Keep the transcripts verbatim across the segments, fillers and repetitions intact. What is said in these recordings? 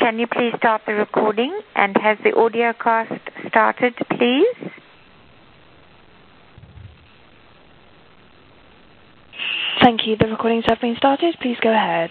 can you please start the recording? And has the audio cast started, please? Thank you. The recordings have been started. Please go ahead.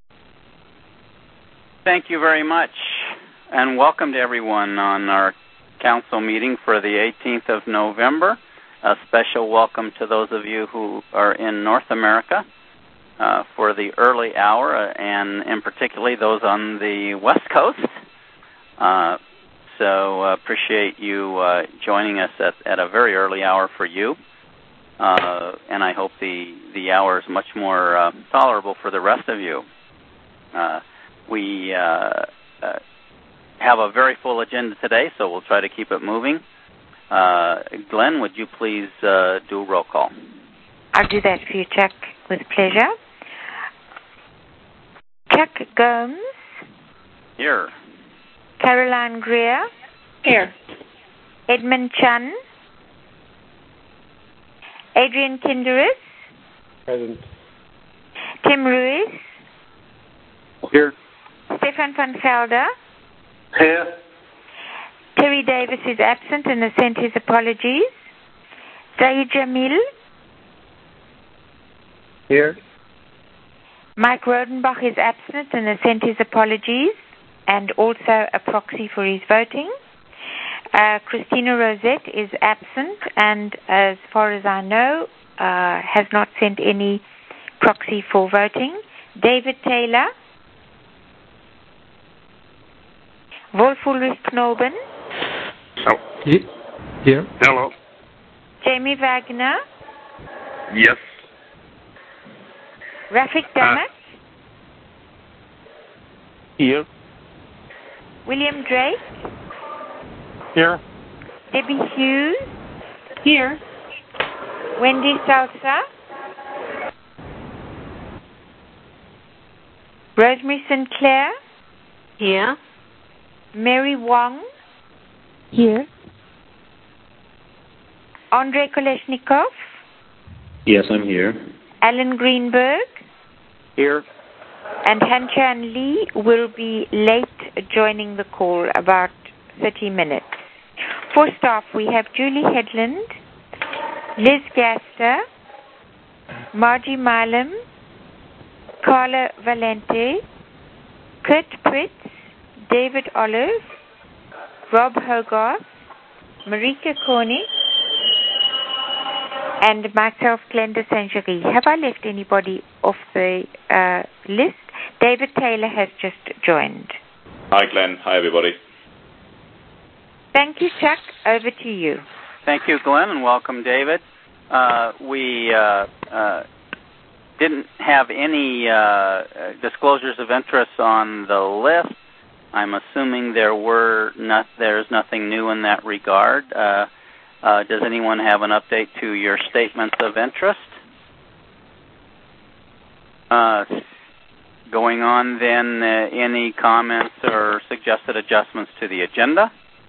Thank you very much, and welcome to everyone on our council meeting for the eighteenth of November. A special welcome to those of you who are in North America uh, for the early hour, uh, and in particularly those on the West Coast. Uh, so uh, appreciate you uh, joining us at, at a very early hour for you. Uh, and I hope the, the hour is much more uh, tolerable for the rest of you. Uh, we uh, uh, have a very full agenda today, so we'll try to keep it moving. Uh, Glenn, would you please uh, do a roll call? I'll do that for you, Chuck, with pleasure. Chuck Gomes. Here. Caroline Greer. Here. Edmund Chun. Adrian Kinderis. Present. Tim Ruiz. Here. Stefan van Gelder. Here. Terry Davis is absent and has sent his apologies. Zahid Jamil. Here. Mike Rodenbach is absent and has sent his apologies and also a proxy for his voting. Uh, Christina Rosette is absent and, as far as I know, uh, has not sent any proxy for voting. David Taylor. Wolf-Ulrich Knoben. Oh. Here. Hello. Jamie Wagner. Yes. Rafik Damat. Uh. Here. William Drake. Here. Debbie Hughes. Here. Wendy Salsa. Rosemary Sinclair. Here. Mary Wong. Here. Andrei Koleshnikov. Yes, I'm here. Alan Greenberg. Here. And Han Chan Lee will be late joining the call, about thirty minutes. For staff, we have Julie Headland, Liz Gaster, Margie Milam, Carla Valente, Kurt Pritz, David Olive, Rob Hogarth, Marika Corney, and myself, Glenda Saint-Gery. Have I left anybody off the uh, list? David Taylor has just joined. Hi, Glenn. Hi, everybody. Thank you, Chuck. Over to you. Thank you, Glenn, and welcome, David. Uh, we uh, uh, didn't have any uh, disclosures of interest on the list. I'm assuming there were not. There's nothing new in that regard. Uh, uh, does anyone have an update to your statements of interest? Uh, going on, then, uh, any comments or suggested adjustments to the agenda?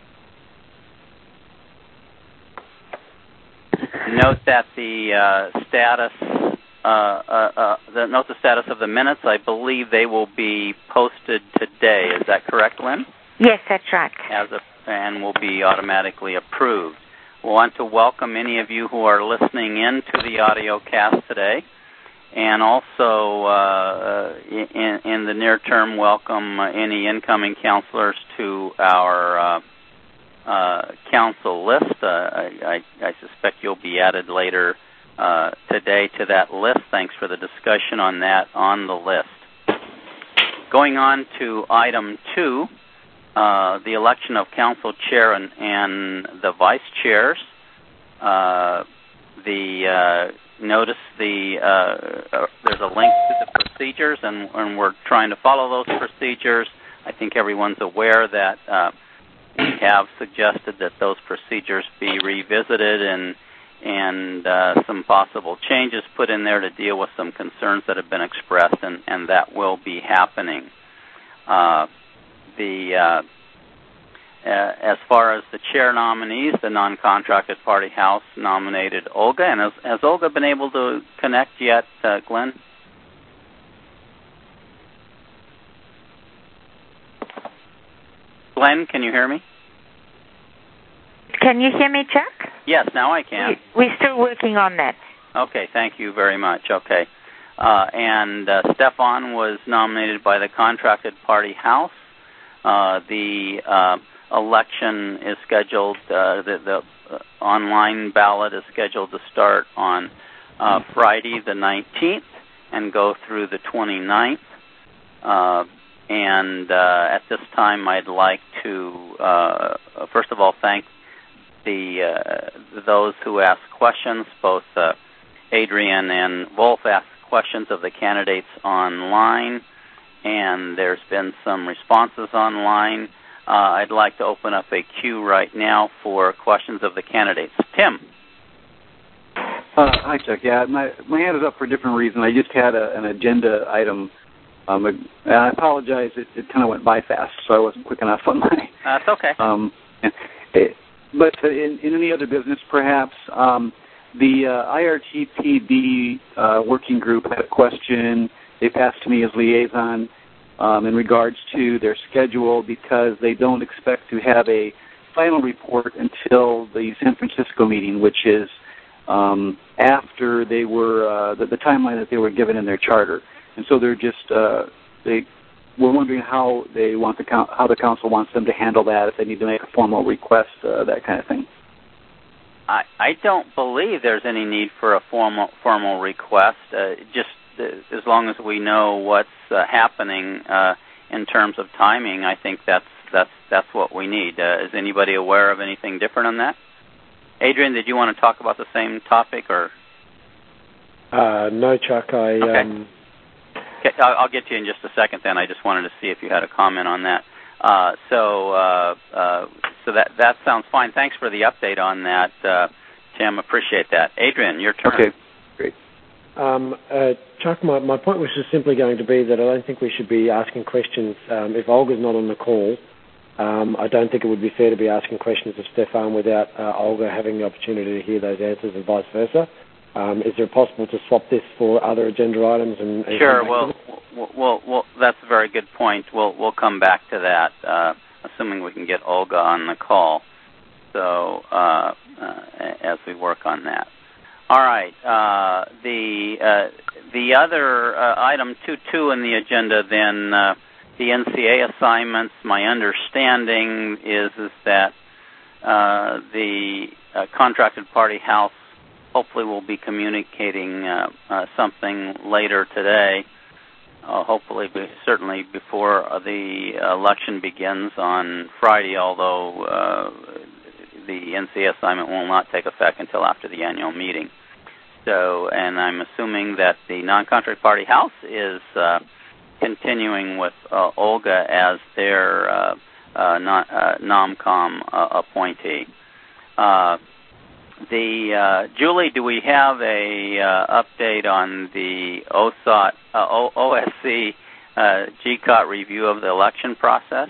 Note that the uh, status, uh, uh, uh, the, note the status of the minutes. I believe they will be posted today. Is that correct, Lynn? Yes, that's right. As a, and will be automatically approved. We want to welcome any of you who are listening in to the audio cast today, and also uh, in, in the near term, welcome any incoming counselors to our Uh, Uh, council list. Uh, I, I, I suspect you'll be added later uh, today to that list. Thanks for the discussion on that on the list. Going on to item two, uh, the election of council chair and, and the vice chairs. Uh, the uh, notice the uh, uh, there's a link to the procedures, and, and we're trying to follow those procedures. I think everyone's aware that Uh, we have suggested that those procedures be revisited and and uh, some possible changes put in there to deal with some concerns that have been expressed, and, and that will be happening. Uh, the uh, uh, as far as the chair nominees, the non-contracted party house nominated Olga, and has, has Olga been able to connect yet, uh, Glenn? Glenn, can you hear me? Can you hear me, Chuck? Yes, now I can. We're still working on that. Okay, thank you very much. Okay. Uh, and uh, Stefan was nominated by the contracted party House. Uh, the uh, election is scheduled, uh, the, the uh, online ballot is scheduled to start on uh, Friday the nineteenth and go through the twenty-ninth. Uh, and uh, at this time, I'd like to, uh, first of all, thank the uh, those who asked questions. Both uh, Adrian and Wolf asked questions of the candidates online, and there's been some responses online. Uh, I'd like to open up a queue right now for questions of the candidates. Tim. Uh, hi, Chuck. Yeah, my my hand is up for a different reason. I just had a, an agenda item. Um, and I apologize. It, it kind of went by fast, so I wasn't quick enough on my. That's okay. Um, it, but in, in any other business, perhaps um, the uh, I R T P B uh, working group had a question. They passed to me as liaison um, in regards to their schedule because they don't expect to have a final report until the San Francisco meeting, which is um, after they were uh, the, the timeline that they were given in their charter. And so they're just uh, they were wondering how they want the how the council wants them to handle that, if they need to make a formal request, uh, that kind of thing. I, I don't believe there's any need for a formal formal request. Uh, just uh, as long as we know what's uh, happening uh, in terms of timing, I think that's that's that's what we need. Uh, is anybody aware of anything different on that? Adrian, did you want to talk about the same topic or? Uh, no, Chuck. I. Okay. Um... Okay, I'll, I'll get to you in just a second. Then I just wanted to see if you had a comment on that. Uh, so, uh, uh, so that that sounds fine. Thanks for the update on that, uh, Tim. Appreciate that. Adrian, your turn. Okay, great. Um, uh, Chuck, my, my point was just simply going to be that I don't think we should be asking questions um, if Olga's not on the call. Um, I don't think it would be fair to be asking questions of Stefan without uh, Olga having the opportunity to hear those answers, and vice versa. Um, is it possible to swap this for other agenda items? And, and sure. Well, well, well, well, that's a very good point. We'll we'll come back to that, uh, assuming we can get Olga on the call. So uh, uh, as we work on that. All right. Uh, the uh, the other uh, item two two in the agenda, then uh, the N C A assignments. My understanding is is that uh, the uh, contracted party House hopefully we'll be communicating uh, uh, something later today, uh, hopefully be, certainly before uh, the election begins on Friday, although uh, the N C A assignment will not take effect until after the annual meeting. So, and I'm assuming that the non-contract party House is uh, continuing with uh, Olga as their uh, uh, non, uh, NOMCOM uh, appointee. Uh, The uh, Julie, do we have a uh, update on the O S O T, uh, o- OSC uh, G C O T review of the election process?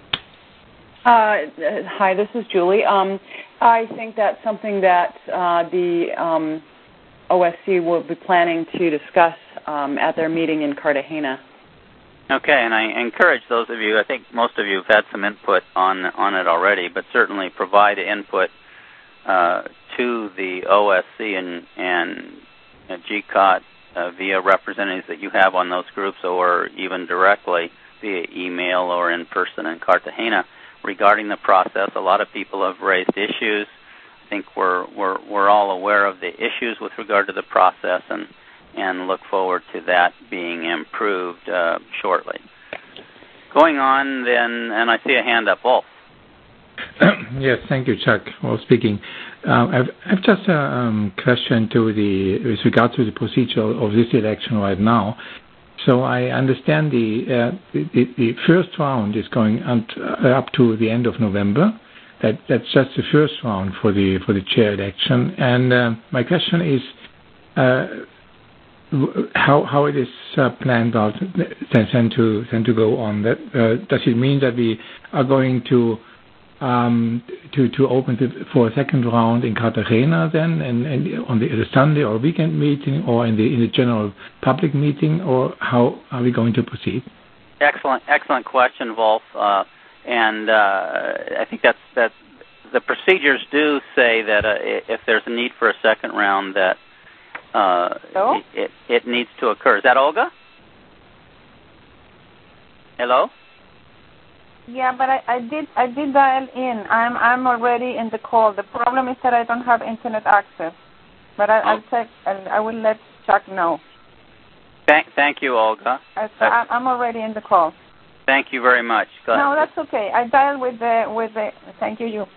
Uh, hi, this is Julie. Um, I think that's something that uh, the um, O S C will be planning to discuss um, at their meeting in Cartagena. Okay, and I encourage those of you, I think most of you have had some input on on it already, but certainly provide input Uh, to the O S C and, and uh, G C O T uh, via representatives that you have on those groups, or even directly via email or in person in Cartagena regarding the process. A lot of people have raised issues. I think we're we're we're all aware of the issues with regard to the process, and and look forward to that being improved uh, shortly. Going on, then, and I see a hand up, Wolf. Yes, thank you, Chuck. Well, speaking. Um, I've, I've just a um, question to the with regard to the procedure of this election right now. So I understand the uh, the, the first round is going up to the end of November. That that's just the first round for the for the chair election. And uh, my question is uh, how how it is uh, planned out then to then to go on. That uh, does it mean that we are going to Um, to to open the, for a second round in Cartagena then, and, and on the, the Sunday or weekend meeting, or in the in the general public meeting, or how are we going to proceed? Excellent, excellent question, Wolf. Uh, and uh, I think that's that. The procedures do say that uh, if there's a need for a second round, that uh, it, it it needs to occur. Is that Olga? Hello? Yeah, but I, I did I did dial in. I'm I'm already in the call. The problem is that I don't have internet access. But I, I'll check. I'll, I will let Chuck know. Thank, thank you, Olga. I, so I, I'm already in the call. Thank you very much. Go no, ahead. that's okay. I dialed with the with the. Thank you, you.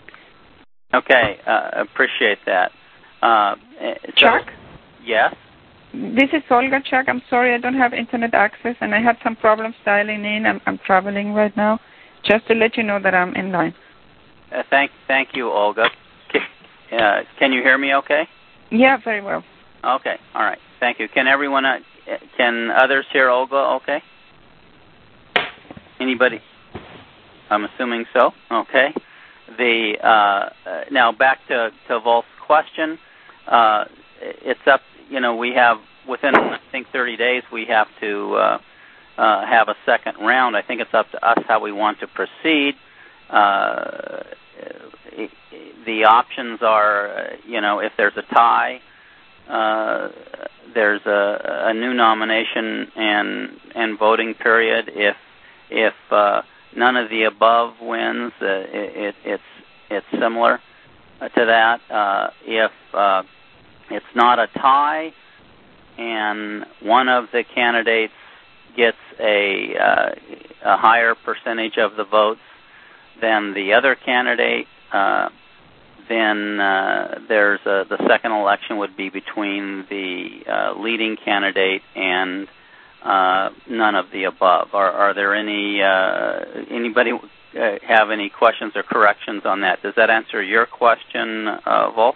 Okay, uh, appreciate that. Uh, so, Chuck? Yes? This is Olga, Chuck. I'm sorry I don't have internet access, and I have some problems dialing in. I'm, I'm traveling right now. Just to let you know that I'm in line. Uh, thank, thank you, Olga. Can, uh, can you hear me okay? Yeah, very well. Okay, all right. Thank you. Can everyone, uh, can others hear Olga okay? Anybody? I'm assuming so. Okay. The uh, now back to, to Wolf's question. Uh, it's up. You know, we have within I think thirty days we have to uh, uh, have a second round. I think it's up to us how we want to proceed. Uh, the options are, you know, if there's a tie, uh, there's a, a new nomination and and voting period. If if uh, none of the above wins, uh, it, it, it's it's similar uh, to that. Uh, if uh, it's not a tie and one of the candidates gets a, uh, a higher percentage of the votes than the other candidate, uh, then uh, there's a, the second election would be between the uh, leading candidate and uh, none of the above. Are, are there any uh, anybody uh, have any questions or corrections on that? Does that answer your question, uh, Wolf?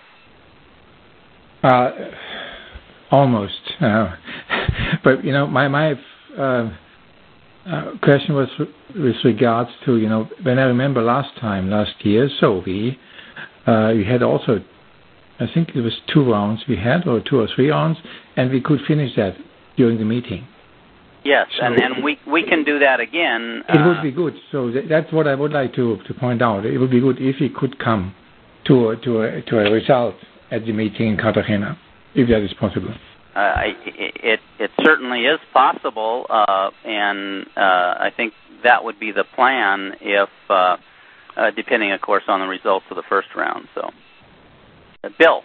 Uh, almost, uh, but you know, my my uh, uh, question was with regards to you know when I remember last time last year, so we uh, we had also I think it was two rounds we had or two or three rounds, and we could finish that during the meeting. Yes, so and, and we we can do that again. It uh, would be good. So th- that's what I would like to, to point out. It would be good if we could come to a, to a, to a result at the meeting in Cartagena, if that is possible. Uh, it, it it certainly is possible, uh, and uh, I think that would be the plan if, uh, uh, depending, of course, on the results of the first round. So, uh, Bill.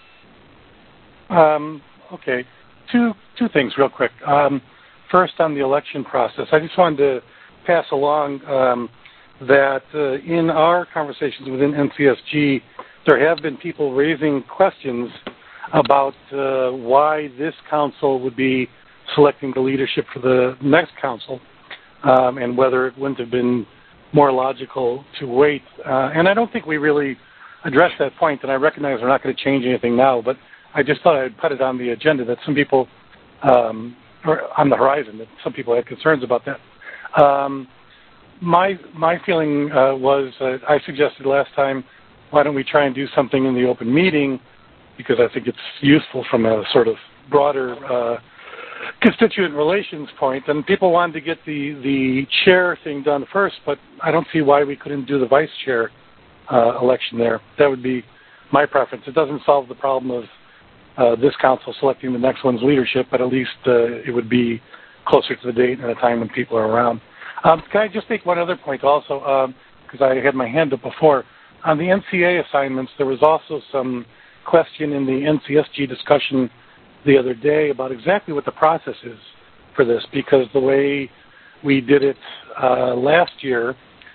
Um, okay, two two things real quick. Um, first, on the election process, I just wanted to pass along um, that uh, in our conversations within N C S G, there have been people raising questions about uh, why this council would be selecting the leadership for the next council, um, and whether it wouldn't have been more logical to wait. Uh, and I don't think we really addressed that point, and I recognize we're not going to change anything now, but I just thought I'd put it on the agenda that some people, um, or on the horizon, that some people had concerns about that. Um, my my feeling uh, was, uh, I suggested last time, why don't we try and do something in the open meeting, because I think it's useful from a sort of broader uh, constituent relations point. And people wanted to get the, the chair thing done first, but I don't see why we couldn't do the vice chair uh, election there. That would be my preference. It doesn't solve the problem of uh, this council selecting the next one's leadership, but at least uh, it would be closer to the date and a time when people are around. Um, can I just make one other point also, because um, I had my hand up before. On the N C A assignments, there was also some question in the N C S G discussion the other day about exactly what the process is for this, because the way we did it uh, last year,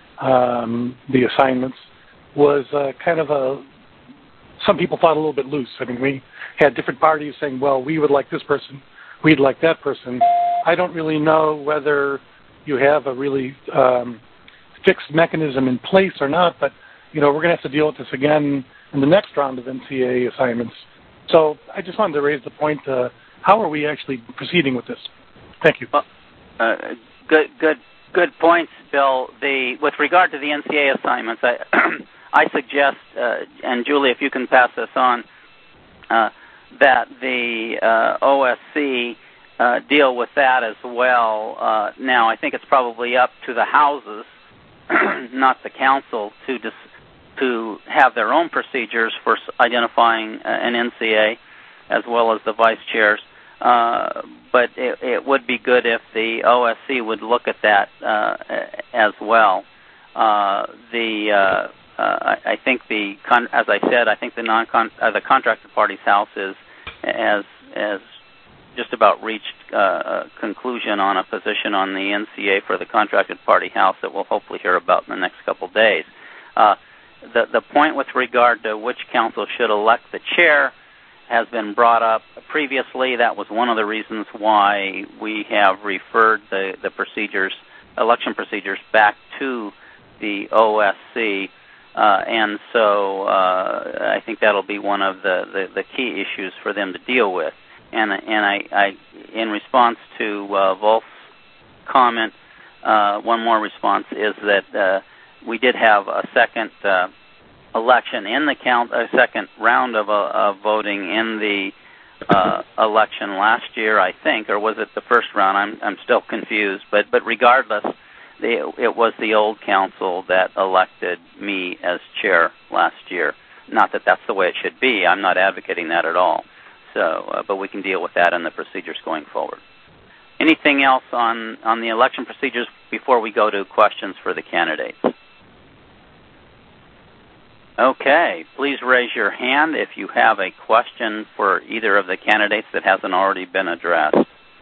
um, the assignments, was uh, kind of a, some people thought a little bit loose. I mean, we had different parties saying, well, we would like this person, we'd like that person. I don't really know whether you have a really um, fixed mechanism in place or not, but, you know, we're going to have to deal with this again in the next round of N C A assignments. So I just wanted to raise the point, uh, how are we actually proceeding with this? Thank you. Well, uh, good, good, good points, Bill. The, with regard to the N C A assignments, I, I suggest, uh, and Julie, if you can pass this on, uh, that the uh, O S C uh, deal with that as well. Uh, now, I think it's probably up to the houses not the council, to dis- to have their own procedures for identifying an N C A, as well as the vice chairs. Uh, but it, it would be good if the O S C would look at that uh, as well. Uh, the uh, uh, I think the con- as I said, I think the non uh, the contracted party's house is as as just about reached uh, a conclusion on a position on the N C A for the contracted party house that we'll hopefully hear about in the next couple of days. Uh, the the point with regard to which council should elect the chair has been brought up previously. That was one of the reasons why we have referred the, the procedures, election procedures, back to the O S C, uh, and so uh, I think that'll be one of the, the, the key issues for them to deal with. And and I, I in response to uh, Wolf's comment, uh, one more response is that uh, we did have a second uh, election in the count, a second round of, uh, of voting in the uh, election last year, I think, or was it the first round? I'm I'm still confused. But but regardless, the, it was the old council that elected me as chair last year. Not that that's the way it should be. I'm not advocating that at all. So, uh, but we can deal with that in the procedures going forward. Anything else on, on the election procedures before we go to questions for the candidates? Okay, please raise your hand if you have a question for either of the candidates that hasn't already been addressed.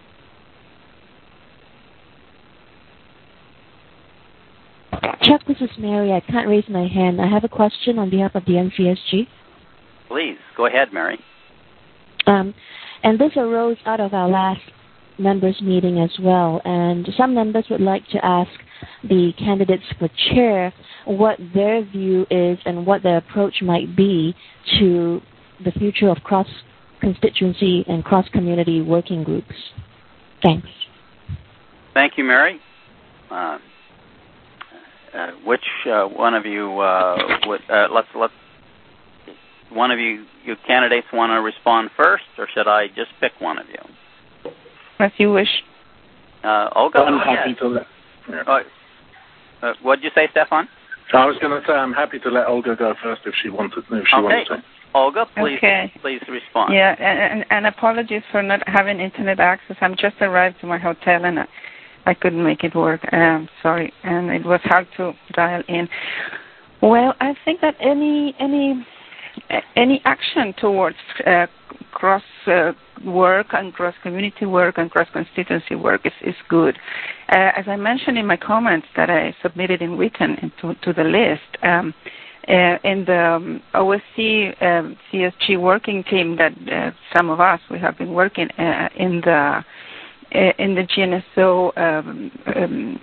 Chuck, this is Mary. I can't raise my hand. I have a question on behalf of the N C S G. Please, go ahead, Mary. Um, and this arose out of our last members meeting as well. And some members would like to ask the candidates for chair what their view is and what their approach might be to the future of cross-constituency and cross-community working groups. Thanks. Thank you, Mary. Uh, uh, which uh, one of you uh, would uh, let's let one of you you candidates want to respond first, or should I just pick one of you? As you wish. Uh, Olga, I'm happy to let. Yeah. Oh, uh, what did you say, Stefan? I was going to say I'm happy to let Olga go first if she wanted. If she okay. wanted to. Olga, please, okay. please respond. Yeah, and, and apologies for not having internet access. I'm just arrived to my hotel and I, I couldn't make it work. Um, sorry, and it was hard to dial in. Well, I think that any any any action towards uh, cross uh, work and cross community work and cross constituency work is, is good. Uh, as I mentioned in my comments that I submitted in written into to the list. Um, Uh, in the um, O S C um, C S G working team that uh, some of us we have been working uh, in the uh, in the G N S O um, um,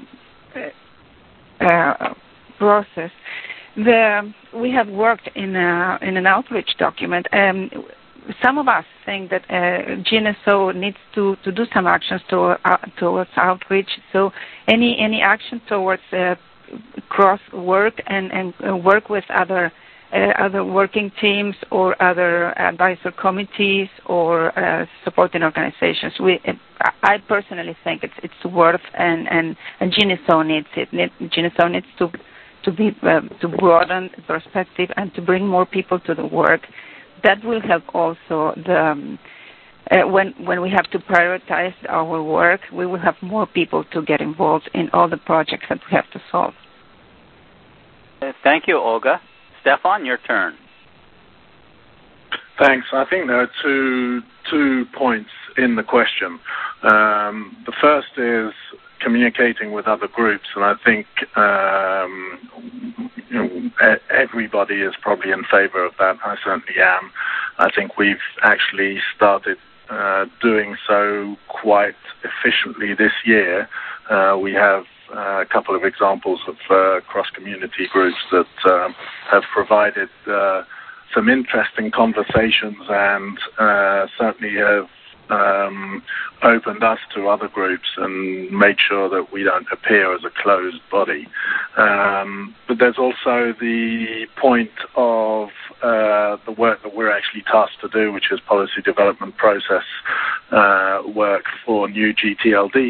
uh, process. The we have worked in a, in an outreach document. Um, some of us think that uh, G N S O needs to, to do some actions to, uh, towards outreach. So any any action towards uh, cross work and, and uh, work with other uh, other working teams or other advisor committees or uh, supporting organizations. We, I personally think it's it's worth and and, and G N S O needs it. G N S O needs to to be uh, to broaden the perspective and to bring more people to the work. That will help also the. Um, Uh, when when we have to prioritize our work, we will have more people to get involved in all the projects that we have to solve. Uh, thank you, Olga. Stefan, your turn. Thanks. I think there are two two points in the question. Um, the first is communicating with other groups, and I think um, you know, everybody is probably in favor of that. I certainly am. I think we've actually started Uh, doing so quite efficiently this year. Uh, we have uh, a couple of examples of uh, cross-community groups that um, have provided uh, some interesting conversations and uh, certainly have um, opened us to other groups and made sure that we don't appear as a closed body. Um, but there's also the point of uh, the work that we're actually tasked to do, which is policy development process uh, work for new G T L Ds,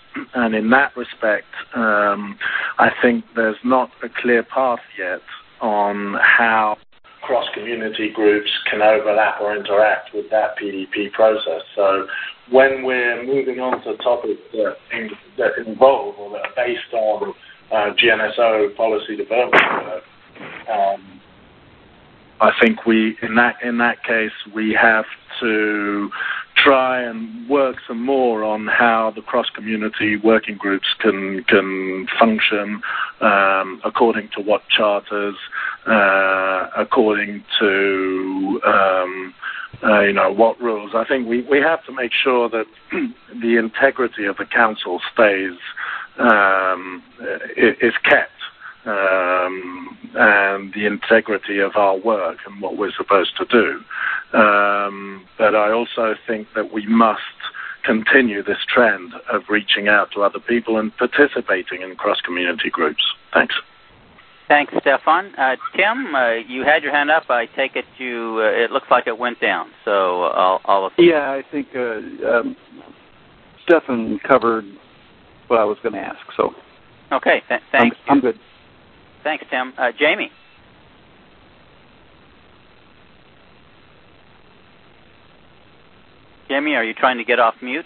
and in that respect, um, I think there's not a clear path yet on how cross-community groups can overlap or interact with that P D P process. So when we're moving on to topics that, in, that involve or that are based on uh, G N S O policy development work, um, I think we, in that in that case, we have to try and work some more on how the cross-community working groups can can function um, according to what charters, uh, according to um, uh, you know what rules. I think we, we have to make sure that the integrity of the council stays um, is kept. Um, and the integrity of our work and what we're supposed to do. Um, but I also think that we must continue this trend of reaching out to other people and participating in cross-community groups. Thanks. Thanks, Stefan. Uh, Tim, uh, you had your hand up. I take it you. Uh, it looks like it went down. So I'll. I'll yeah, I think uh, um, Stefan covered what I was going to ask. So. Okay. Th- thanks. I'm, I'm good. Thanks, Tim. Uh, Jamie. Jamie, are you trying to get off mute?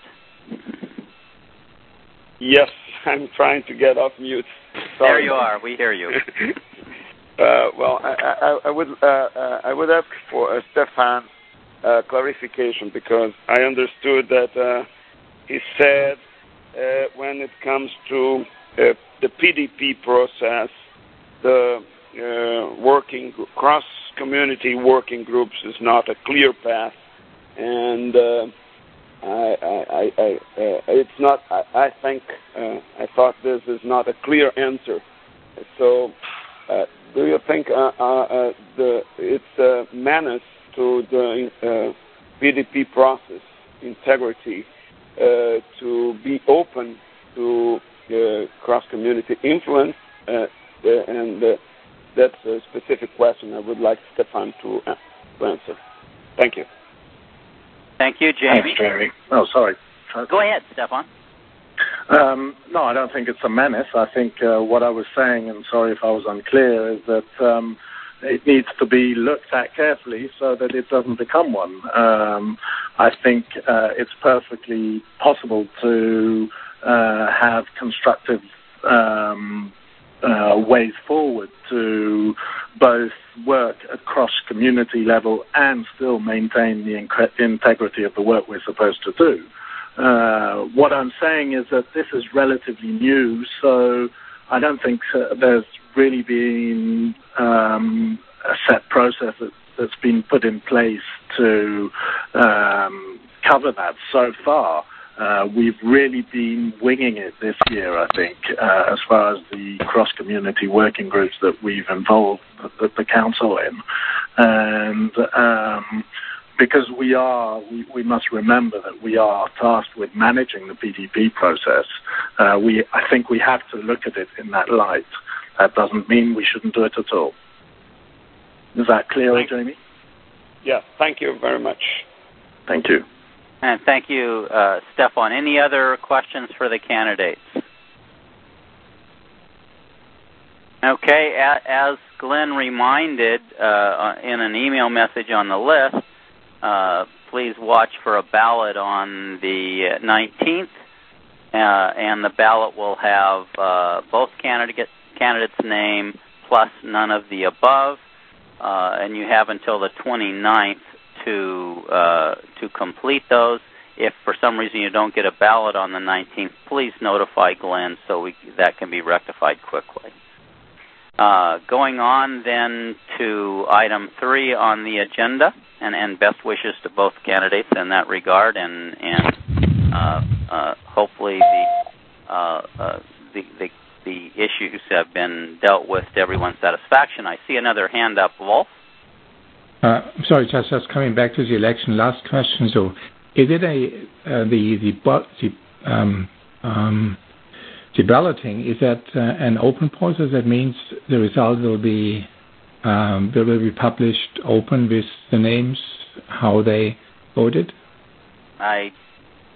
Yes, I'm trying to get off mute. Sorry. There you are. We hear you. uh, well, I, I, I would uh, uh, I would ask for uh, Stefan uh, clarification because I understood that uh, he said uh, when it comes to uh, the P D P process, the uh, working cross-community working groups is not a clear path, and uh, I, I, I, uh, it's not. I, I think uh, I thought this is not a clear answer. So, uh, do you think uh, uh, the it's a menace to the uh, P D P process integrity uh, to be open to uh, cross-community influence? Uh, Uh, and uh, that's a specific question I would like Stefan to, uh, to answer. Thank you. Thank you, Jamie. Thanks, Jamie. Oh, sorry. Go ahead, Stefan. Um, no, I don't think it's a menace. I think uh, what I was saying, and sorry if I was unclear, is that um, it needs to be looked at carefully so that it doesn't become one. Um, I think uh, it's perfectly possible to uh, have constructive um Uh, ways forward to both work across community level and still maintain the inc- integrity of the work we're supposed to do. Uh, what I'm saying is that this is relatively new, so I don't think uh, there's really been um, a set process that, that's been put in place to um, cover that so far. Uh, we've really been winging it this year, I think, uh, as far as the cross-community working groups that we've involved the, the council in. And um, because we are, we, we must remember that we are tasked with managing the P D P process. Uh, we, I think we have to look at it in that light. That doesn't mean we shouldn't do it at all. Is that clear, Thank Jamie? Yeah, thank you very much. Thank you. And thank you, uh, Stefan. Any other questions for the candidates? Okay, as Glenn reminded uh, in an email message on the list, uh, please watch for a ballot on the nineteenth, uh, and the ballot will have uh, both candidate, candidates' name plus none of the above, uh, and you have until the twenty-ninth to uh, to complete those. If for some reason you don't get a ballot on the nineteenth, please notify Glenn so we, that can be rectified quickly. Uh, going on then to item three on the agenda, and, and best wishes to both candidates in that regard, and, and uh, uh, hopefully the, uh, uh, the, the the issues have been dealt with to everyone's satisfaction. I see another hand up, Wolf. Uh, sorry, just, just coming back to the election. Last question. So, is it a uh, the the, the um, um, the balloting? Is that uh, an open process? That means the result will be um, will be published open with the names how they voted. I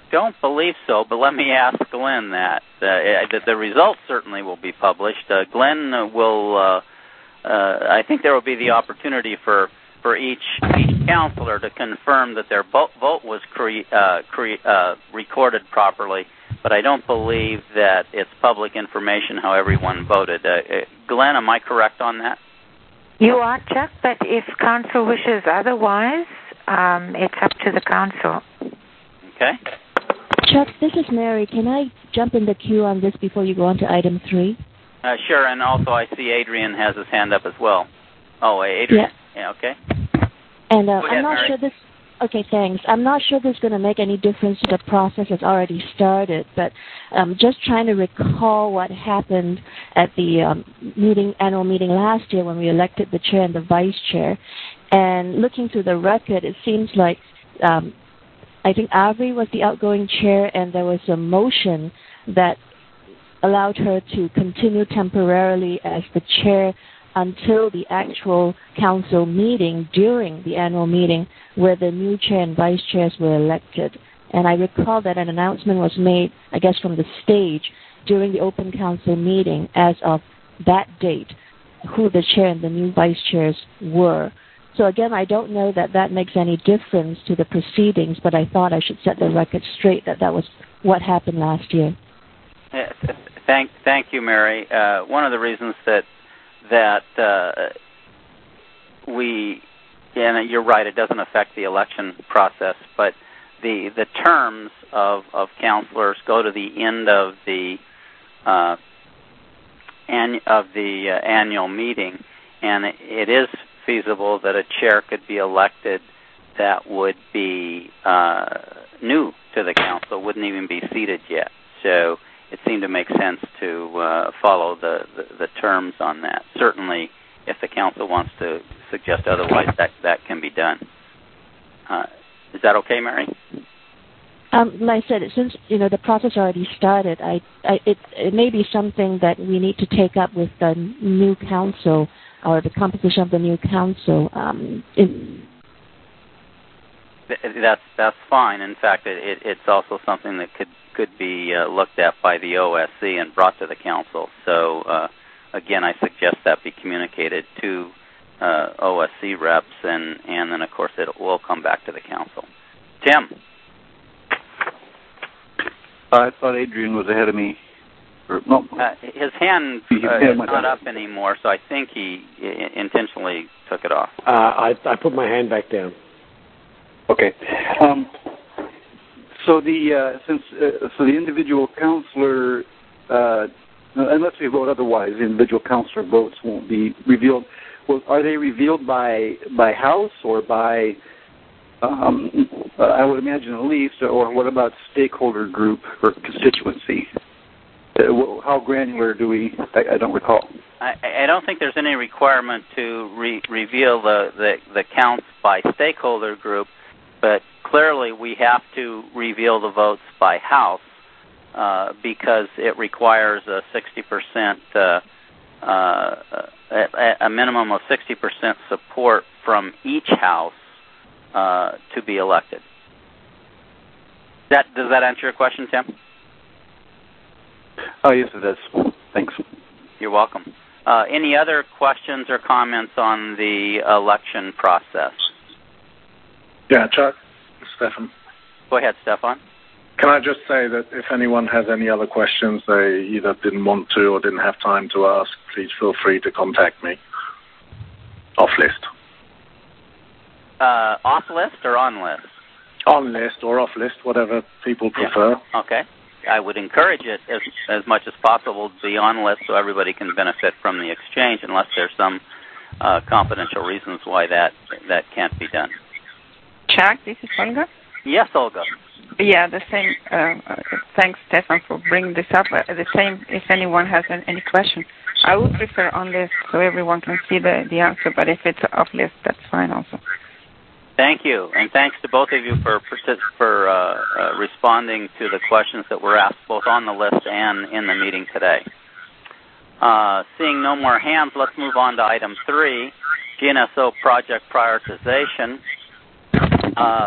don't believe so, but let me ask Glenn that. Uh, the, the results certainly will be published. Uh, Glenn will, uh, uh, I think there will be the opportunity for, for each, each counselor to confirm that their vote, vote was cre- uh, cre- uh, recorded properly, but I don't believe that it's public information how everyone voted. Uh, Glenn, am I correct on that? You are, Chuck, but if council wishes otherwise, um, it's up to the council. Okay. Chuck, this is Mary. Can I jump in the queue on this before you go on to item three? Uh, sure, and also I see Adrian has his hand up as well. Oh, Adrian. Yeah. Yeah, okay. And uh, Go ahead, I'm not Mary. sure this... Okay, thanks. I'm not sure this is going to make any difference to the process that's already started, but um, just trying to recall what happened at the um, meeting, annual meeting last year when we elected the chair and the vice chair. And looking through the record, it seems like um, I think Avery was the outgoing chair, and there was a motion that allowed her to continue temporarily as the chair until the actual council meeting during the annual meeting where the new chair and vice chairs were elected. And I recall that an announcement was made, I guess, from the stage during the open council meeting as of that date, who the chair and the new vice chairs were. So again, I don't know that that makes any difference to the proceedings, but I thought I should set the record straight that that was what happened last year. Yeah, thank, thank you, Mary. Uh, one of the reasons that that uh, we, and you're right, it doesn't affect the election process, but the the terms of, of counselors go to the end of the uh, an, of the uh, annual meeting, and it, it is feasible that a chair could be elected that would be uh, new to the council, wouldn't even be seated yet. So it seemed to make sense to uh, follow the, the, the terms on that. Certainly, if the council wants to suggest otherwise, that, that can be done. Uh, is that okay, Mary? Um, like I said, since you know the process already started, I, I, it, it may be something that we need to take up with the new council or the composition of the new council. Um, in, that's that's fine. In fact, it, it, it's also something that could could be uh, looked at by the O S C and brought to the council. So uh, again, I suggest that be communicated to uh, O S C reps, and, and then of course it will come back to the council. Tim. I thought Adrian was ahead of me. Or, no. Uh, his hand uh, is not up anymore, so I think he I- intentionally took it off. Uh, I, I put my hand back down. Okay. Um, so the uh, since uh, so the individual counselor, uh, unless we vote otherwise, the individual counselor votes won't be revealed. Well, are they revealed by by house or by? Um, uh, I would imagine at least, or what about stakeholder group or constituency? Uh, how granular do we? I, I don't recall. I, I don't think there's any requirement to re- reveal the, the, the counts by stakeholder group, but clearly we have to reveal the votes by house uh, because it requires a sixty percent, uh, uh, a, a minimum of sixty percent support from each house uh, to be elected. That, does that answer your question, Tim? Oh, yes, it does. Thanks. You're welcome. Uh, any other questions or comments on the election process? Yeah, Chuck, Stefan. Go ahead, Stefan. Can I just say that if anyone has any other questions they either didn't want to or didn't have time to ask, please feel free to contact me. Off list. Uh, off list or on list? On list or off list, whatever people prefer. Yeah. Okay. I would encourage it as as much as possible to be on list so everybody can benefit from the exchange, unless there's some uh, confidential reasons why that that can't be done. Chuck, this is Olga. Yes, Olga. Yeah, the same. Uh, thanks, Stefan, for bringing this up. Uh, the same. If anyone has an, any question, I would prefer on list so everyone can see the, the answer. But if it's off list, that's fine also. Thank you, and thanks to both of you for for uh, uh, responding to the questions that were asked both on the list and in the meeting today. Uh, seeing no more hands, let's move on to item three, G N S O project prioritization. Uh,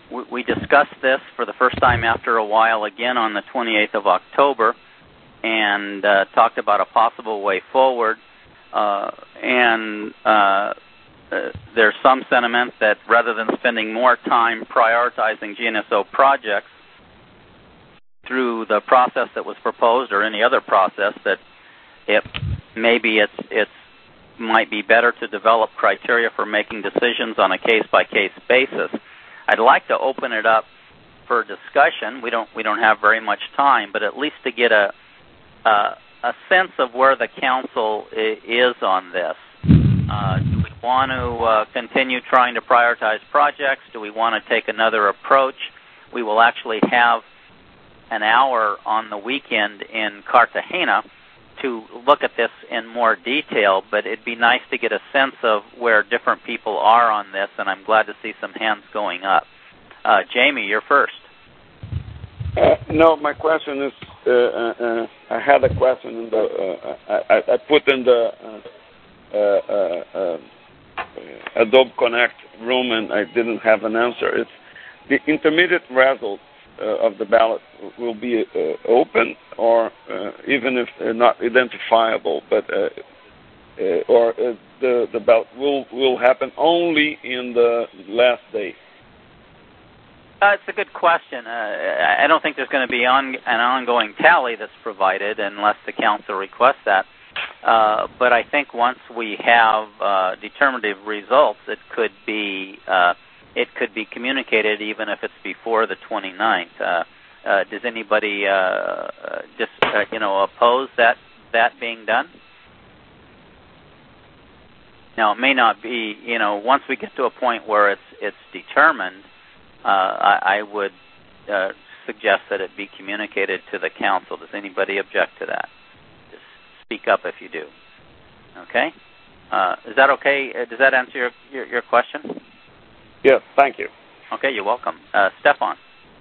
we, we discussed this for the first time after a while again on the twenty-eighth of October, and uh, talked about a possible way forward. Uh, and uh, uh, there's some sentiment that rather than spending more time prioritizing G N S O projects through the process that was proposed or any other process, that it maybe it's it's might be better to develop criteria for making decisions on a case-by-case basis. I'd like to open it up for discussion. We don't we don't have very much time, but at least to get a uh, a sense of where the council I- is on this. Uh, do we want to uh, continue trying to prioritize projects? Do we want to take another approach? We will actually have an hour on the weekend in Cartagena to look at this in more detail, but it'd be nice to get a sense of where different people are on this, and I'm glad to see some hands going up. Uh, Jamie, you're first. Uh, no, my question is, uh, uh, I had a question in the, uh, I, I put in the uh, uh, uh, Adobe Connect room and I didn't have an answer. It's the intermediate result uh, of the ballot will be uh, open or uh, even if uh, not identifiable, but uh, uh, or uh, the, the ballot will, will happen only in the last day. Uh, it's a good question. Uh, I don't think there's going to be on, an ongoing tally that's provided unless the council requests that. Uh, but I think once we have uh, determinative results, it could be uh, it could be communicated even if it's before the twenty-ninth. Uh, uh, does anybody uh, uh, just uh, you know oppose that that being done? Now, it may not be. You know, once we get to a point where it's it's determined. Uh, I, I would uh, suggest that it be communicated to the council. Does anybody object to that? Just speak up if you do. Okay? Uh, is that okay? Uh, does that answer your, your, your question? Yes, thank you. Okay, you're welcome. Uh, Stefan.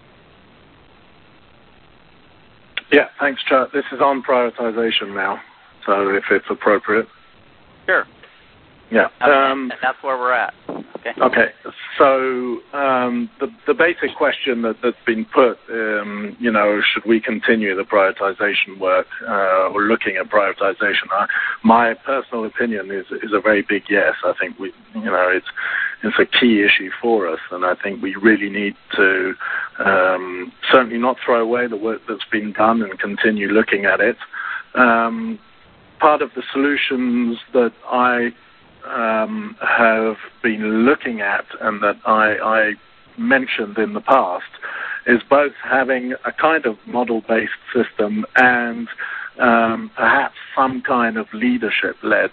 Yeah, thanks, Chuck. This is on prioritization now, so if it's appropriate. Sure. Yeah. Okay, um, and that's where we're at. Okay. Okay. So um, the the basic question that, that's been put, um, you know, should we continue the prioritization work uh, or looking at prioritization? Uh, my personal opinion is is a very big yes. I think we, you know, it's it's a key issue for us, and I think we really need to um, certainly not throw away the work that's been done and continue looking at it. Um, part of the solutions that I Um, have been looking at and that I, I mentioned in the past is both having a kind of model-based system and um, perhaps some kind of leadership-led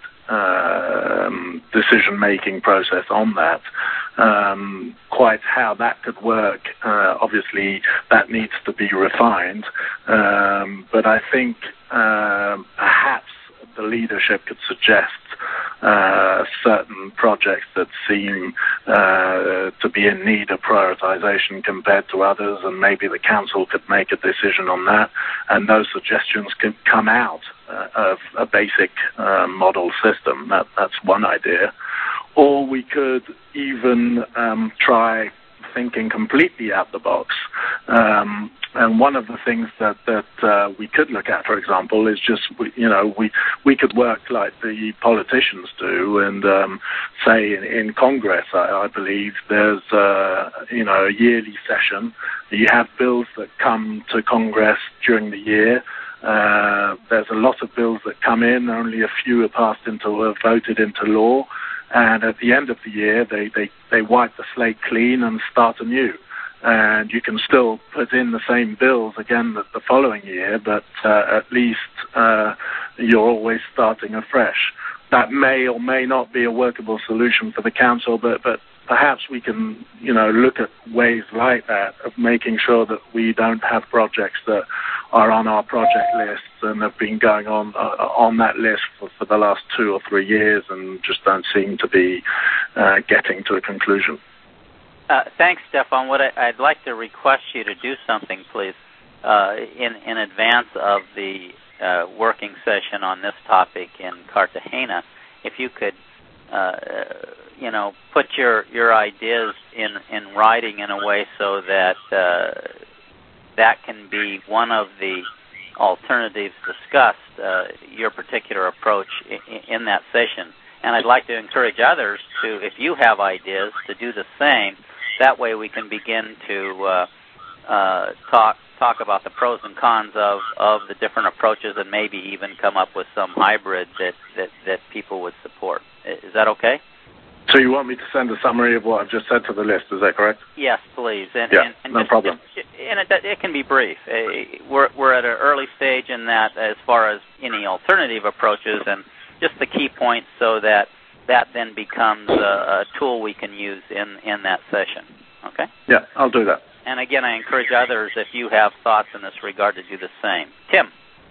um, decision-making process on that. Um, quite how that could work, uh, obviously that needs to be refined, um, but I think uh, perhaps the leadership could suggest uh, certain projects that seem uh, to be in need of prioritization compared to others, and maybe the council could make a decision on that, and those suggestions could come out uh, of a basic uh, model system. That, that's one idea. Or we could even um, try thinking completely out the box. Um, and one of the things that, that uh, we could look at, for example, is just, you know, we, we could work like the politicians do and um, say in, in Congress, I, I believe, there's, uh, you know, a yearly session. You have bills that come to Congress during the year. Uh, there's a lot of bills that come in. Only a few are passed into, uh, voted into law. And at the end of the year, they, they, they wipe the slate clean and start anew. And you can still put in the same bills again the, the following year, but uh, at least uh, you're always starting afresh. That may or may not be a workable solution for the council, but, but perhaps we can, you know, look at ways like that of making sure that we don't have projects that are on our project lists and have been going on uh, on that list for, for the last two or three years and just don't seem to be uh, getting to a conclusion. Uh, thanks, Stefan. What I, I'd like to request you to do something, please, uh, in, in advance of the uh, working session on this topic in Cartagena, if you could uh, you know, put your, your ideas in, in writing in a way so that uh, that can be one of the alternatives discussed, uh, your particular approach in, in that session. And I'd like to encourage others to, if you have ideas, to do the same. That way we can begin to uh, uh, talk talk about the pros and cons of, of the different approaches and maybe even come up with some hybrid that, that, that people would support. Is that okay? So you want me to send a summary of what I've just said to the list, is that correct? Yes, please. And, yeah, and, and no just, problem. Just, and it, it can be brief. We're, we're at an early stage in that as far as any alternative approaches, and just the key points so that that then becomes a, a tool we can use in, in that session. Okay? Yeah, I'll do that. And again, I encourage others, if you have thoughts in this regard, to do the same. Tim?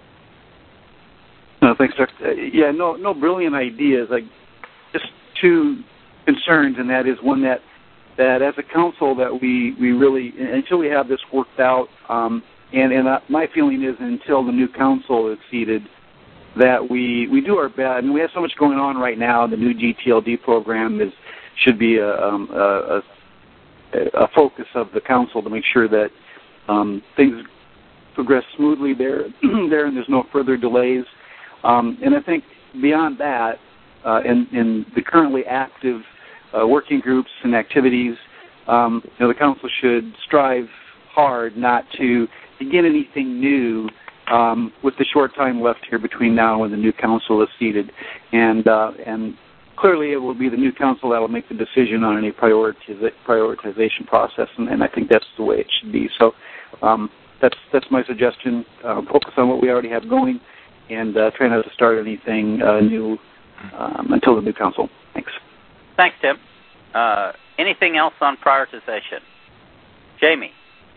No, thanks, Chuck. Uh, yeah, no, no brilliant ideas. Like, just two concerns, and that is one that that as a council that we, we really, until we have this worked out, um, and, and uh, my feeling is until the new council is seated, that we, we do our best. I mean, we have so much going on right now. The new G T L D program is should be a, um, a, a a focus of the council to make sure that um, things progress smoothly there, there, and there's no further delays. Um, and I think beyond that, uh, in, in the currently active uh, working groups and activities, um, you know, the council should strive hard not to begin anything new um, with the short time left here between now and the new council is seated, and uh, and. Clearly, it will be the new council that will make the decision on any prioritiz- prioritization process, and, and I think that's the way it should be. So um, that's that's my suggestion. Uh, focus on what we already have going, and uh, try not to start anything uh, new um, until the new council. Thanks. Thanks, Tim. Uh, anything else on prioritization? Jamie?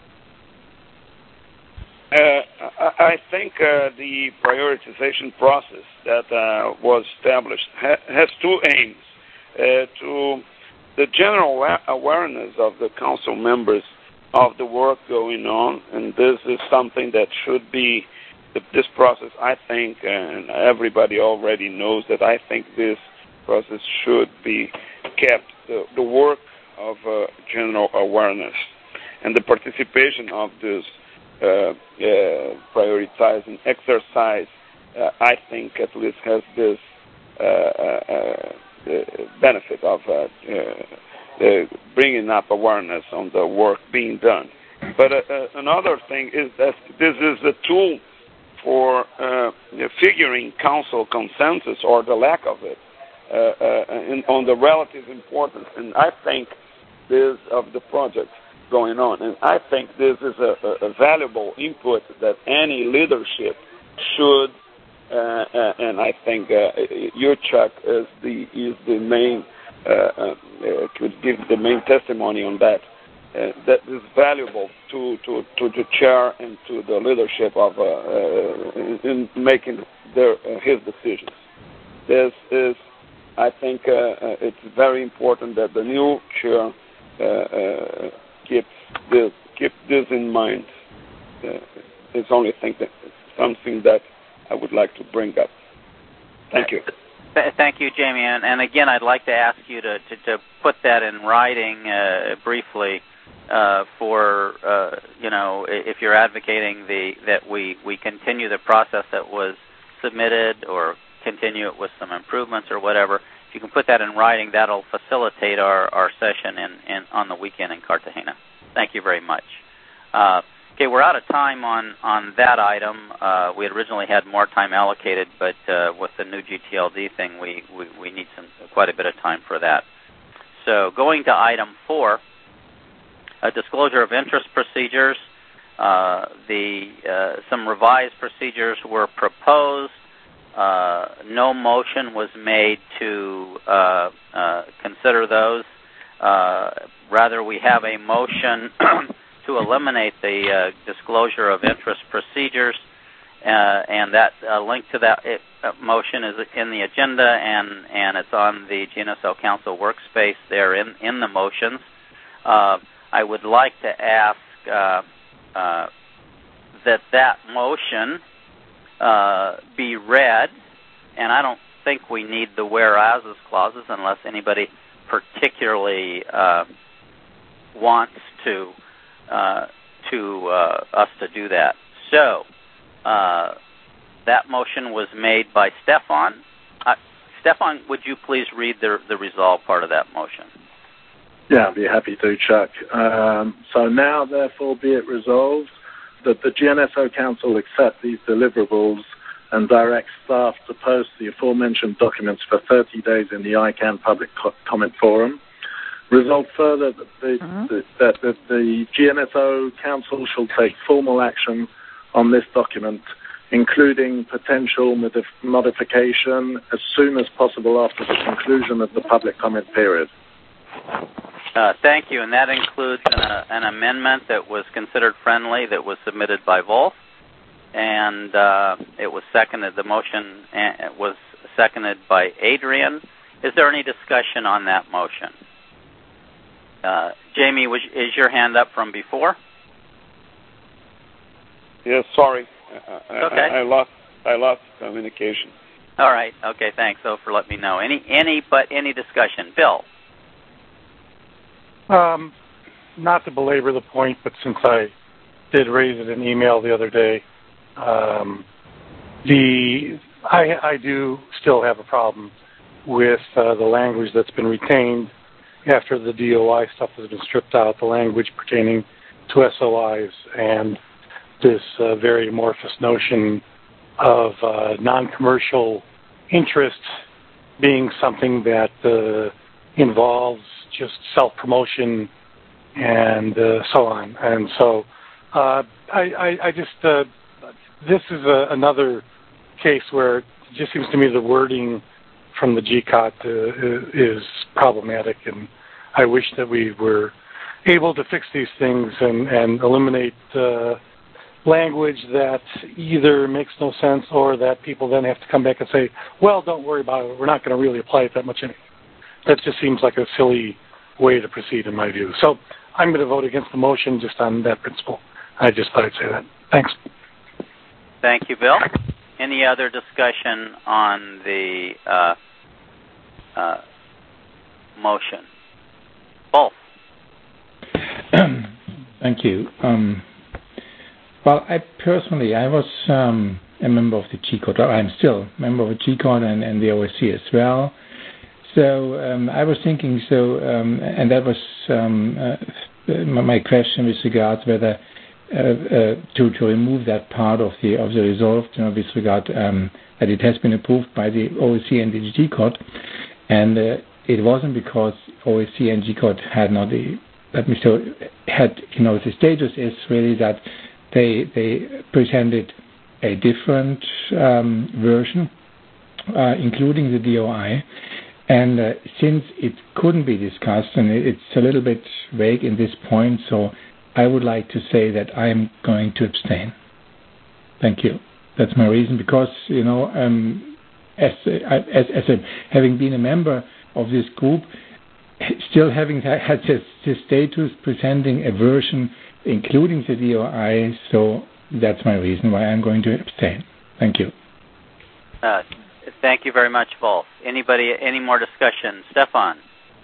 Uh, I think uh, the prioritization process that uh, was established ha- has two aims. Uh, to the general awareness of the council members of the work going on, and this is something that should be, this process, I think, and everybody already knows that I think this process should be kept, the, the work of uh, general awareness and the participation of this Uh, uh, prioritizing exercise, uh, I think at least has this uh, uh, uh, benefit of uh, uh, uh, bringing up awareness on the work being done. But uh, uh, another thing is that this is a tool for uh, figuring council consensus or the lack of it uh, uh, in, on the relative importance, and I think this of the project going on. And I think this is a, a, a valuable input that any leadership should, uh, uh, and I think uh, your Chuck is the is the main uh, uh, could give the main testimony on that. Uh, that is valuable to, to, to the chair and to the leadership of uh, uh, in making their uh, his decisions. This is, I think, uh, uh, it's very important that the new chair uh, uh, keeps this keep this in mind. Uh, it's only thing that something that I would like to bring up. Thank you. Thank you, Jamie. And, and again, I'd like to ask you to, to, to put that in writing uh, briefly uh, for, uh, you know, if you're advocating the that we, we continue the process that was submitted or continue it with some improvements or whatever. If you can put that in writing, that'll facilitate our, our session in, in, on the weekend in Cartagena. Thank you very much. Uh, okay, we're out of time on, on that item. Uh, we had originally had more time allocated, but uh, with the new G T L D thing, we, we, we need some quite a bit of time for that. So going to item four, a disclosure of interest procedures. Uh, the uh, some revised procedures were proposed. Uh, no motion was made to uh, uh, consider those. Uh, rather, we have a motion to eliminate the uh, disclosure of interest procedures, uh, and that uh, link to that it, uh, motion is in the agenda, and, and it's on the G N S L Council workspace there in, in the motions. Uh, I would like to ask uh, uh, that that motion Uh, be read, and I don't think we need the whereas clauses unless anybody particularly uh, wants to uh, to uh, us to do that. So uh, that motion was made by Stefan. Uh, Stefan, would you please read the, the resolve part of that motion? Yeah, I'd be happy to, Chuck. Um, so now, therefore, be it resolved that the G N S O Council accept these deliverables and direct staff to post the aforementioned documents for thirty days in the I CANN public co- comment forum. Resolve further that the, uh-huh. the, that, that the G N S O Council shall take formal action on this document, including potential modif- modification as soon as possible after the conclusion of the public comment period. Uh, thank you, and that includes an, uh, an amendment that was considered friendly that was submitted by Wolf, and uh, it was seconded. The motion uh, was seconded by Adrian. Is there any discussion on that motion? Uh, Jamie, was, is your hand up from before? Yes, sorry. I, okay. I, I lost I lost communication. All right. Okay. Thanks, though, for letting me know. Any any but any discussion, Bill? Um, not to belabor the point, but since I did raise it in email the other day, um, the I, I do still have a problem with uh, the language that's been retained after the D O I stuff has been stripped out, the language pertaining to S O Is and this uh, very amorphous notion of uh, non-commercial interest being something that uh, involves just self-promotion and uh, so on. And so uh, I, I, I just, uh, this is a, another case where it just seems to me the wording from the G C O T uh, is problematic, and I wish that we were able to fix these things and, and eliminate uh, language that either makes no sense or that people then have to come back and say, well, don't worry about it, we're not going to really apply it that much anyway. That just seems like a silly way to proceed in my view. So I'm going to vote against the motion just on that principle. I just thought I'd say that. Thanks. Thank you, Bill. Any other discussion on the uh, uh, motion? Both. Thank you. Um, well, I personally, I was um, a member of the G C O T. I'm still a member of the G C O T and, and the O S C as well. So um, I was thinking, so, um, and that was um, uh, my question with regards whether uh, uh, to, to remove that part of the of the resolve, you know, with regard um, that it has been approved by the O S C and the G C O T, and uh, it wasn't because O S C and G C O T had not the, let me so had, you know, the status is really that they they presented a different um, version, uh, including the D O I. And uh, since it couldn't be discussed, and it's a little bit vague in this point, so I would like to say that I'm going to abstain. Thank you. That's my reason, because, you know, um, as, as, as a, having been a member of this group, still having had this, this status, presenting a version including the D O I, so that's my reason why I'm going to abstain. Thank you. Uh, Thank you very much, Wolf. Anybody, any more discussion? Stefan?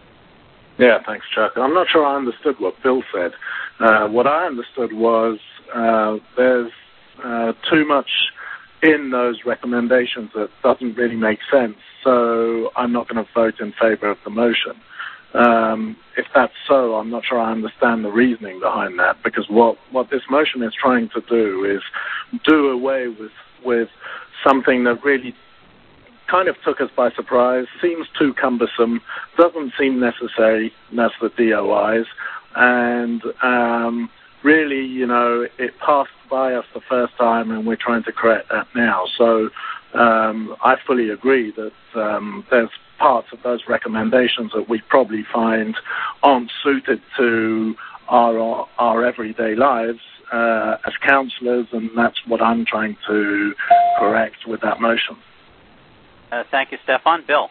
Yeah, thanks, Chuck. I'm not sure I understood what Bill said. Uh, what I understood was uh, there's uh, too much in those recommendations that doesn't really make sense, so I'm not going to vote in favor of the motion. Um, if that's so, I'm not sure I understand the reasoning behind that, because what, what this motion is trying to do is do away with, with something that really kind of took us by surprise, seems too cumbersome, doesn't seem necessary, and that's the D O Is, and um, really, you know, it passed by us the first time, and we're trying to correct that now. So um, I fully agree that um, there's parts of those recommendations that we probably find aren't suited to our, our everyday lives uh, as counsellors, and that's what I'm trying to correct with that motion. Uh, thank you, Stefan. Bill?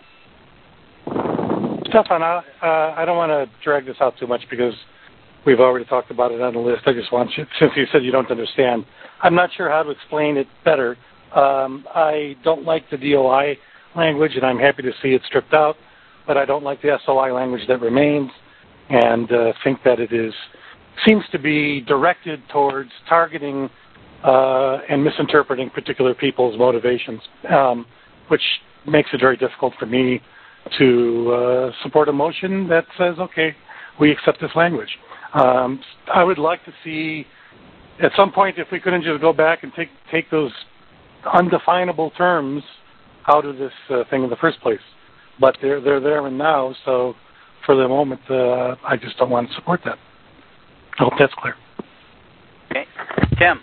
Stefan, I, uh, I don't want to drag this out too much because we've already talked about it on the list. I just want you, since you said you don't understand, I'm not sure how to explain it better. Um, I don't like the D O I language, and I'm happy to see it stripped out, but I don't like the S O I language that remains, and uh, think that it is seems to be directed towards targeting uh, and misinterpreting particular people's motivations, um, which makes it very difficult for me to uh, support a motion that says, okay, we accept this language. Um, I would like to see, at some point, if we couldn't just go back and take take those undefinable terms out of this uh, thing in the first place. But they're they're there and now, so for the moment, uh, I just don't want to support that. I hope that's clear. Okay. Tim.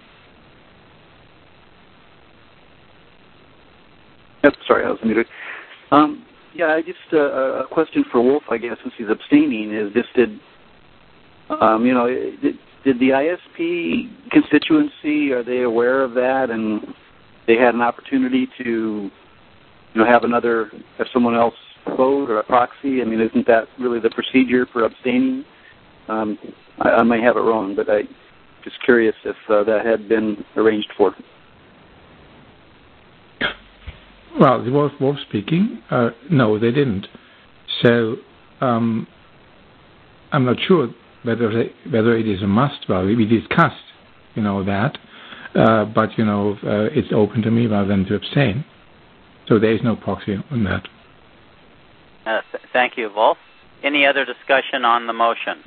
Yep, sorry, I was muted. Um, yeah, I just uh, a question for Wolf, I guess, since he's abstaining, is just did, um, you know, did, did the I S P constituency, are they aware of that, and they had an opportunity to, you know, have another, have someone else vote or a proxy? I mean, isn't that really the procedure for abstaining? Um, I, I may have it wrong, but I'm just curious if uh, that had been arranged for. Well, the Wolf, Wolf speaking. Uh, no, they didn't. So um, I'm not sure whether they, whether it is a must. Well, we discussed, you know, that, uh, but you know, uh, it's open to me rather than to abstain. So there is no proxy on that. Uh, th- thank you, Wolf. Any other discussion on the motion?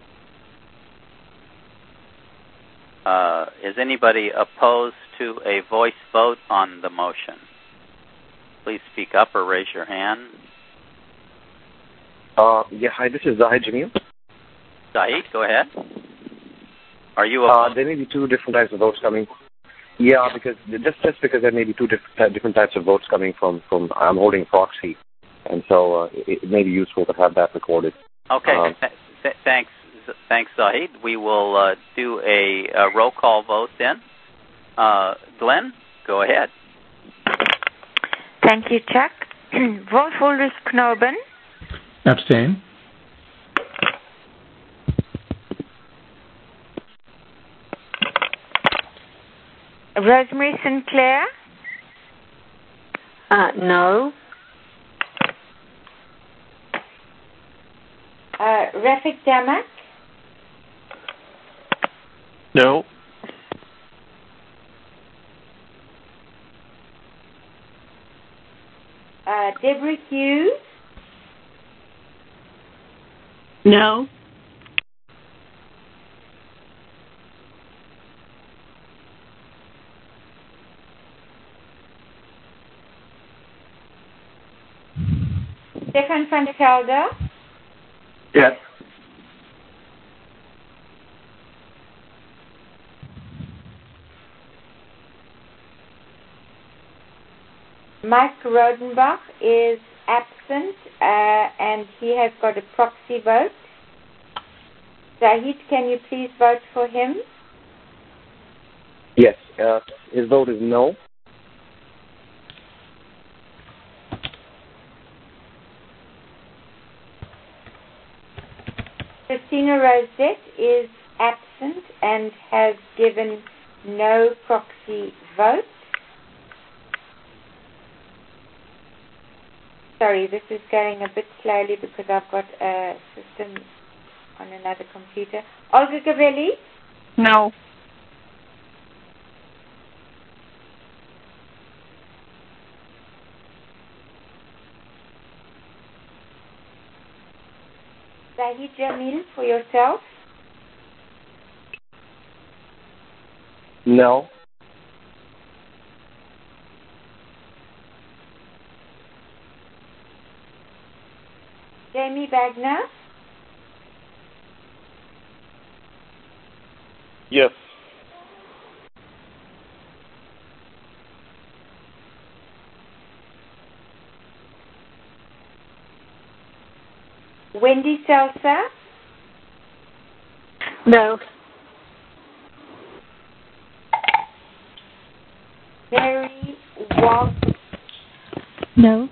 Uh, is anybody opposed to a voice vote on the motion? Please speak up or raise your hand. Uh, yeah, hi, this is Zahid Jamil. Zahid, go ahead. Are you opposed? Uh, there may be two different types of votes coming. Yeah, because just just because there may be two different different types of votes coming from, from I'm holding proxy, and so uh, it, it may be useful to have that recorded. Okay, um, th- th- thanks, thanks, Zahid. We will uh, do a, a roll call vote then. Uh, Glenn, go ahead. Thank you, Chuck. Wolf Ulrich Knoben. Abstain. Rosemary Sinclair. Uh, no. Uh, Rafik Damak. No. Uh, Deborah Hughes. No. Stefan van Gelder. Yes. Mike Rodenbach is absent, uh, and he has got a proxy vote. Zahid, can you please vote for him? Yes, uh, his vote is no. Christina Rosette is absent and has given no proxy vote. Sorry, this is going a bit slowly because I've got a system on another computer. Olga Gavelli? No. Zahid Jamil, for yourself? No. Jamie Wagner? Yes. Wendy Seltzer? No. Mary Walt? No.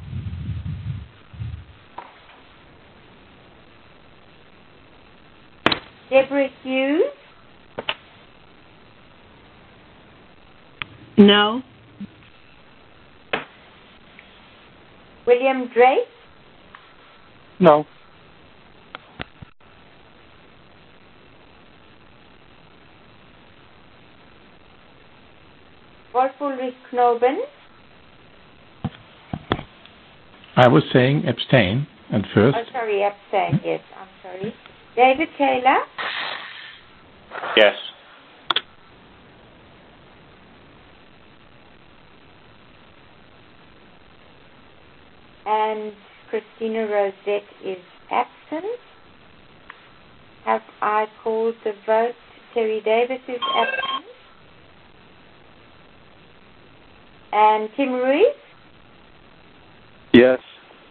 Deborah Hughes? No. William Drake? No. Wolf Ulrich Knoben? I was saying abstain at first. Oh, sorry, abstain, yes, I'm sorry. David Taylor? Yes. And Christina Rosette is absent. Have I called the vote? Terry Davis is absent. And Tim Ruiz? Yes.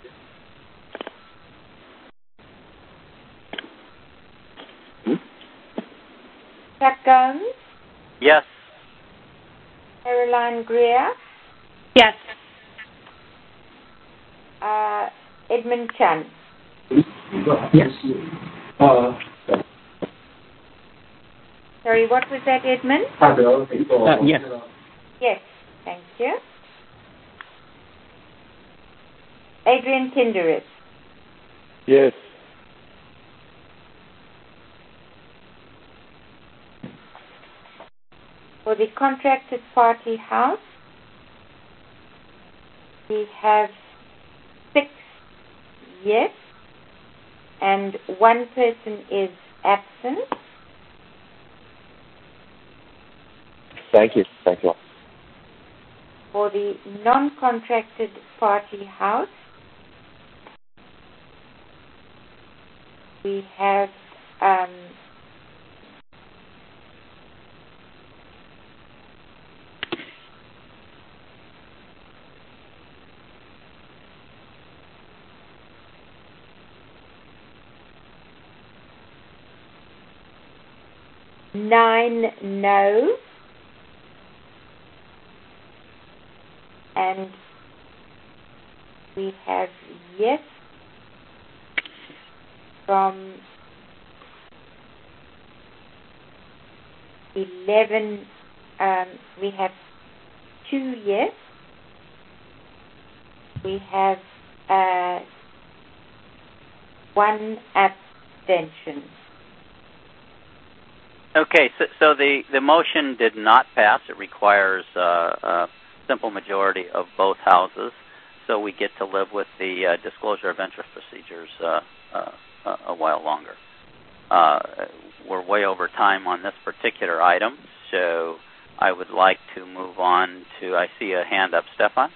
Chuck Gomes? Yes. Caroline Greer? Yes. Uh, Edmund Chan? Yes. Uh, Sorry, what was that, Edmund? uh, yes. Yes, thank you. Adrian Kinderis? Yes. For the contracted party house, we have six yes, and one person is absent. Thank you. Thank you. For the non-contracted party house, we have um, nine no, and we have yes from eleven. Um, we have two yes. We have uh, one abstention. Okay, so, so the, the motion did not pass. It requires uh, a simple majority of both houses, so we get to live with the uh, disclosure of interest procedures uh, uh, a while longer. Uh, we're way over time on this particular item, so I would like to move on to, I see a hand up, Stefan?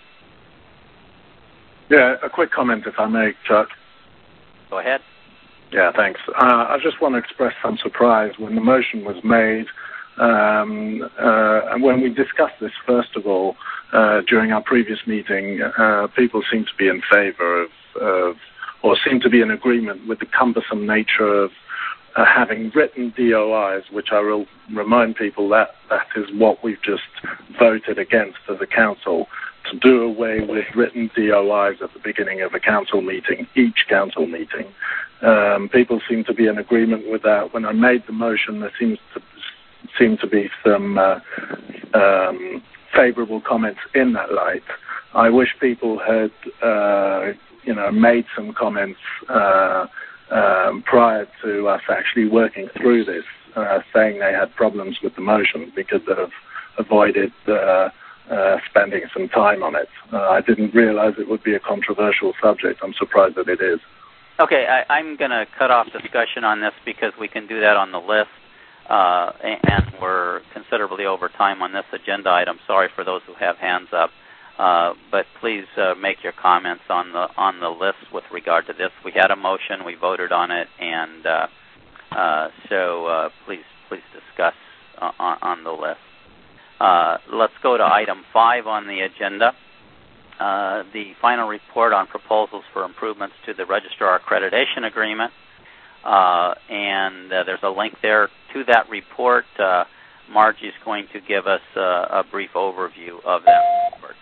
Yeah, a quick comment if I may, Chuck. Go ahead. Yeah, thanks. Uh, I just want to express some surprise when the motion was made, um, uh, and when we discussed this, first of all, uh, during our previous meeting, uh, people seem to be in favor of, of, or seem to be in agreement with the cumbersome nature of uh, having written D O Is, which I will remind people that that is what we've just voted against as a council, to do away with written D O Is at the beginning of a council meeting, each council meeting. Um, people seem to be in agreement with that. When I made the motion, there seems to seem to be some uh, um, favourable comments in that light. I wish people had, uh, you know, made some comments uh, um, prior to us actually working through this, uh, saying they had problems with the motion, because they'd have avoided uh, uh, spending some time on it. Uh, I didn't realise it would be a controversial subject. I'm surprised that it is. Okay, I, I'm going to cut off discussion on this because we can do that on the list, uh, and we're considerably over time on this agenda item. Sorry for those who have hands up, uh, but please uh, make your comments on the on the list with regard to this. We had a motion, we voted on it, and uh, uh, so uh, please please discuss uh, on, on the list. Uh, let's go to item five on the agenda. Uh, the final report on proposals for improvements to the Registrar Accreditation Agreement. Uh, and uh, there's a link there to that report. Uh, Margie's going to give us uh, a brief overview of that report.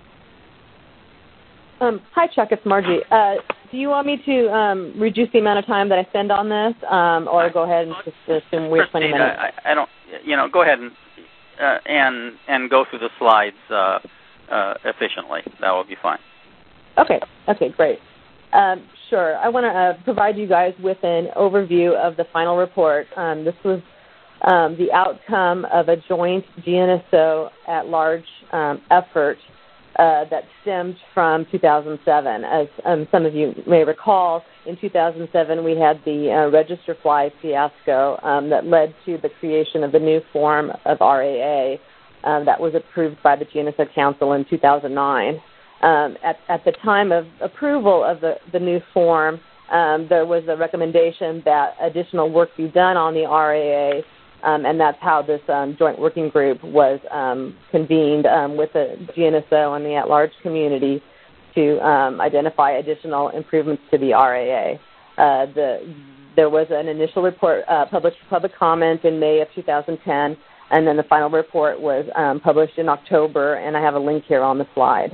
Um, hi, Chuck. It's Margie. Uh, do you want me to um, reduce the amount of time that I spend on this, um, or go ahead and just assume we're twenty minutes? I, I don't, you know, go ahead and uh, and and go through the slides Uh, Uh, efficiently. That will be fine. Okay. Okay, great. Um, sure. I want to uh, provide you guys with an overview of the final report. Um, this was um, the outcome of a joint G N S O at-large um, effort uh, that stemmed from two thousand seven. As um, some of you may recall, in two thousand seven we had the uh, register fly fiasco um, that led to the creation of the new form of R A A um, that was approved by the G N S O Council in two thousand nine. Um, at, at the time of approval of the, the new form, um, there was a recommendation that additional work be done on the R A A, um, and that's how this um, joint working group was um, convened um, with the G N S O and the at-large community to um, identify additional improvements to the R A A. Uh, the, there was an initial report uh, published for public comment in May of two thousand ten, and then the final report was um, published in October, and I have a link here on the slide.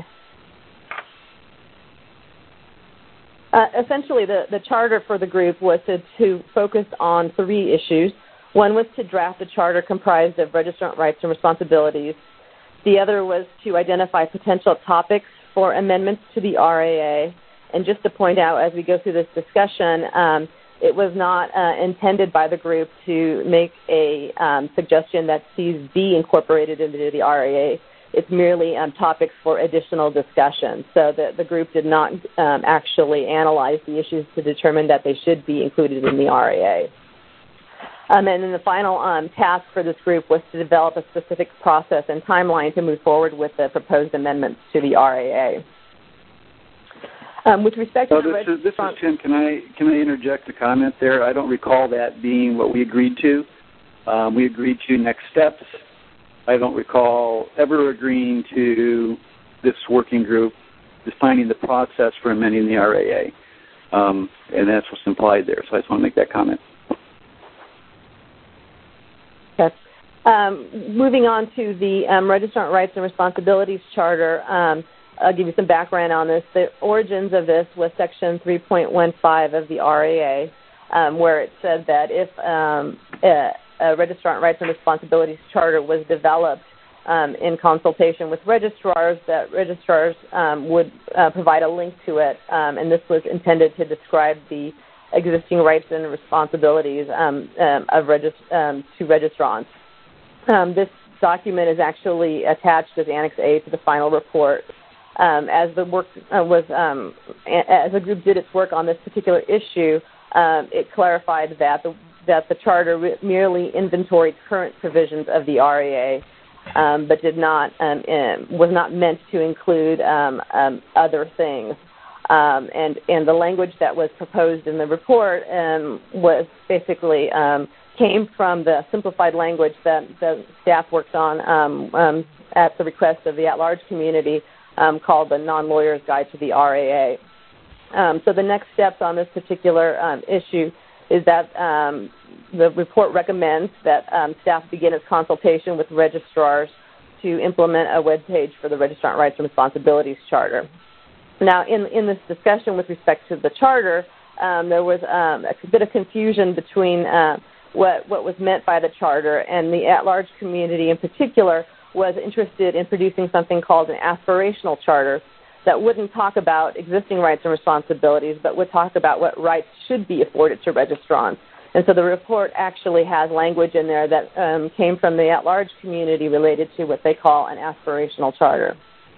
Uh, essentially, the, the charter for the group was to, to focus on three issues. One was to draft a charter comprised of registrant rights and responsibilities. The other was to identify potential topics for amendments to the R A A. And just to point out, as we go through this discussion, um, it was not uh, intended by the group to make a um, suggestion that C's be incorporated into the R A A. It's merely um, topics for additional discussion. So the, the group did not um, actually analyze the issues to determine that they should be included in the R A A. Um, and then the final um, task for this group was to develop a specific process and timeline to move forward with the proposed amendments to the R A A. Um, with respect so to this, is, this is Tim. Can I can I interject a comment there? I don't recall that being what we agreed to. Um, we agreed to next steps. I don't recall ever agreeing to this working group defining the process for amending the R A A, um, and that's what's implied there. So I just want to make that comment. Okay. Um, moving on to the um, Registrant Rights and Responsibilities Charter, um, I'll give you some background on this. The origins of this was Section three point one five of the R A A, um, where it said that if um, uh, a Registrant Rights and Responsibilities Charter was developed um, in consultation with registrars, that registrars um, would uh, provide a link to it, um, and this was intended to describe the existing rights and responsibilities um, um, of regist- um, to registrants. Um, this document is actually attached as Annex A to the final report. Um, as the work uh, was, um, a- as the group did its work on this particular issue, um, it clarified that the that the charter re- merely inventoried current provisions of the R A A, um, but did not um, in, was not meant to include um, um, other things. Um, and and the language that was proposed in the report um, was basically um, came from the simplified language that the staff worked on um, um, at the request of the at-large community, um, called the Non-Lawyer's Guide to the R A A. Um, so the next steps on this particular um, issue is that um, the report recommends that um, staff begin its consultation with registrars to implement a web page for the Registrant Rights and Responsibilities Charter. Now, in, in this discussion with respect to the charter, um, there was um, a bit of confusion between uh, what, what was meant by the charter, and the at-large community in particular was interested in producing something called an aspirational charter that wouldn't talk about existing rights and responsibilities, but would talk about what rights should be afforded to registrants. And so the report actually has language in there that um, came from the at-large community related to what they call an aspirational charter.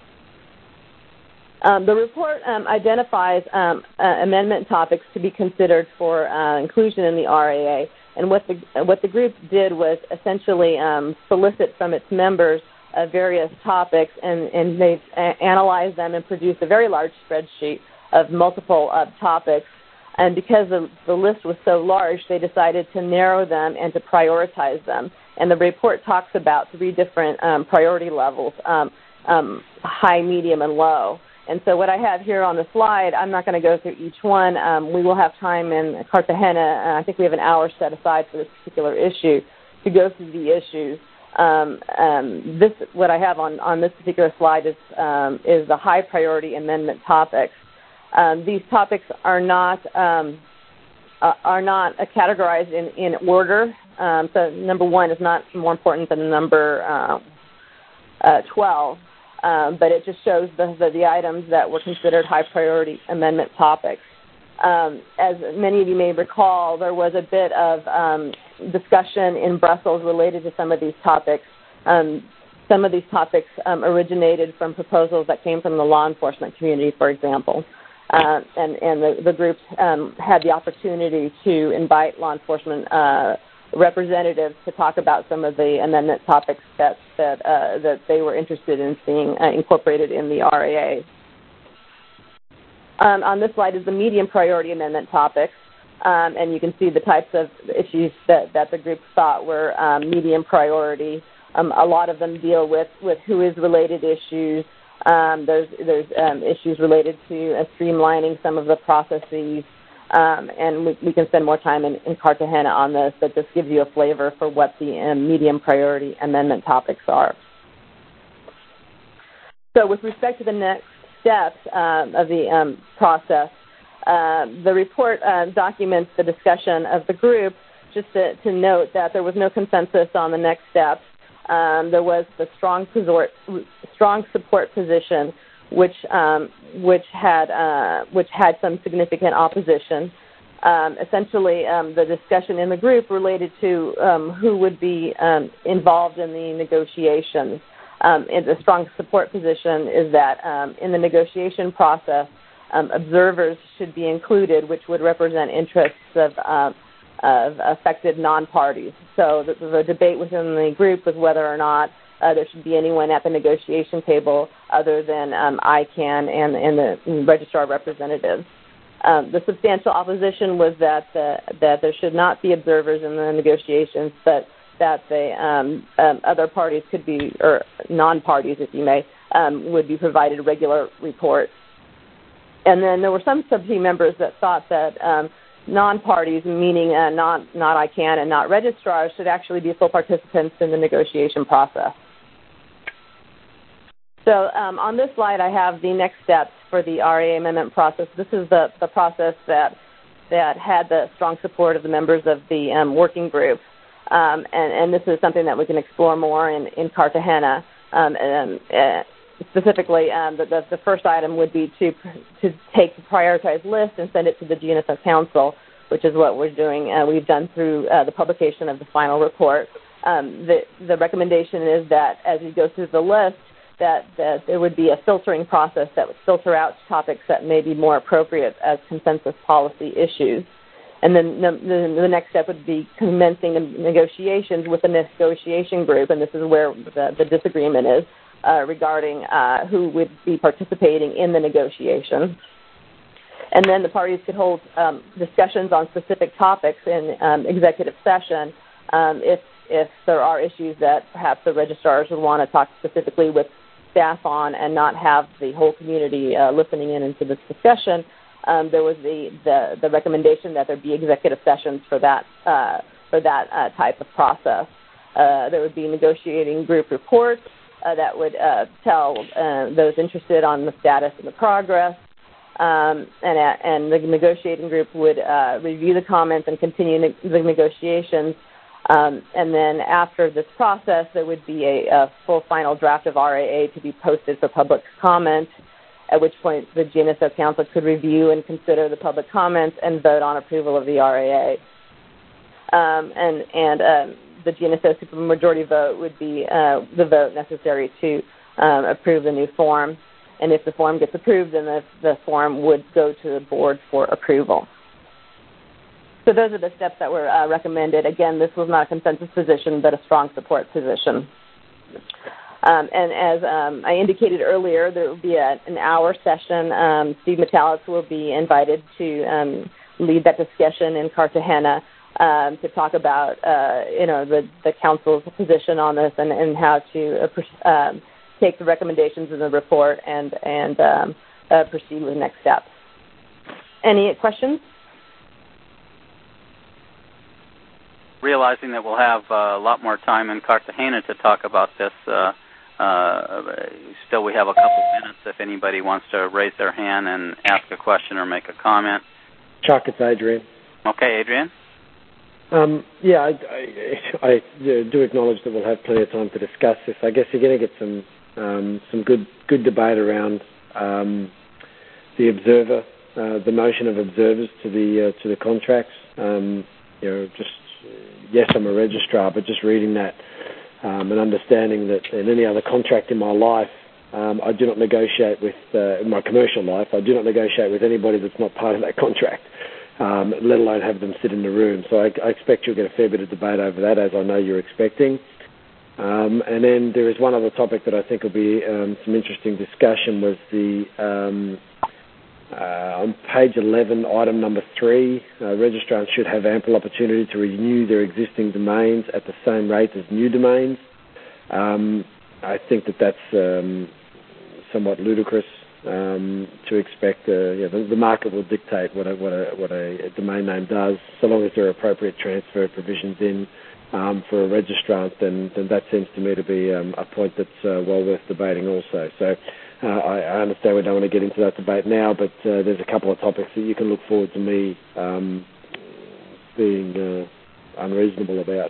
Um, the report um, identifies um, uh, amendment topics to be considered for uh, inclusion in the R A A. And what the, what the group did was essentially um, solicit from its members Uh, various topics, and, and they uh, analyzed them and produced a very large spreadsheet of multiple uh, topics. And because the, the list was so large, they decided to narrow them and to prioritize them. And the report talks about three different um, priority levels, um, um, high, medium, and low. And so what I have here on the slide, I'm not going to go through each one. Um, we will have time in Cartagena, and I think we have an hour set aside for this particular issue to go through the issues. Um, um, this, what I have on, on this particular slide is, um, is the high priority amendment topics. Um, these topics are not um, uh, are not uh, categorized in, in order. Um, so number one is not more important than number uh, uh, twelve. um, but it just shows the, the, the items that were considered high-priority amendment topics. Um, as many of you may recall, there was a bit of um, discussion in Brussels related to some of these topics. Um, some of these topics um, originated from proposals that came from the law enforcement community, for example. Uh, and and the, the groups um, had the opportunity to invite law enforcement uh, representatives to talk about some of the amendment topics that that, uh, that they were interested in seeing uh, incorporated in the R A A. Um, on this slide is the medium priority amendment topics, um, and you can see the types of issues that, that the group thought were um, medium priority. Um, a lot of them deal with, with who is related issues. Um, there's there's um, issues related to uh, streamlining some of the processes, um, and we, we can spend more time in, in Cartagena on this, but this gives you a flavor for what the um, medium priority amendment topics are. So with respect to the next steps um, of the um, process, uh, the report uh, documents the discussion of the group, just to, to note that there was no consensus on the next steps. Um, there was the strong, resort, strong support position, which um, which had uh, which had some significant opposition. Um, essentially, um, the discussion in the group related to um, who would be um, involved in the negotiations. Um, and the strong support position is that um, in the negotiation process, um, observers should be included, which would represent interests of uh, of affected non-parties. So the, the debate within the group was whether or not uh, there should be anyone at the negotiation table other than um, I CAN and, and the registrar representatives. Um, the substantial opposition was that the, that there should not be observers in the negotiations, but that the um, um, other parties could be, or non-parties, if you may, um, would be provided regular reports. And then there were some sub-team members that thought that um, non-parties, meaning uh, not, not I CAN and not registrars, should actually be full participants in the negotiation process. So um, on this slide, I have the next steps for the R A A amendment process. This is the, the process that that had the strong support of the members of the um, working group. Um, and, and this is something that we can explore more in, in Cartagena. Um, and, uh, specifically, um, the, the, the first item would be to to take the prioritized list and send it to the G N S O Council, which is what we're doing. Uh, we've done through uh, the publication of the final report. Um, the, the recommendation is that as you go through the list, that, that there would be a filtering process that would filter out topics that may be more appropriate as consensus policy issues. And then the, the next step would be commencing the negotiations with the negotiation group, and this is where the, the disagreement is uh, regarding uh, who would be participating in the negotiations. And then the parties could hold um, discussions on specific topics in um, executive session um, if, if there are issues that perhaps the registrars would want to talk specifically with staff on and not have the whole community uh, listening in into this discussion. Um, there was the, the, the recommendation that there be executive sessions for that uh, for that uh, type of process. Uh, there would be negotiating group reports uh, that would uh, tell uh, those interested on the status and the progress, um, and uh, and the negotiating group would uh, review the comments and continue ne- the negotiations. Um, and then after this process, there would be a, a full final draft of R A A to be posted for public comment, at which point the G N S O Council could review and consider the public comments and vote on approval of the R A A. Um, and and um, the G N S O supermajority vote would be uh, the vote necessary to um, approve the new form. And if the form gets approved, then the, the form would go to the board for approval. So those are the steps that were uh, recommended. Again, this was not a consensus position, but a strong support position. Um, and as um, I indicated earlier, there will be a, an hour session. Um, Steve Metallics will be invited to um, lead that discussion in Cartagena um, to talk about, uh, you know, the, the council's position on this and, and how to uh, um, take the recommendations in the report and and um, uh, proceed with the next steps. Any questions? Realizing that we'll have uh, a lot more time in Cartagena to talk about this. Uh, Uh, still, we have a couple minutes if anybody wants to raise their hand and ask a question or make a comment. Chuck, it's Adrian. Okay, Adrian. Um, yeah, I, I, I do acknowledge that we'll have plenty of time to discuss this. I guess you're going to get some Um, some good good debate around um, the observer, uh, the notion of observers to the uh, to the contracts. Um, you know, just yes, I'm a registrar, but just reading that um, and understanding that in any other contract in my life, um, I do not negotiate with uh, in my commercial life. I do not negotiate with anybody that's not part of that contract. Um, let alone have them sit in the room. So I, I expect you'll get a fair bit of debate over that, as I know you're expecting. Um, and then there is one other topic that I think will be um, some interesting discussion was the, um, uh, on page eleven, item number three, uh, registrants should have ample opportunity to renew their existing domains at the same rate as new domains. Um, I think that that's um, somewhat ludicrous. Um, to expect, uh, yeah, the, the market will dictate what a, what a what a, a domain name does, so long as there are appropriate transfer provisions in um, for a registrant. Then, then that seems to me to be um, a point that's uh, well worth debating also. So uh, I, I understand we don't want to get into that debate now, but uh, there's a couple of topics that you can look forward to me um, being uh, unreasonable about.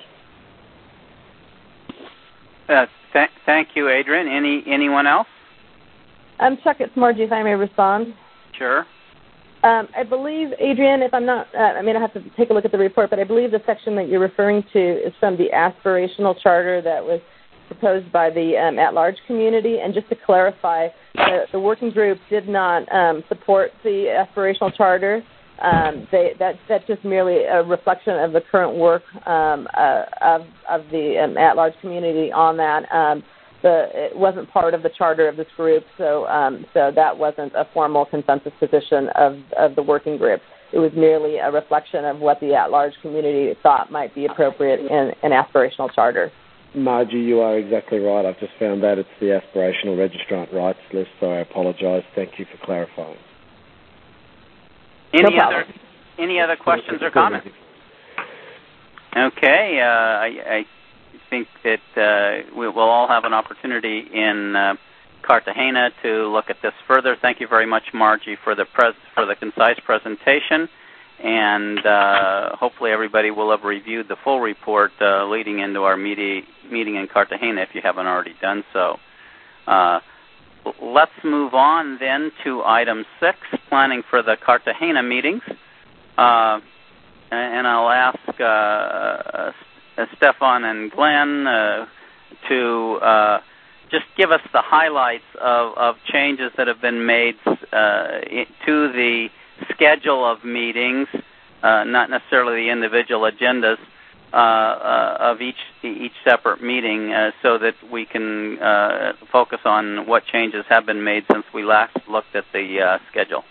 Uh, th- thank you, Adrian. Any anyone else? Um, Chuck, it's Margie, if I may respond. Sure. Um, I believe, Adrian, if I'm not, uh, I mean, I have to take a look at the report, but I believe the section that you're referring to is from the aspirational charter that was proposed by the um, at-large community. And just to clarify, the, the working group did not um, support the aspirational charter. Um, they, that, that's just merely a reflection of the current work um, uh, of, of the um, at-large community on that. Um, The, it wasn't part of the charter of this group, so um, so that wasn't a formal consensus position of, of the working group. It was merely a reflection of what the at-large community thought might be appropriate in an aspirational charter. Margie, you are exactly right. I've just found that it's the aspirational registrant rights list, so I apologise. Thank you for clarifying. Any no other any other questions or comments? Okay, uh, I. I I think that uh, we will all have an opportunity in uh, Cartagena to look at this further. Thank you very much, Margie, for the pres- for the concise presentation, and uh, hopefully everybody will have reviewed the full report uh, leading into our meeting meeting in Cartagena if you haven't already done so. Uh, let's move on then to item six, planning for the Cartagena meetings, uh, and I'll ask Uh, Uh, Stefan and Glenn uh, to uh, just give us the highlights of, of changes that have been made uh, to the schedule of meetings, uh, not necessarily the individual agendas uh, uh, of each each separate meeting, uh, so that we can uh, focus on what changes have been made since we last looked at the uh, schedule.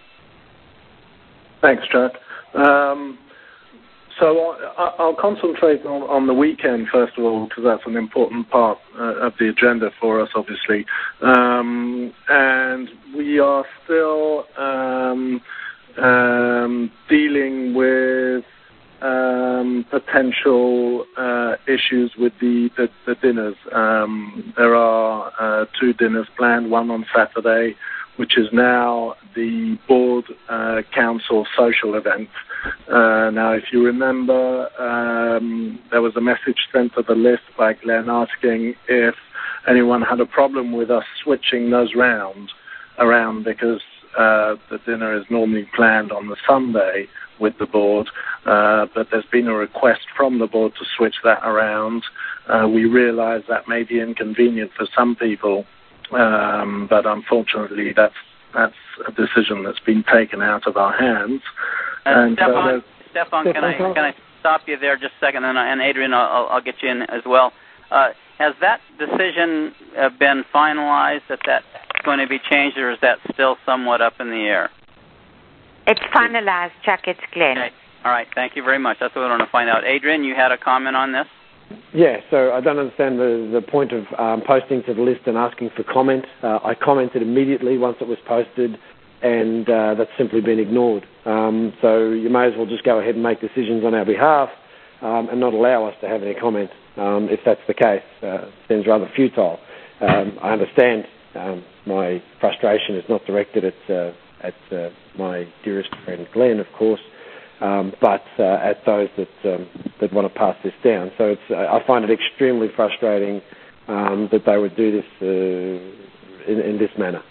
Thanks, Chuck. Um, So I'll concentrate on, on the weekend, first of all, because that's an important part uh, of the agenda for us, obviously. Um, and we are still um, um, dealing with um, potential uh, issues with the, the, the dinners. Um, there are uh, two dinners planned, one on Saturday, which is now the board uh, council social event. Uh, now, if you remember, um, there was a message sent to the list by Glenn asking if anyone had a problem with us switching those round around because uh, the dinner is normally planned on the Sunday with the board, uh, but there's been a request from the board to switch that around. Uh, we realize that may be inconvenient for some people, um, but unfortunately that's that's a decision that's been taken out of our hands. Uh, and Stefan, uh, Stefan, can I can I stop you there just a second, and, and Adrian, I'll, I'll get you in as well. Uh, has that decision uh, been finalized that that's going to be changed, or is that still somewhat up in the air? It's finalized, Chuck. It's Glenn. Okay. All right. Thank you very much. That's what I want to find out. Adrian, you had a comment on this? Yeah, so I don't understand the, the point of um, posting to the list and asking for comment. Uh, I commented immediately once it was posted, and uh, that's simply been ignored. Um, so you may as well just go ahead and make decisions on our behalf um, and not allow us to have any comment, um, if that's the case. Uh, it seems rather futile. Um, I understand um, my frustration is not directed at, uh, at uh, my dearest friend Glenn, of course, Um, but uh, at those that um, that want to pass this down. So it's, uh, I find it extremely frustrating um, that they would do this uh, in, in this manner.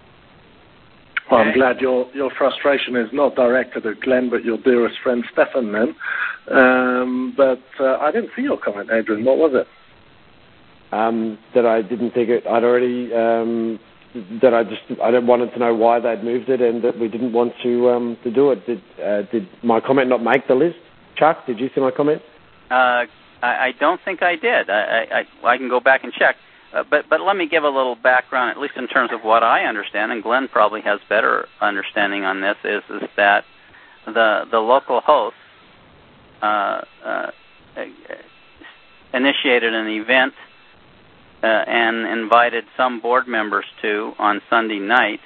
Well, I'm glad your your frustration is not directed at Glenn, but your dearest friend Stefan then. Um, but uh, I didn't see your comment, Adrian. What was it? Um, that I didn't think it. I'd already. Um, that I just. I wanted to know why they'd moved it, and that we didn't want to um, to do it. Did uh, did my comment not make the list? Chuck, did you see my comment? Uh, I, I don't think I did. I I, I can go back and check. Uh, but but let me give a little background, at least in terms of what I understand, and Glenn probably has better understanding on this. Is is that the the local host uh, uh, initiated an event uh, and invited some board members to on Sunday night,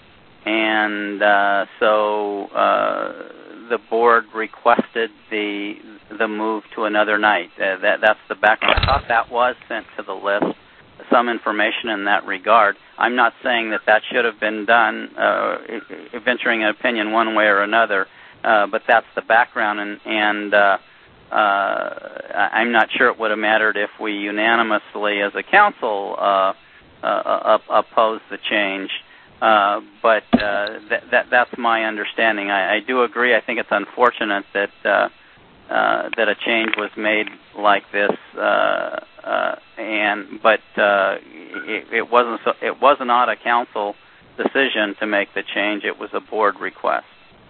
and uh, so uh, the board requested the the move to another night. Uh, that that's the background. I thought that was sent to the list. Some information in that regard. I'm not saying that that should have been done, uh, venturing an opinion one way or another, uh, but that's the background, and, and uh, uh, I'm not sure it would have mattered if we unanimously as a council uh, uh, opposed the change, uh, but uh, that, that, that's my understanding. I, I do agree. I think it's unfortunate that uh, uh, that a change was made like this. Uh, Uh, and but uh, it, it wasn't so, it was not a council decision to make the change. It was a board request.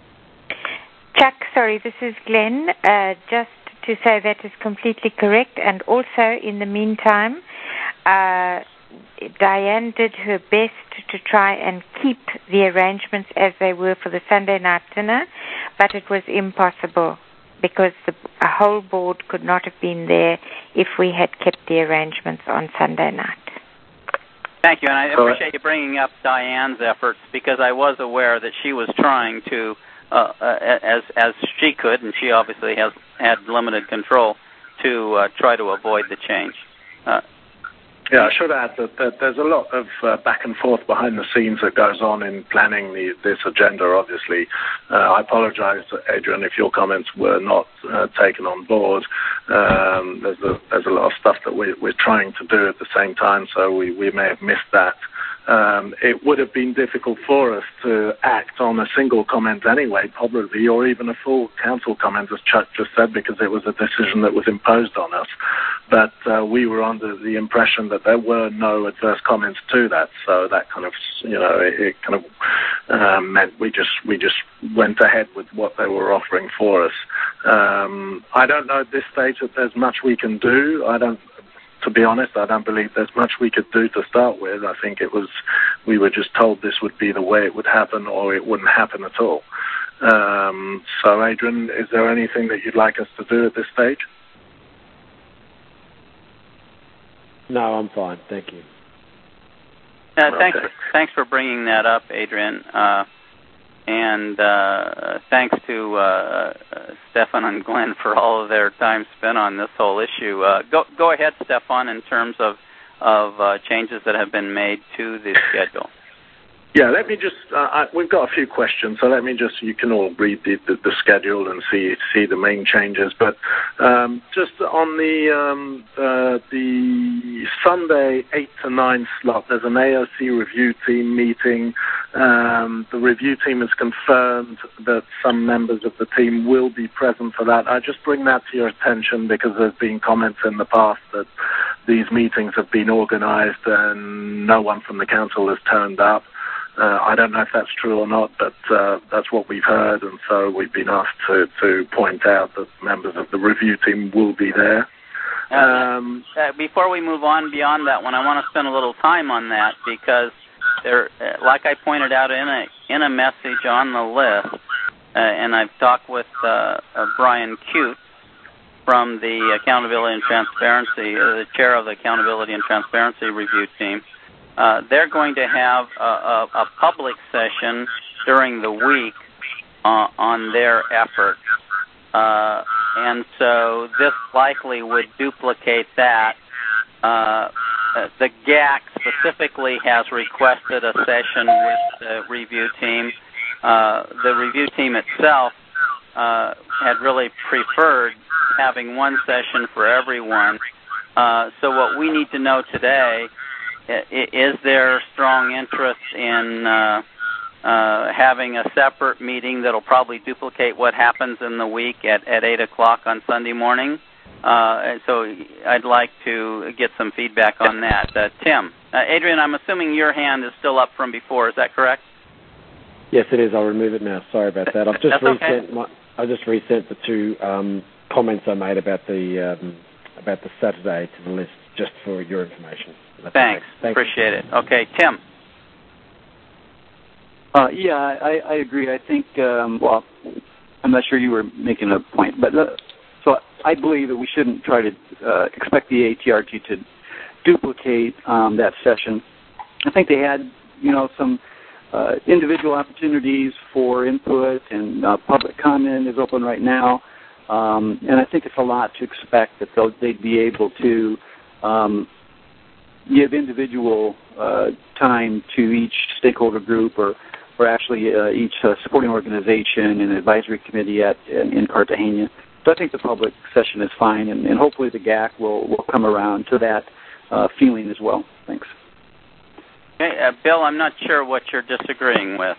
Chuck, sorry, this is Glenn. Uh, just to say that is completely correct. And also, in the meantime, uh, Diane did her best to try and keep the arrangements as they were for the Sunday night dinner, but it was impossible, because the a whole board could not have been there if we had kept the arrangements on Sunday night. Thank you, and I appreciate you bringing up Diane's efforts, because I was aware that she was trying to, uh, uh, as as she could, and she obviously has had limited control, to uh, try to avoid the change. Uh, Yeah, I should add that, that there's a lot of uh, back and forth behind the scenes that goes on in planning the, this agenda, obviously. Uh, I apologize, Adrian, if your comments were not uh, taken on board. Um, there's, a, there's a lot of stuff that we, we're trying to do at the same time, so we, we may have missed that. Um, it would have been difficult for us to act on a single comment anyway, probably, or even a full council comment, as Chuck just said, because it was a decision that was imposed on us. But uh, we were under the impression that there were no adverse comments to that, so that kind of, you know, it, it kind of um, meant we just we just went ahead with what they were offering for us. Um, I don't know at this stage that there's much we can do. I don't. To be honest, I don't believe there's much we could do to start with. I think it was, we were just told this would be the way it would happen, or it wouldn't happen at all. Um, so, Adrian, is there anything that you'd like us to do at this stage? No, I'm fine. Thank you. Uh, thanks, okay. for, thanks for bringing that up, Adrian. Uh, And uh, thanks to uh, Stefan and Glenn for all of their time spent on this whole issue. Uh, go go ahead, Stefan, in terms of of uh, changes that have been made to the schedule. Yeah, let me just, uh, I, we've got a few questions, so let me just, you can all read the, the, the schedule and see see the main changes. But um, just on the um, uh, the Sunday eight to nine slot, there's an A O C review team meeting. Um, the review team has confirmed that some members of the team will be present for that. I just bring that to your attention because there's been comments in the past that these meetings have been organized and no one from the council has turned up. Uh, I don't know if that's true or not, but uh, that's what we've heard, and so we've been asked to, to point out that members of the review team will be there. Um, uh, before we move on beyond that one, I want to spend a little time on that, because there, uh, like I pointed out in a in a message on the list, uh, and I've talked with uh, uh, Brian Cute from the Accountability and Transparency, uh, the chair of the Accountability and Transparency Review Team. Uh, they're going to have a, a, a public session during the week uh, on their efforts. Uh, and so this likely would duplicate that. Uh, the G A C specifically has requested a session with the review team. Uh, the review team itself uh, had really preferred having one session for everyone. Uh, so what we need to know today, is there strong interest in uh, uh, having a separate meeting that'll probably duplicate what happens in the week at, at eight o'clock on Sunday morning? Uh, and so I'd like to get some feedback on that. Uh, Tim, uh, Adrian, I'm assuming your hand is still up from before. Is that correct? Yes, it is. I'll remove it now. Sorry about that. I've just That's resent okay. my. I just resent the two um, comments I made about the um, about the Saturday to the list, just for your information. That's Thanks. Okay. Thank Appreciate you. it. Okay, Tim. Uh, yeah, I, I agree. I think, um, well, I'm not sure you were making a point, but uh, so I believe that we shouldn't try to uh, expect the A T R T to duplicate um, that session. I think they had, you know, some uh, individual opportunities for input, and uh, public comment is open right now. Um, and I think it's a lot to expect that they'll, they'd be able to um, give individual uh, time to each stakeholder group, or, or actually uh, each uh, supporting organization and advisory committee at in, in Cartagena. So I think the public session is fine, and, and hopefully the G A C will, will come around to that uh, feeling as well. Thanks. Okay, uh, Bill, I'm not sure what you're disagreeing with.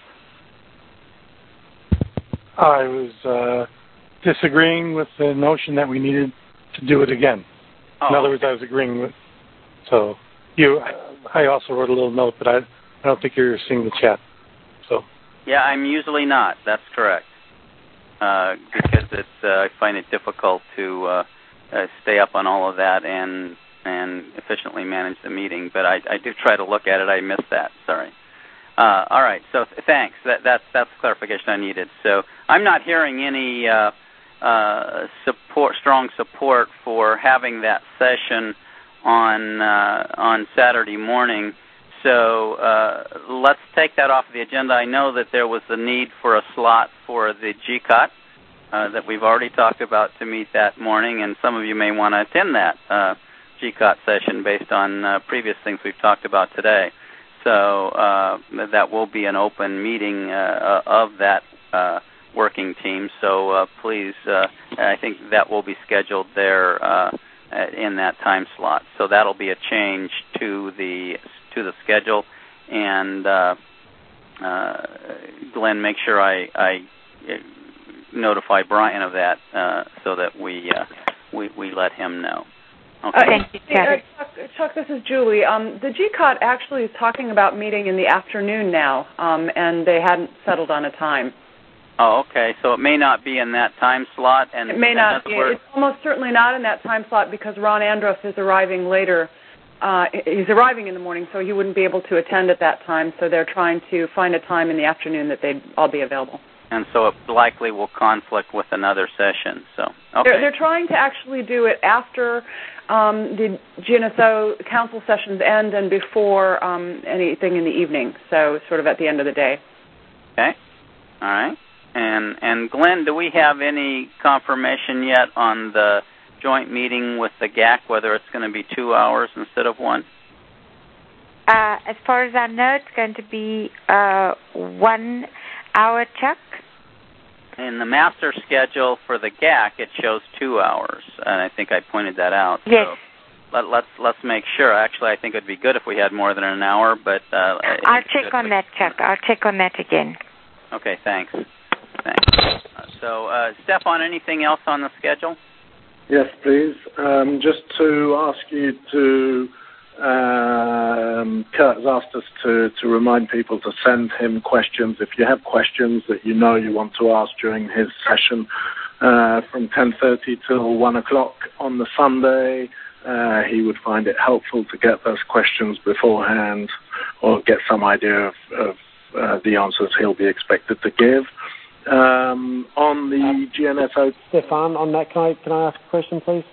I was uh, disagreeing with the notion that we needed to do it again. Oh, In other words, I was agreeing with. So you, I also wrote a little note, but I, I don't think you're seeing the chat. So. Yeah, I'm usually not. That's correct. Uh, because it's, uh, I find it difficult to uh, uh, stay up on all of that and and efficiently manage the meeting. But I, I do try to look at it. I missed that. Sorry. Uh, all right. So th- thanks. That, that's that's the clarification I needed. So I'm not hearing any uh, uh, support, strong support for having that session on uh, on Saturday morning. So uh, let's take that off the agenda. I know that there was the need for a slot for the G C O T uh, that we've already talked about to meet that morning, and some of you may want to attend that uh, G C O T session based on uh, previous things we've talked about today. So uh, that will be an open meeting uh, of that uh, working team. So uh, please, uh, I think that will be scheduled there uh, in that time slot. So that'll be a change to the to the schedule, and uh, uh, Glenn, make sure I, I notify Brian of that uh, so that we, uh, we we let him know. Okay. Uh, Thank you, uh, Chuck, Chuck, this is Julie. Um, the G C O T actually is talking about meeting in the afternoon now, um, and they hadn't settled on a time. Oh, okay. So it may not be in that time slot, and it may not. be. It's almost certainly not in that time slot because Ron Andrus is arriving later. Uh, he's arriving in the morning, so he wouldn't be able to attend at that time. So they're trying to find a time in the afternoon that they'd all be available. And so it likely will conflict with another session. So okay. They're, they're trying to actually do it after um, the G N S O council sessions end and before um, anything in the evening. So sort of at the end of the day. Okay. All right. And and Glenn, do we have any confirmation yet on the joint meeting with the G A C, whether it's going to be two hours instead of one? Uh, as far as I know, it's going to be uh, one hour, Chuck. In the master schedule for the G A C, it shows two hours, and I think I pointed that out. Yes. So let, let's let's make sure. Actually, I think it would be good if we had more than an hour, but uh, I'll check on that, Chuck. I'll check on that again. Okay. Thanks. Thanks. Uh, so, uh, Stefan, anything else on the schedule? Yes, please. Um, just to ask you to, um, Kurt has asked us to, to remind people to send him questions. If you have questions that you know you want to ask during his session uh, from ten thirty till one o'clock on the Sunday, uh, he would find it helpful to get those questions beforehand or get some idea of, of uh, the answers he'll be expected to give. Um, on the uh, G N S O... Stefan, on that, can I, can I ask a question, please?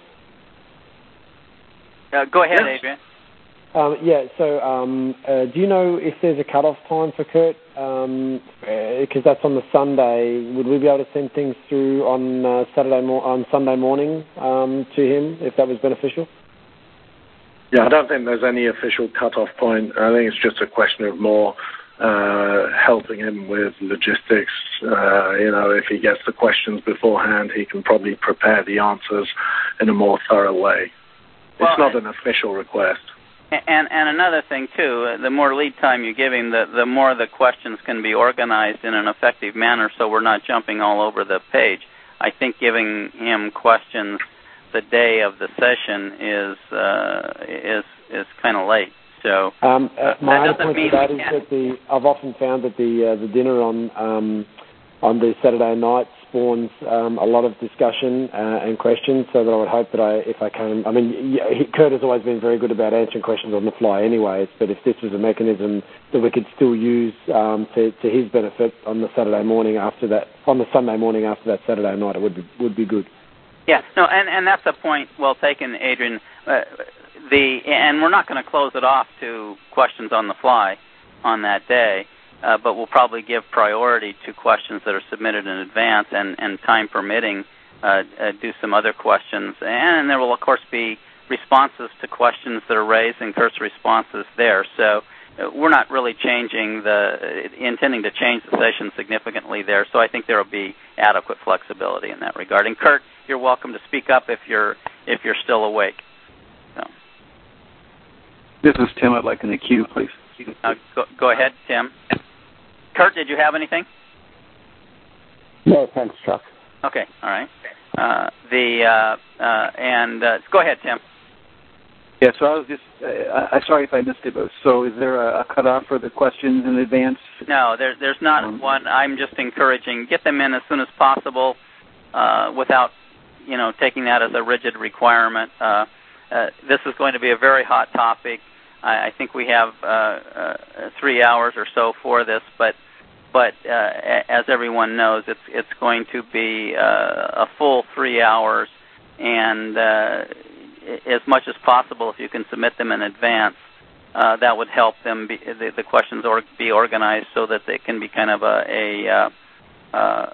Uh, go ahead, yes. Adrian. Um, yeah, so um, uh, do you know if there's a cutoff time for Kurt? Um, because that's on the Sunday. Would we be able to send things through on uh, Saturday mo- on Sunday morning um, to him, if that was beneficial? Yeah, I don't think there's any official cutoff point. I think it's just a question of more... Uh, helping him with logistics. Uh, you know, if he gets the questions beforehand, he can probably prepare the answers in a more thorough way. it's not an official request. And and another thing too, the more lead time you give him, the the more the questions can be organized in an effective manner, so we're not jumping all over the page. I think giving him questions the day of the session is uh, is is kind of late. So um, uh, my that other point to that is that the I've often found that the uh, the dinner on um, on the Saturday night spawns um, a lot of discussion uh, and questions. So that I would hope that I, if I can, I mean, he, Kurt has always been very good about answering questions on the fly, anyways. But if this was a mechanism that we could still use um, to, to his benefit on the Saturday morning after that, on the Sunday morning after that Saturday night, it would be, would be good. Yeah, no, and, and that's a point well taken, Adrian. Uh, the and we're not going to close it off to questions on the fly on that day. Uh, but we'll probably give priority to questions that are submitted in advance and, and time permitting, uh, uh, do some other questions. And there will, of course, be responses to questions that are raised and Kurt's responses there. So uh, we're not really changing the, uh, intending to change the session significantly there. So I think there will be adequate flexibility in that regard. And Kurt, you're welcome to speak up if you're, if you're still awake. So. This is Tim. I'd like in the queue, please. Uh, go, go ahead, Tim. Kurt, did you have anything? No, thanks, Chuck. Okay, all right. Uh, the uh, uh, and uh, go ahead, Tim. Yeah, so I was just, uh, I'm sorry if I missed it, but so is there a, a cutoff for the questions in advance? No, there, there's not um, one. I'm just encouraging, get them in as soon as possible uh, without, you know, taking that as a rigid requirement. Uh, uh, this is going to be a very hot topic. I, I think we have uh, uh, three hours or so for this, but but uh, as everyone knows, it's it's going to be uh, a full three hours, and uh, as much as possible, if you can submit them in advance, uh, that would help them be, the, the questions or, be organized so that they can be kind of a a, uh,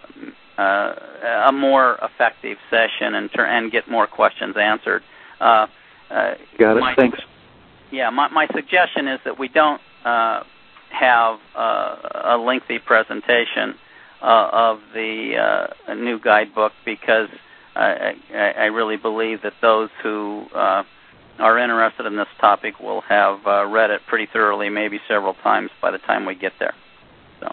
uh, a more effective session and ter- and get more questions answered. Uh, uh, Got it. My, Thanks. Yeah, my, my suggestion is that we don't uh, have uh, a lengthy presentation uh, of the uh, new guidebook because I, I, I really believe that those who uh, are interested in this topic will have uh, read it pretty thoroughly, maybe several times by the time we get there. So,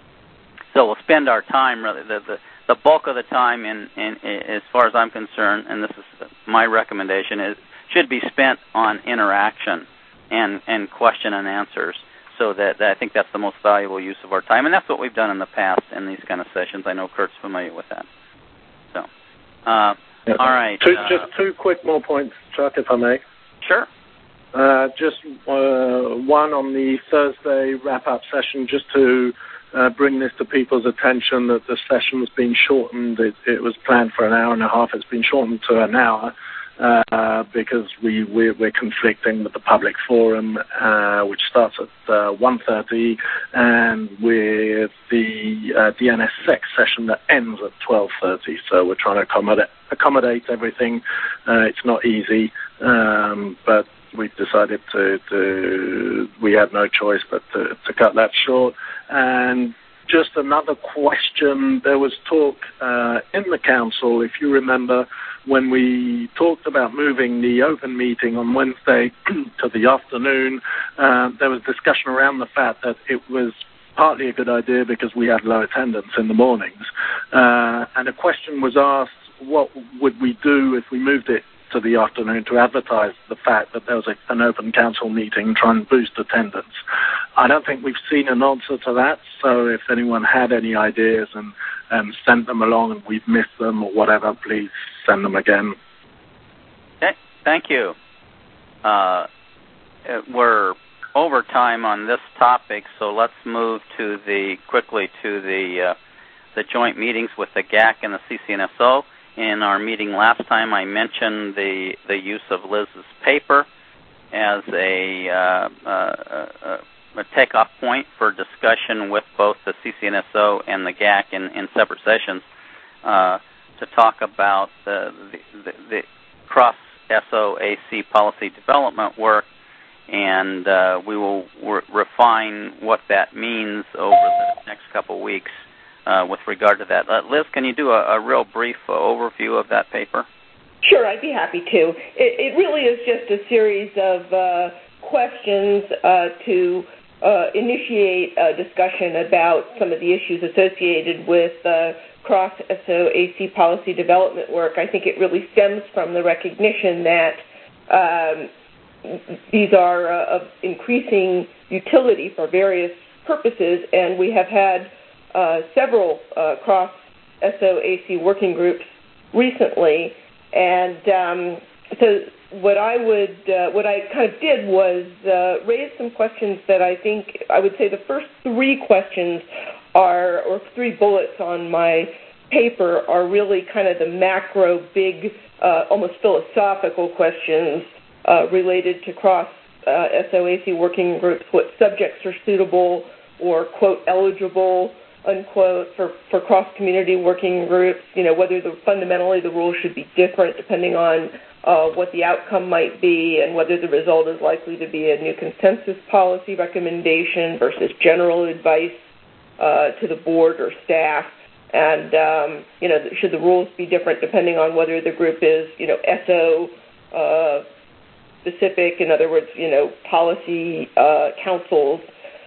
so we'll spend our time, really, the, the, the bulk of the time, in, in, in, as far as I'm concerned, and this is my recommendation, is should be spent on interaction and, and question and answers. So that, that I think that's the most valuable use of our time, and that's what we've done in the past in these kind of sessions. I know Kurt's familiar with that. So, uh, yeah. all right. Two, uh, just two quick more points, Chuck, if I may. Sure. Uh, just uh, one on the Thursday wrap-up session, just to uh, bring this to people's attention that the session's been shortened. It, it was planned for an hour and a half. It's been shortened to an hour. Uh, because we, we're, we're conflicting with the public forum, uh, which starts at uh, one thirty, and with the uh, D N S six session that ends at twelve thirty. So we're trying to accommodate, accommodate everything. Uh, it's not easy, um, but we've decided to, to, we had no choice but to, to cut that short. And just another question, there was talk uh, in the council, if you remember, when we talked about moving the open meeting on Wednesday to the afternoon, uh, there was discussion around the fact that it was partly a good idea because we had low attendance in the mornings. Uh, and a question was asked, what would we do if we moved it to the afternoon to advertise the fact that there was a, an open council meeting, try and boost attendance? I don't think we've seen an answer to that, so if anyone had any ideas and, and sent them along and we've missed them or whatever, please send them again. Okay, thank you. Uh, we're over time on this topic, so let's move to the quickly to the uh, the joint meetings with the G A C and the C C N S O. In our meeting last time, I mentioned the, the use of Liz's paper as a, uh, uh, a take-off point for discussion with both the C C N S O and the G A C in, in separate sessions uh, to talk about the, the, the cross-S O A C policy development work, and uh, we will re- refine what that means over the next couple weeks. Uh, with regard to that. Uh, Liz, can you do a, a real brief uh, overview of that paper? Sure, I'd be happy to. It, it really is just a series of uh, questions uh, to uh, initiate a discussion about some of the issues associated with uh, cross-S O A C policy development work. I think it really stems from the recognition that um, these are uh, of increasing utility for various purposes, and we have had uh, several uh, cross-S O A C working groups recently. And um, so what I would, uh, what I kind of did was uh, raise some questions that I think, I would say the first three questions are, or three bullets on my paper are really kind of the macro, big, uh, almost philosophical questions uh, related to cross uh, S O A C working groups, what subjects are suitable or, quote, eligible, unquote, for, for cross-community working groups, you know, whether the, fundamentally the rules should be different depending on uh, what the outcome might be and whether the result is likely to be a new consensus policy recommendation versus general advice uh, to the board or staff. And, um, you know, should the rules be different depending on whether the group is, you know, S O uh, specific, in other words, you know, policy uh, councils,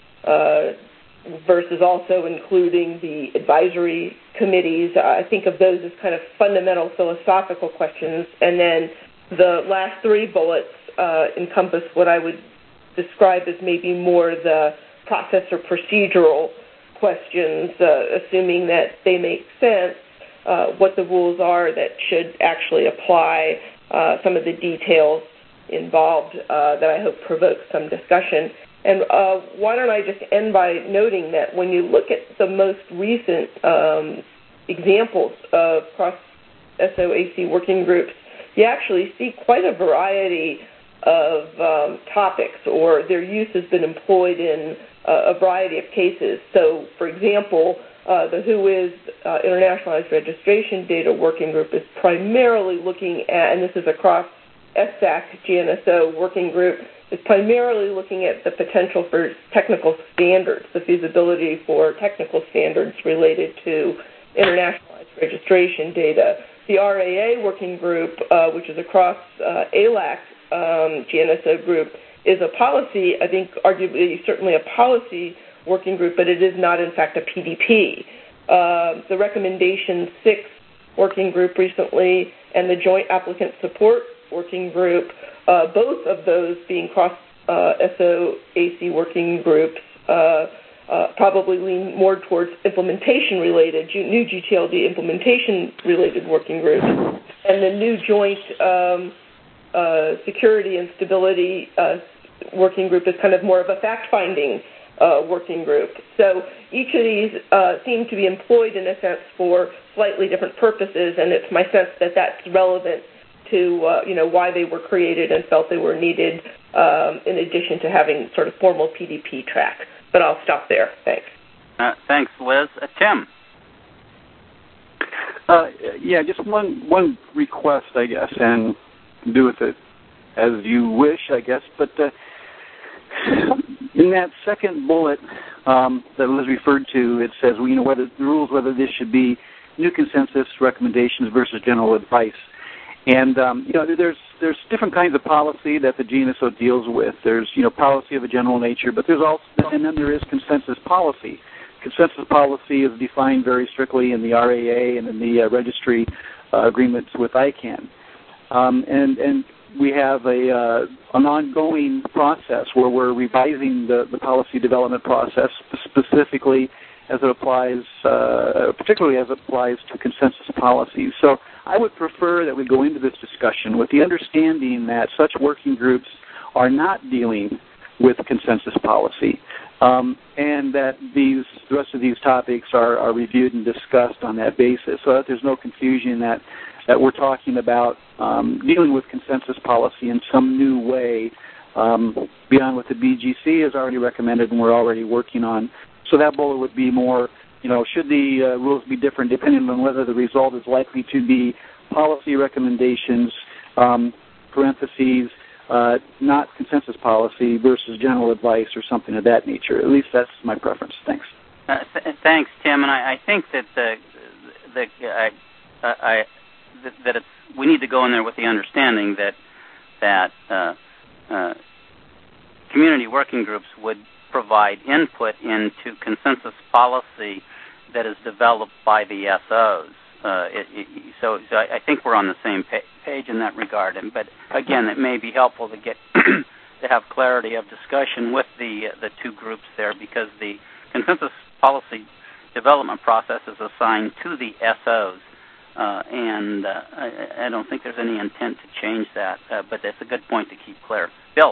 uh, versus also including the advisory committees. Uh, I think of those as kind of fundamental philosophical questions. And then the last three bullets uh, encompass what I would describe as maybe more the process or procedural questions, uh, assuming that they make sense, uh, what the rules are that should actually apply, uh, some of the details involved uh, that I hope provoke some discussion. And uh, why don't I just end by noting that when you look at the most recent um, examples of cross-S O A C working groups, you actually see quite a variety of um, topics, or their use has been employed in uh, a variety of cases. So, for example, uh, the W H O is uh, Internationalized Registration Data Working Group is primarily looking at, and this is across S S A C, G N S O working group, is primarily looking at the potential for technical standards, the feasibility for technical standards related to internationalized registration data. The R A A working group, uh, which is across uh, A L A C, um, G N S O group, is a policy, I think arguably certainly a policy working group, but it is not in fact a P D P. Uh, the Recommendation six working group recently and the Joint Applicant Support working group, uh, both of those being cross-S O A C working groups, uh, uh, probably lean more towards implementation-related, new G T L D implementation-related working groups. And the new Joint um, uh, Security and Stability uh, working group is kind of more of a fact-finding uh, working group. So each of these uh, seem to be employed, in a sense, for slightly different purposes, and it's my sense that that's relevant to uh, you know why they were created and felt they were needed, um, in addition to having sort of formal P D P track. But I'll stop there. Thanks. Uh, thanks, Liz. Uh, Tim. Uh, yeah, just one one request, I guess, and do with it as you wish, I guess. But uh, in that second bullet um, that Liz referred to, it says, well, you know, whether the rules, whether this should be new consensus recommendations versus general advice. And, um, you know, there's there's different kinds of policy that the G N S O deals with. There's, you know, policy of a general nature, but there's also, and then there is consensus policy. Consensus policy is defined very strictly in the R A A and in the uh, registry uh, agreements with I CANN. Um, and, and we have a uh, an ongoing process where we're revising the, the policy development process specifically as it applies, uh, particularly as it applies to consensus policies. So I would prefer that we go into this discussion with the understanding that such working groups are not dealing with consensus policy, um, and that these the rest of these topics are, are reviewed and discussed on that basis, so that there's no confusion that, that we're talking about um, dealing with consensus policy in some new way um, beyond what the B G C has already recommended and we're already working on. So that bullet would be more, you know, should the uh, rules be different depending on whether the result is likely to be policy recommendations, um, parentheses, uh, not consensus policy versus general advice or something of that nature. At least that's my preference. Thanks. Uh, th- thanks, Tim. And I, I think that the, the I, I, that it's, we need need to go in there with the understanding that that uh, uh, community working groups would provide input into consensus policy that is developed by the S Os. Uh, it, it, so, so I think we're on the same pa- page in that regard. And, but again, it may be helpful to get to have clarity of discussion with the uh, the two groups there, because the consensus policy development process is assigned to the S Os, uh, and uh, I, I don't think there's any intent to change that. Uh, but that's a good point to keep clear. Bill.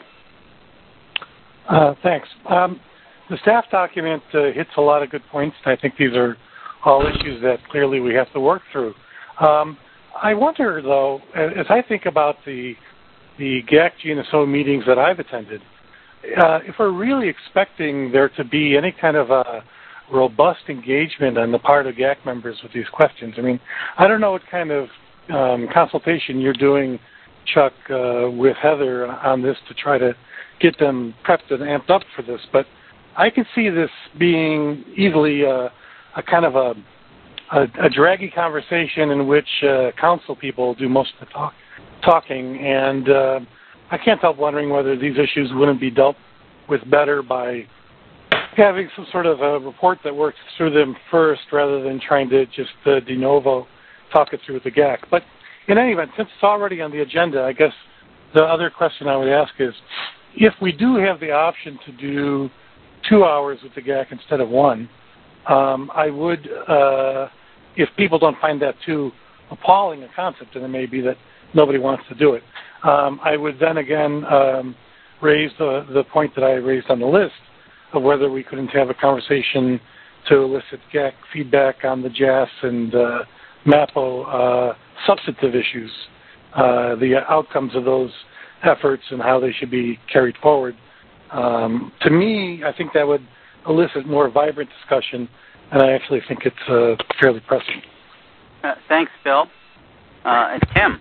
Uh, thanks. Um, the staff document uh, hits a lot of good points. I think these are all issues that clearly we have to work through. Um, I wonder, though, as I think about the the G A C G N S O meetings that I've attended, uh, if we're really expecting there to be any kind of a robust engagement on the part of G A C members with these questions, I mean, I don't know what kind of um, consultation you're doing, Chuck, uh, with Heather on this to try to get them prepped and amped up for this, but I can see this being easily uh, a kind of a, a, a draggy conversation in which uh, council people do most of the talk, talking, and uh, I can't help wondering whether these issues wouldn't be dealt with better by having some sort of a report that works through them first rather than trying to just uh, de novo talk it through with the G A C. But in any event, since it's already on the agenda, I guess the other question I would ask is, if we do have the option to do two hours with the G A C instead of one, um, I would, uh, if people don't find that too appalling a concept, and it may be that nobody wants to do it, um, I would then again um, raise the, the point that I raised on the list of whether we couldn't have a conversation to elicit G A C feedback on the J A S and uh, MAPO uh, substantive issues, uh, the outcomes of those efforts and how they should be carried forward. Um, to me, I think that would elicit more vibrant discussion, and I actually think it's uh, fairly pressing. Uh, thanks, Bill. Uh, Tim.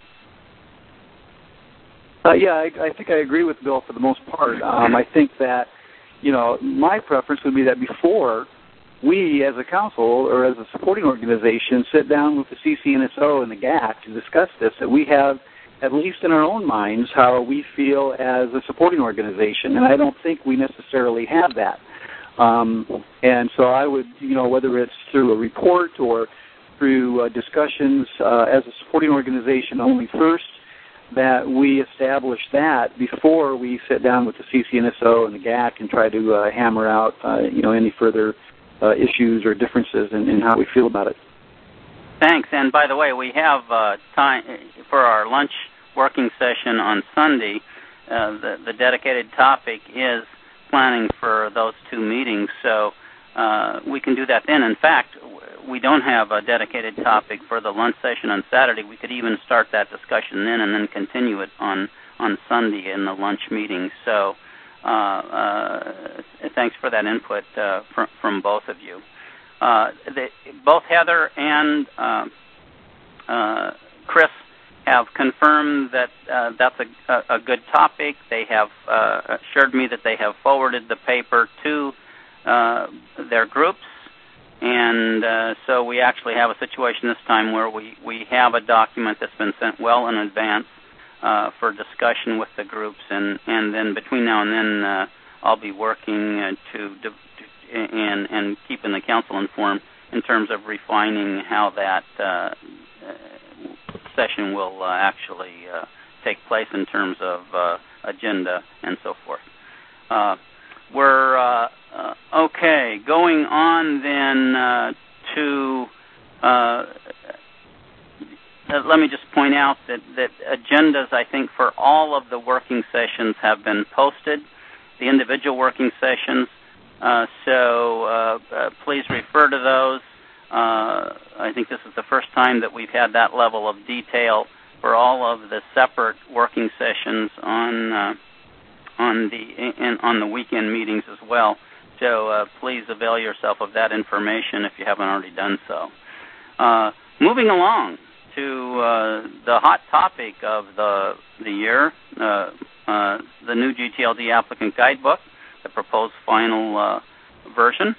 Uh, yeah, I, I think I agree with Bill for the most part. Um, I think that, you know, my preference would be that before we as a council or as a supporting organization sit down with the C C N S O and the G A C to discuss this, that we have, at least in our own minds, how we feel as a supporting organization. And I don't think we necessarily have that. Um, and so I would, you know, whether it's through a report or through uh, discussions uh, as a supporting organization only first, that we establish that before we sit down with the C C N S O and the G A C and try to uh, hammer out, uh, you know, any further uh, issues or differences in, in how we feel about it. Thanks. And by the way, we have uh, time for our lunch working session on Sunday. Uh, the, the dedicated topic is planning for those two meetings, so uh, we can do that then. In fact, we don't have a dedicated topic for the lunch session on Saturday. We could even start that discussion then and then continue it on, on Sunday in the lunch meeting. So uh, uh, thanks for that input uh, from, from both of you. Uh, the, both Heather and uh, uh, Chris have confirmed that uh, that's a, a, a good topic. They have uh, assured me that they have forwarded the paper to uh, their groups, and uh, so we actually have a situation this time where we, we have a document that's been sent well in advance uh, for discussion with the groups, and, and then between now and then uh, I'll be working uh, to, to and, and keeping the council informed in terms of refining how that uh, session will uh, actually uh, take place in terms of uh, agenda and so forth. Uh, we're uh, uh, okay. Going on then uh, to. Uh, let me just point out that, that agendas, I think, for all of the working sessions have been posted. The individual working sessions. Uh, so uh, uh, please refer to those. Uh, I think this is the first time that we've had that level of detail for all of the separate working sessions on uh, on the in, on the weekend meetings as well. So uh, please avail yourself of that information if you haven't already done so. Uh, moving along to uh, the hot topic of the the year, uh, uh, the new G T L D applicant guidebook. The proposed final uh, version,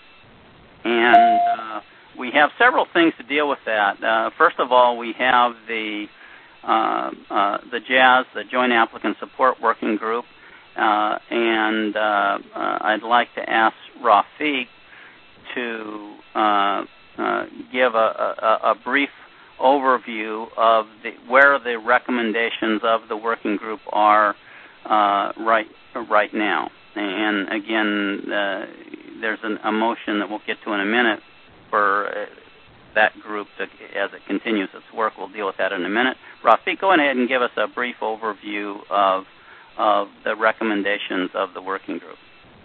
and uh, we have several things to deal with that. Uh, first of all, we have the uh, uh, the J A S, the Joint Applicant Support Working Group, uh, and uh, uh, I'd like to ask Rafiq to uh, uh, give a, a, a brief overview of the, where the recommendations of the working group are uh, right right now. And again, uh, there's an, a motion that we'll get to in a minute for uh, that group to, as it continues its work. We'll deal with that in a minute. Rafiq, go ahead and give us a brief overview of of the recommendations of the working group.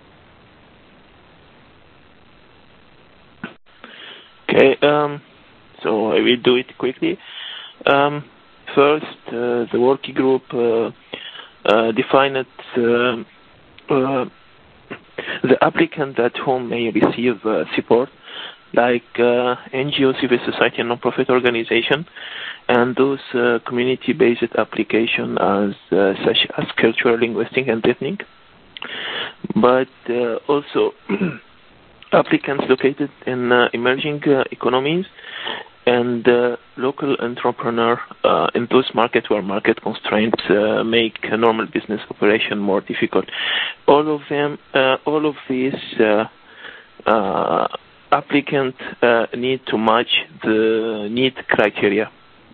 Okay, um, so I will do it quickly. Um, first, uh, the working group uh, uh, defined uh, uh, the applicant at whom may receive uh, support, like uh, N G O, civil society, and non-profit organization, and those uh, community-based applications as uh, such as cultural, linguistic, and ethnic, but uh, also applicants located in uh, emerging uh, economies and uh, local entrepreneur uh, in those markets where market constraints uh, make a normal business operation more difficult. All of them, uh, all of these uh, uh, applicants uh, need to match the need criteria,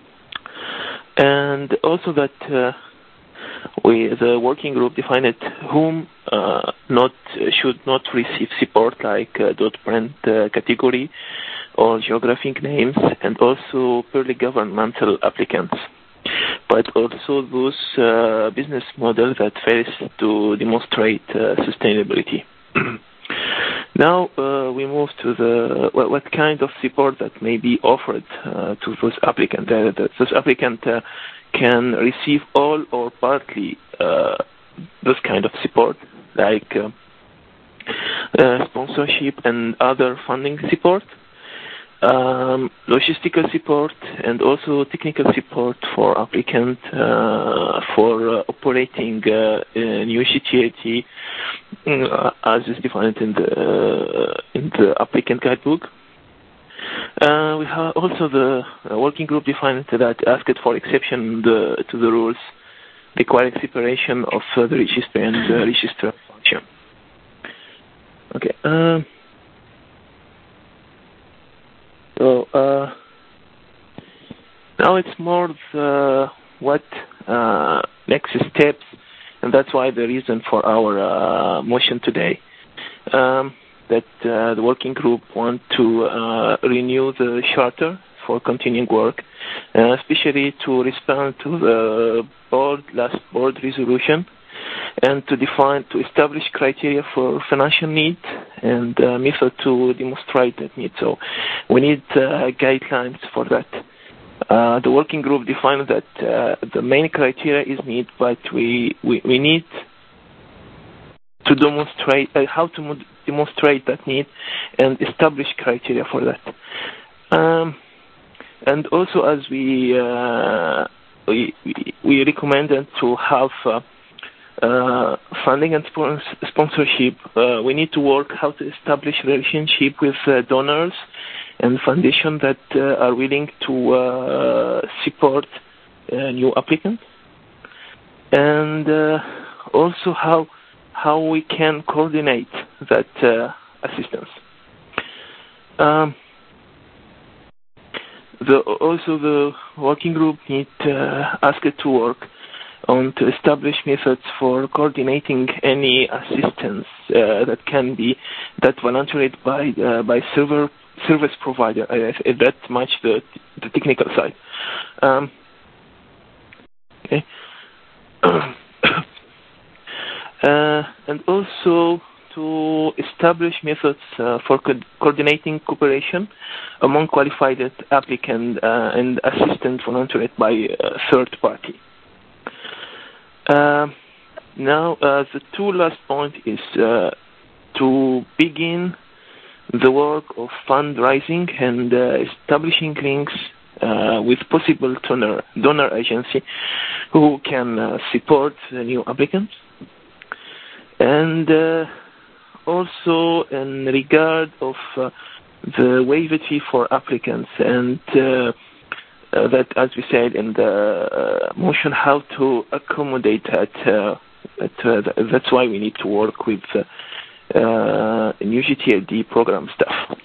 and also that uh, we, the working group, defined whom uh, not should not receive support, like uh, dot print uh, category or geographic names, and also purely governmental applicants, but also those uh, business models that fails to demonstrate uh, sustainability. Now uh, we move to the what, what kind of support that may be offered uh, to those applicants. Uh, those applicants uh, can receive all or partly uh, this kind of support, like uh, uh, sponsorship and other funding support, um, logistical support, and also technical support for applicant uh, for uh, operating uh, a new C T A T uh, as is defined in the uh, in the applicant guidebook. Uh, we have also the uh, working group defined that asked for exception the, to the rules requiring separation of uh, the register and uh, register function. Okay. Uh, so uh, now it's more the what uh, next steps, and that's why the reason for our uh, motion today. Um, that uh, the working group want to uh, renew the charter for continuing work, uh, especially to respond to the board last board resolution, and to define, to establish criteria for financial need and uh, method to demonstrate that need. So we need uh, guidelines for that. Uh, the working group defined that uh, the main criteria is need, but we, we, we need to demonstrate uh, how to mod- demonstrate that need and establish criteria for that. Um, and also, as we uh, we, we recommended to have uh, uh, funding and sponsorship, uh, we need to work how to establish relationship with uh, donors and foundations that uh, are willing to uh, support uh, new applicants, and uh, also how how we can coordinate that uh, assistance. Um, the, also, the working group need uh, asked to work on to establish methods for coordinating any assistance uh, that can be that volunteered by uh, by server service provider. Uh, that much the the technical side. Um, okay. Uh, and also to establish methods uh, for co- coordinating cooperation among qualified applicants uh, and assistants volunteered by a third party. Uh, now, uh, the two last point is uh, to begin the work of fundraising and uh, establishing links uh, with possible donor, donor agency who can uh, support the new applicants. And uh, also in regard of uh, the waiver fee for applicants and uh, uh, that, as we said in the uh, motion, how to accommodate that. Uh, that uh, that's why we need to work with uh, uh, new G T L D program stuff.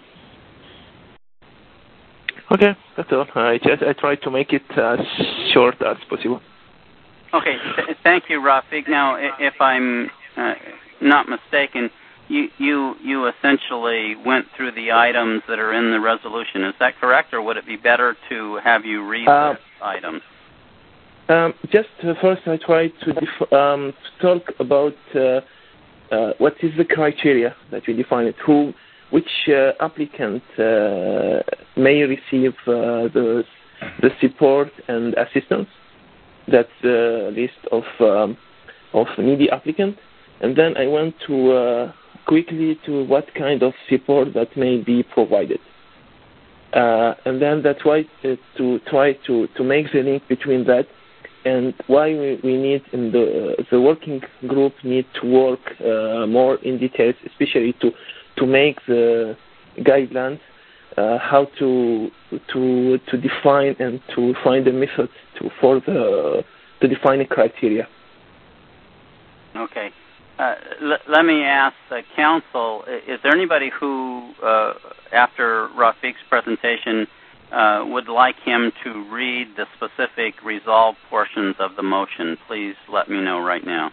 Okay, that's all. I just I tried to make it as short as possible. Okay, th- thank you, Rafiq. Now, if I'm uh, not mistaken, you, you you essentially went through the items that are in the resolution. Is that correct, or would it be better to have you read uh, the items? Um, just uh, first, I tried to, def- um, to talk about uh, uh, what is the criteria that we define it. Who, which uh, applicant uh, may receive uh, the the support and assistance. That's the list of um, of needy applicants, and then I went to uh, quickly to what kind of support that may be provided, uh, and then that's why uh, to try to, to make the link between that and why we, we need in the uh, the working group need to work uh, more in details, especially to to make the guidelines. Uh, how to to to define and to find a method to for the to define a criteria. Okay. Uh, l- let me ask the council: is there anybody who, uh, after Rafiq's presentation, uh, would like him to read the specific resolved portions of the motion? Please let me know right now.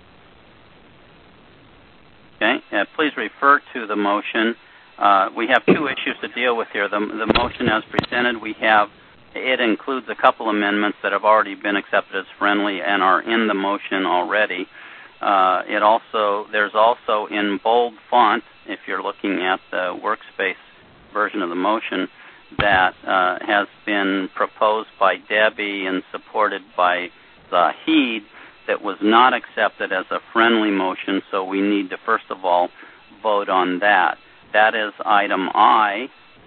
Okay. Uh, please refer to the motion. Uh, we have two issues to deal with here. The, the motion as presented, we have, it includes a couple amendments that have already been accepted as friendly and are in the motion already. Uh, it also, there's also in bold font, if you're looking at the workspace version of the motion, that uh, has been proposed by Debbie and supported by Zahid, that was not accepted as a friendly motion, so we need to first of all vote on that. That is item I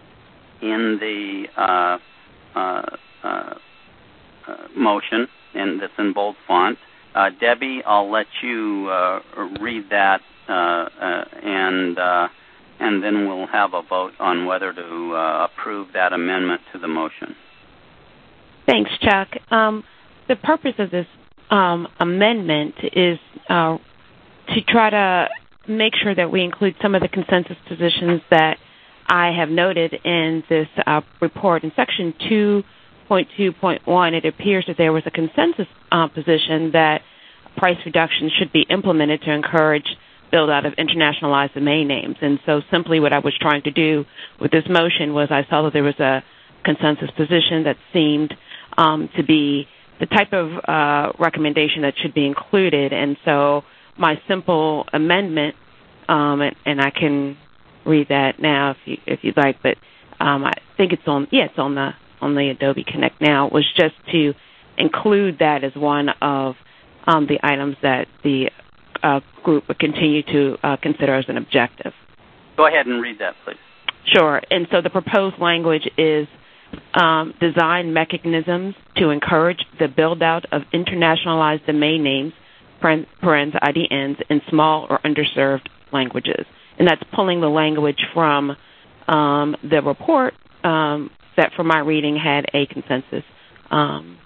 in the uh, uh, uh, uh, motion, and that's in bold font. Uh, Debbie, I'll let you uh, read that, uh, uh, and uh, and then we'll have a vote on whether to uh, approve that amendment to the motion. Thanks, Chuck. Um, the purpose of this um, amendment is uh, to try to make sure that we include some of the consensus positions that I have noted in this uh, report. In Section two point two point one, it appears that there was a consensus uh, position that price reductions should be implemented to encourage build-out of internationalized domain names. And so simply what I was trying to do with this motion was I saw that there was a consensus position that seemed um, to be the type of uh, recommendation that should be included. And so my simple amendment, um, and, and I can read that now if you if you'd like, but um, I think it's on yeah it's on the on the Adobe Connect now, was just to include that as one of um, the items that the uh, group would continue to uh, consider as an objective. Go ahead and read that, please. Sure. And so the proposed language is um, design mechanisms to encourage the build-out of internationalized domain names, parens I D Ns, in small or underserved languages. And that's pulling the language from um, the report um, that, from my reading, had a consensus. Um,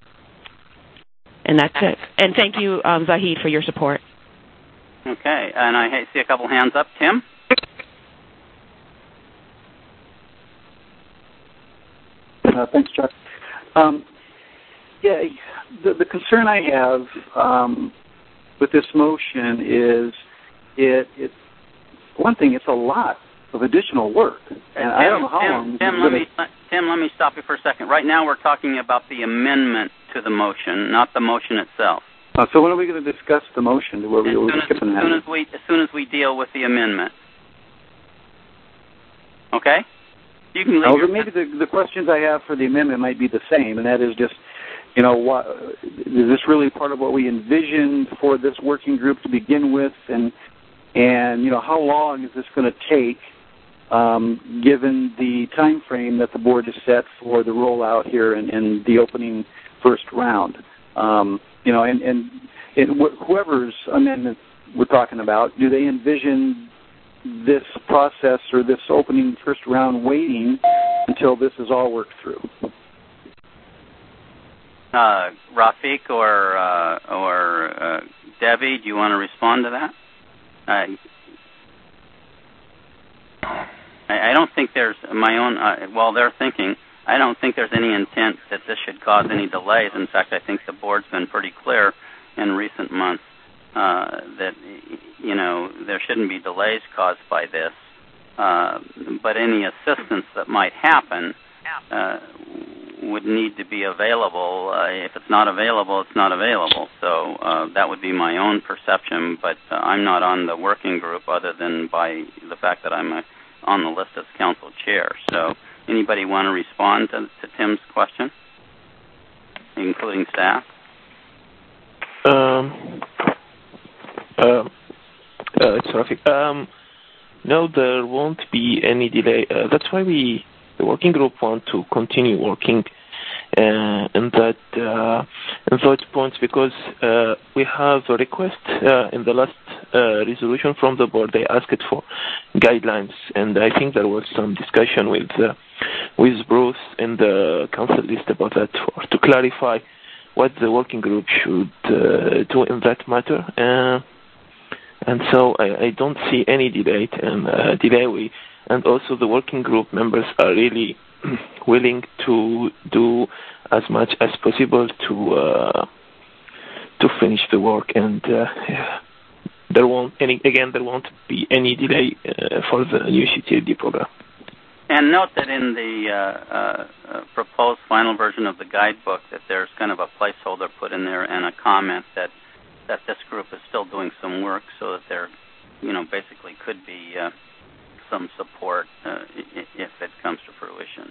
and that's it. And thank you, um, Zahid, for your support. Okay. And I see a couple hands up. Tim? Uh, thanks, Chuck. Um, yeah, the, the concern I have um, with this motion is it, it one thing, it's a lot of additional work, and Tim, I don't know how Tim, long. Tim, let me, Tim, let me stop you for a second. Right now, we're talking about the amendment to the motion, not the motion itself. Uh, so when are we going to discuss the motion? Where we were skipping that? As soon as we, as soon as we deal with the amendment. Okay. You can leave. Now, your maybe the, the questions I have for the amendment might be the same, and that is just, you know, what, is this really part of what we envisioned for this working group to begin with, and and you know, how long is this going to take, um, given the time frame that the board has set for the rollout here in, in the opening first round? Um, you know, and and it, wh- whoever's amendment we're talking about, do they envision this process or this opening first round waiting until this is all worked through? Uh, Rafiq or uh, or uh, Debbie, do you want to respond to that? Uh, I, I don't think there's my own. Uh, while they're thinking, I don't think there's any intent that this should cause any delays. In fact, I think the board's been pretty clear in recent months uh, that you know there shouldn't be delays caused by this. Uh, but any assistance that might happen uh, would need to be available. Uh, if it's not available, it's not available. So uh, that would be my own perception, but uh, I'm not on the working group other than by the fact that I'm a, on the list as council chair. So anybody want to respond to, to Tim's question, including staff? Um, uh, uh, it's Rafiq. Um, no, there won't be any delay. Uh, that's why we, the working group, want to continue working uh, in that uh, in those points, because uh, we have a request uh, in the last uh, resolution from the board. They asked for guidelines, and I think there was some discussion with uh, with Bruce in the council list about that, for, to clarify what the working group should uh, do in that matter. Uh, and so I, I don't see any delay. And uh, delay we, and also the working group members are really willing to do as much as possible to uh, to finish the work. And uh, there won't any again there won't be any delay uh, for the new C T A D program. And note that in the uh, uh, proposed final version of the guidebook that there's kind of a placeholder put in there and a comment that, that this group is still doing some work, so that there, you know, basically could be uh, some support uh, if it comes to fruition.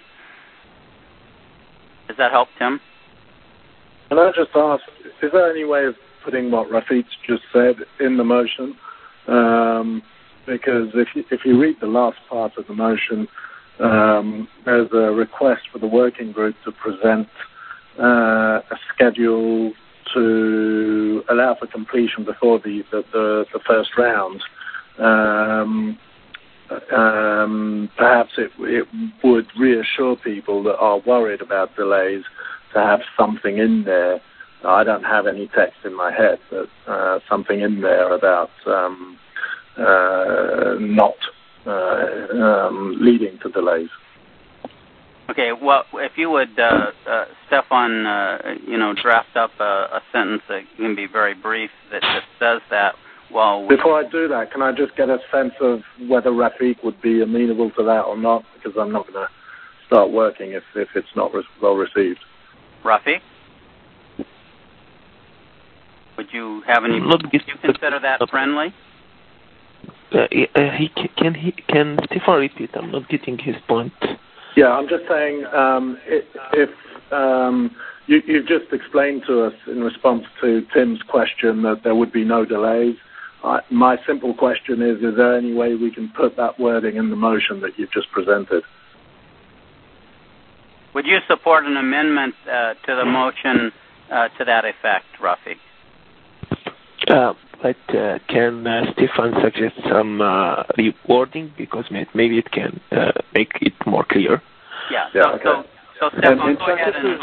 Does that help, Tim? Can I just ask, is there any way of putting what Rafiq's just said in the motion? Um, because if you, if you read the last part of the motion, Um, there's a request for the working group to present uh, a schedule to allow for completion before the, the, the, the first round. Um, um, perhaps it, it would reassure people that are worried about delays to have something in there. I don't have any text in my head, but uh, something in there about um, uh, not Uh, um, leading to delays. Okay, well, if you would, uh, uh, Stefan, uh, you know, draft up a, a sentence that can be very brief that just says that. While before I do that, can I just get a sense of whether Rafiq would be amenable to that or not? Because I'm not going to start working if, if it's not re- well received. Rafiq, would you have any? Would you consider that friendly? Uh, uh, he can, can he can Stefan repeat? I'm not getting his point. Yeah, I'm just saying um, if, if um, you, you've just explained to us in response to Tim's question that there would be no delays. Uh, my simple question is: is there any way we can put that wording in the motion that you've just presented? Would you support an amendment uh, to the motion uh, to that effect, Rafiq? Uh, But uh, can uh, Stefan suggest some uh, rewording, because maybe it can uh, make it more clear? Yeah. yeah so, okay. so, so Stefan, and, and go ahead and.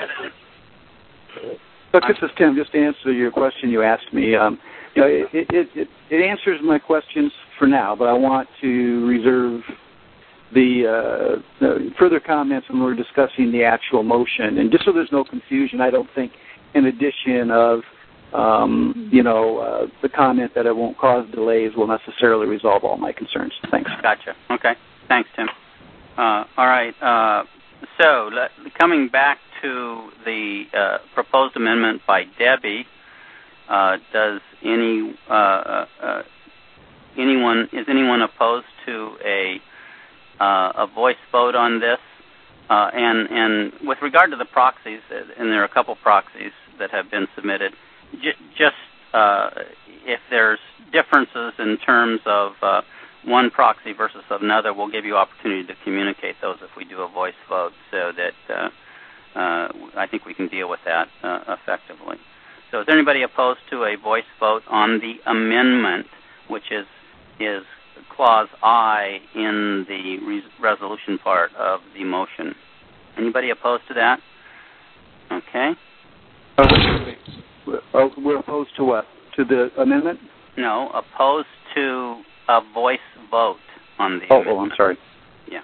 Look, this is Tim. Just to answer your question you asked me, um, you know, it, it, it, it answers my questions for now, but I want to reserve the, uh, the further comments when we're discussing the actual motion. And just so there's no confusion, I don't think, in addition of Um, you know, uh, the comment that it won't cause delays will necessarily resolve all my concerns. Thanks. Gotcha. Okay. Thanks, Tim. Uh, all right. Uh, so, let, coming back to the uh, proposed amendment by Debbie, uh, does any uh, uh, anyone is anyone opposed to a uh, a voice vote on this? Uh, and and with regard to the proxies, and there are a couple proxies that have been submitted. Just uh, if there's differences in terms of uh, one proxy versus another, we'll give you opportunity to communicate those if we do a voice vote, so that uh, uh, I think we can deal with that uh, effectively. So is there anybody opposed to a voice vote on the amendment, which is is clause I in the re- resolution part of the motion? Anybody opposed to that? Okay. Uh, we're opposed to what? To the amendment? No, opposed to a voice vote on the oh, amendment. Oh, I'm sorry. Yeah.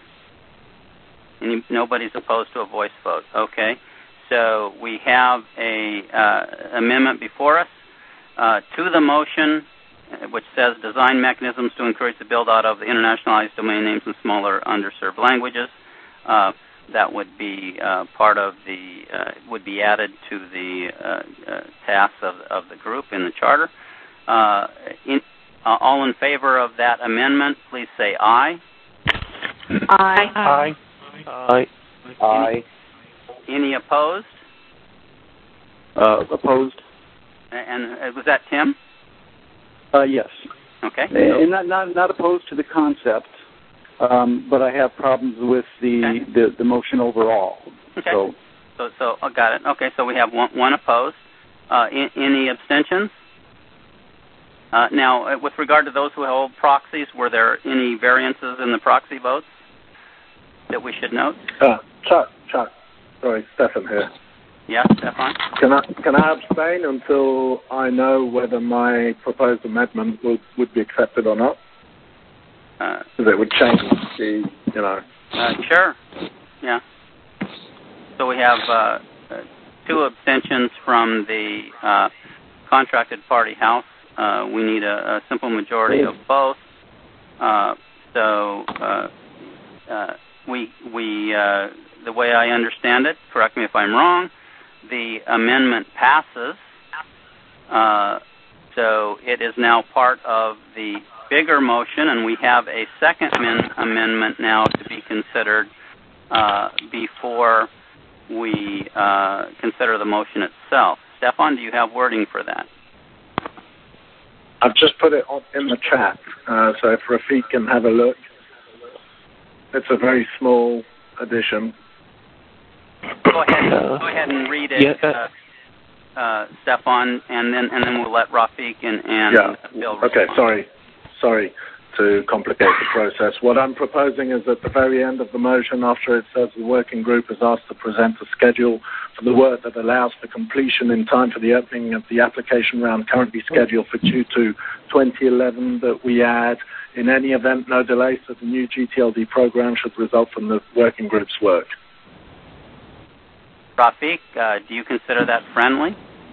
Any, nobody's opposed to a voice vote. Okay. So we have a uh, amendment before us uh, to the motion, which says design mechanisms to encourage the build-out of the internationalized domain names in smaller underserved languages. Uh, that would be uh, part of the, uh, would be added to the uh, uh, tasks of, of the group in the charter. Uh, in, uh, all in favor of that amendment, please say aye. Aye. Aye. Aye. Aye. Any, any opposed? Uh, opposed. And uh, was that Tim? Uh, yes. Okay. And not, not, not opposed to the concept, um, but I have problems with the, okay. the, the motion overall. Okay. So, so, so oh, got it. Okay, so we have one, one opposed. Uh, in, any abstentions? Uh, now, uh, with regard to those who hold proxies, were there any variances in the proxy votes that we should note? Uh, Chuck, Chuck. Sorry, Stefan here. Yes, Stefan? Can I can I abstain until I know whether my proposed amendment would, would be accepted or not? Because uh, it would change the, you know. Uh, sure. Yeah. So we have uh, two abstentions from the uh, contracted party house. Uh, we need a, a simple majority of both. Uh, so uh, uh, we we uh, the way I understand it, correct me if I'm wrong, the amendment passes. Uh, so it is now part of the bigger motion, and we have a second min- amendment now to be considered uh, before we uh, consider the motion itself. Stefan, do you have wording for that? I've just put it on, in the chat, uh, so if Rafiq can have a look. It's a very small addition. Go ahead, go ahead and read it, yeah, uh, uh, uh, Stefan, and then and then we'll let Rafiq and, and yeah. Bill respond. Okay, sorry, sorry to complicate the process. What I'm proposing is at the very end of the motion, after it says the working group is asked to present a schedule for the work that allows for completion in time for the opening of the application round currently scheduled for Q two twenty eleven, that we add, in any event, no delay, so the new G T L D program should result from the working group's work. Rafiq, uh, do you consider that friendly?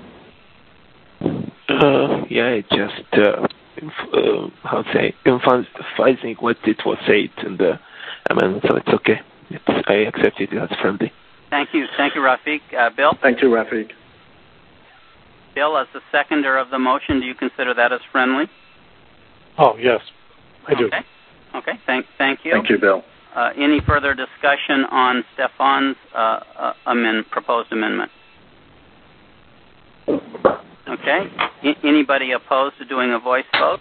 Uh, yeah, it just, uh, uh, how to say, emphasizing what it was said in the amendment, so it's okay. It's, I accept it as friendly. Thank you. Thank you, Rafiq. Uh, Bill? Thank you, Rafiq. Bill, as the seconder of the motion, do you consider that as friendly? Oh, yes, I do. Okay. Okay, thank, thank you. Thank you, Bill. Uh, any further discussion on Stefan's uh, uh, amend, proposed amendment? Okay. I- anybody opposed to doing a voice vote?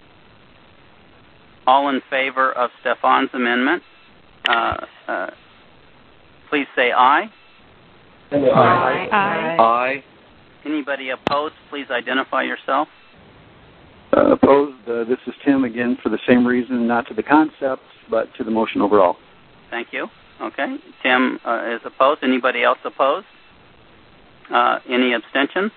All in favor of Stefan's amendment? Uh, uh, please say aye. Aye. Aye. Aye. Aye. Anybody opposed, please identify yourself. Uh, opposed. Uh, this is Tim again for the same reason, not to the concept, but to the motion overall. Thank you. Okay. Tim uh, is opposed. Anybody else opposed? Uh, any abstentions?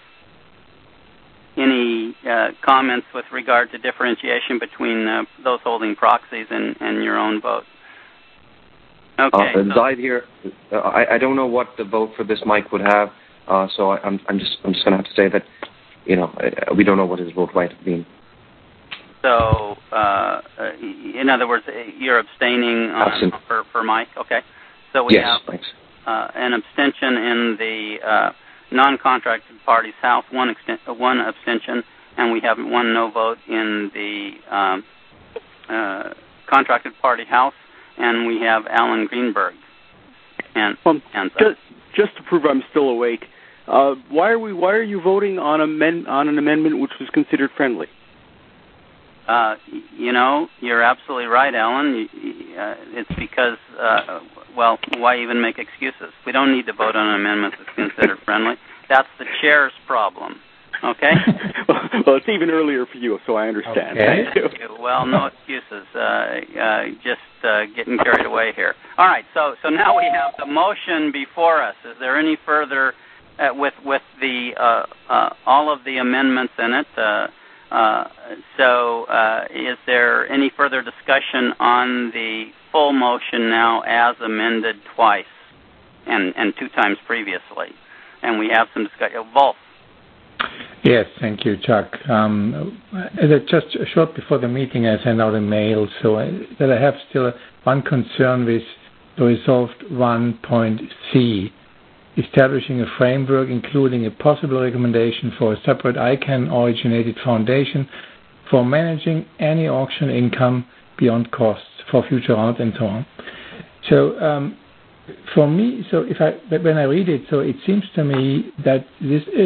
Any uh, comments with regard to differentiation between uh, those holding proxies and, and your own vote? Okay. Uh, so. Zaid here. Uh, I, I don't know what the vote for this mic would have, uh, so I, I'm, I'm just I'm just going to have to say that, you know, we don't know what his vote might have been. So, uh, in other words, you're abstaining on, for, for Mike? Okay. So we yes, have thanks. Uh, an abstention in the uh, non-contracted party's house, one, exten- one abstention, and we have one no vote in the um, uh, contracted party house, and we have Alan Greenberg. And, um, and just, just to prove I'm still awake, uh, why are we? Why are you voting on, amend- on an amendment which was considered friendly? Uh, you know, you're absolutely right, Alan. Uh, it's because, uh, well, why even make excuses? We don't need to vote on an amendment that's considered friendly. That's the chair's problem, okay? Well, it's even earlier for you, so I understand. Okay. Thank you. Well, no excuses. Uh, uh, just uh, getting carried away here. All right, so, so now we have the motion before us. Is there any further uh, with with the uh, uh, all of the amendments in it. Uh, uh, so, uh, is there any further discussion on the full motion now as amended twice and, and two times previously? And we have some discussion. Wolf. Yes, thank you, Chuck. Um, just short before the meeting, I sent out a mail so I, that I have still one concern with the resolved one point C, establishing a framework including a possible recommendation for a separate I CANN-originated foundation for managing any auction income beyond costs for future rounds and so on. So um, for me, so if I when I read it, so it seems to me that this is